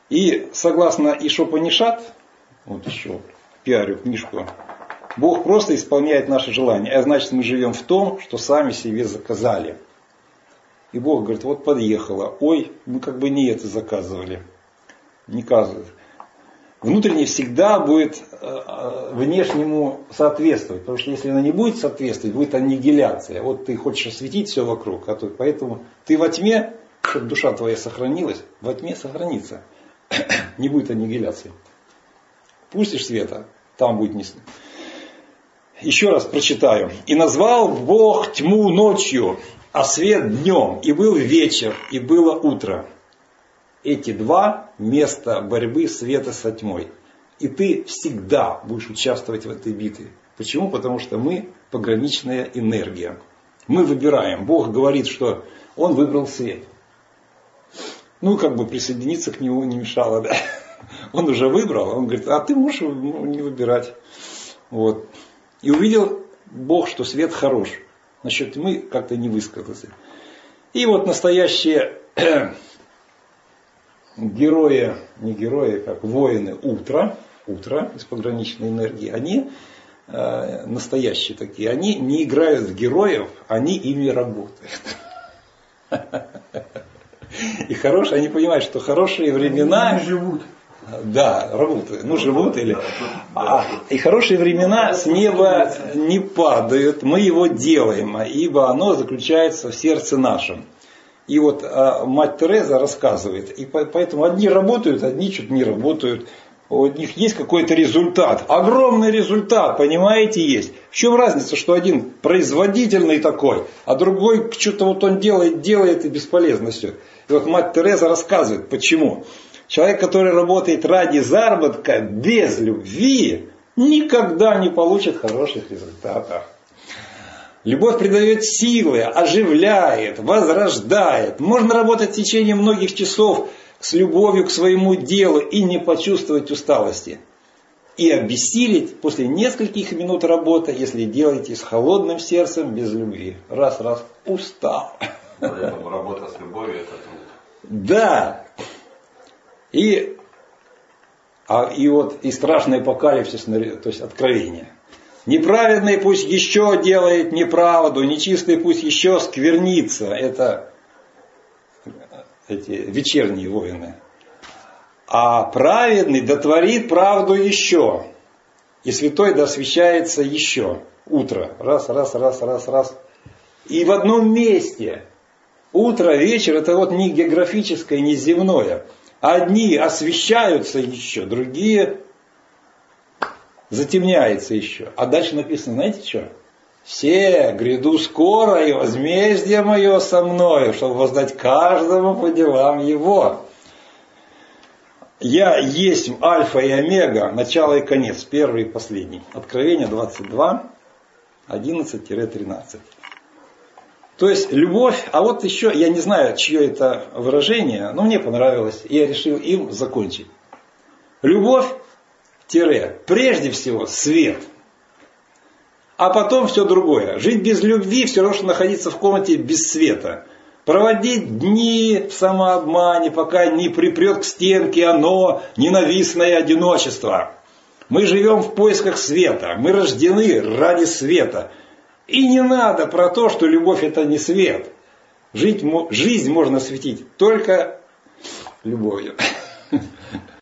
И согласно Ишопанишат, вот еще пиарю книжку, Бог просто исполняет наши желания. А значит, мы живем в том, что сами себе заказали. И Бог говорит, вот подъехала. Ой, мы как бы не это заказывали. Не казывает. Внутренне всегда будет внешнему соответствовать. Потому что если она не будет соответствовать, будет аннигиляция. Вот ты хочешь осветить все вокруг. А то, поэтому ты во тьме, чтобы душа твоя сохранилась, во тьме сохранится. Не будет аннигиляции. Пустишь света, там будет не... Еще раз прочитаю. «И назвал Бог тьму ночью, а свет днем. И был вечер, и было утро». Эти два места борьбы света со тьмой. И ты всегда будешь участвовать в этой битве. Почему? Потому что мы пограничная энергия. Мы выбираем. Бог говорит, что Он выбрал свет. Ну, как бы присоединиться к Нему не мешало, да? Он уже выбрал. Он говорит, а ты можешь ну, не выбирать. Вот. И увидел Бог, что свет хорош. Насчет тьмы как-то не высказался. И вот настоящие герои, не герои, как воины утра, утра из пограничной энергии, они э, настоящие такие. Они не играют в героев, они ими работают. И хорошие, они понимают, что хорошие времена... Они живут. Да, работают. Ну, живут или... А, и хорошие времена с неба не падают. Мы его делаем, ибо оно заключается в сердце нашем. И вот а, мать Тереза рассказывает. И поэтому одни работают, одни что-то не работают. У них есть какой-то результат. Огромный результат, понимаете, есть. В чем разница, что один производительный такой, а другой что-то вот он делает, делает и бесполезно все. И вот мать Тереза рассказывает, почему. Человек, который работает ради заработка, без любви, никогда не получит хороших результатов. Любовь придает силы, оживляет, возрождает. Можно работать в течение многих часов с любовью к своему делу и не почувствовать усталости. И обессилить после нескольких минут работы, если делаете с холодным сердцем, без любви. Раз, раз, устал. Поэтому работа с любовью это труд. Да. И, а, и вот и страшный апокалипсис, то есть откровение. Неправедный пусть еще делает неправду, нечистый пусть еще сквернится. Это эти вечерние воины. А праведный дотворит правду еще. И святой досвящается еще. Утро. Раз, раз, раз, раз, раз. И в одном месте. Утро, вечер, это вот не географическое, не земное. Одни освещаются еще, другие затемняются еще. А дальше написано, знаете что? Все, гряду скоро, и возмездие мое со мною, чтобы воздать каждому по делам его. Я есть альфа и омега, начало и конец, первый и последний. Откровение двадцать два, одиннадцать тринадцать. То есть любовь, а вот еще, я не знаю, чье это выражение, но мне понравилось, и я решил им закончить. Любовь, тире, прежде всего свет, а потом все другое. Жить без любви все равно, что находиться в комнате без света. Проводить дни в самообмане, пока не припрет к стенке оно, ненавистное одиночество. Мы живем в поисках света, мы рождены ради света. И не надо про то, что любовь это не свет. Жить, жизнь можно светить только любовью.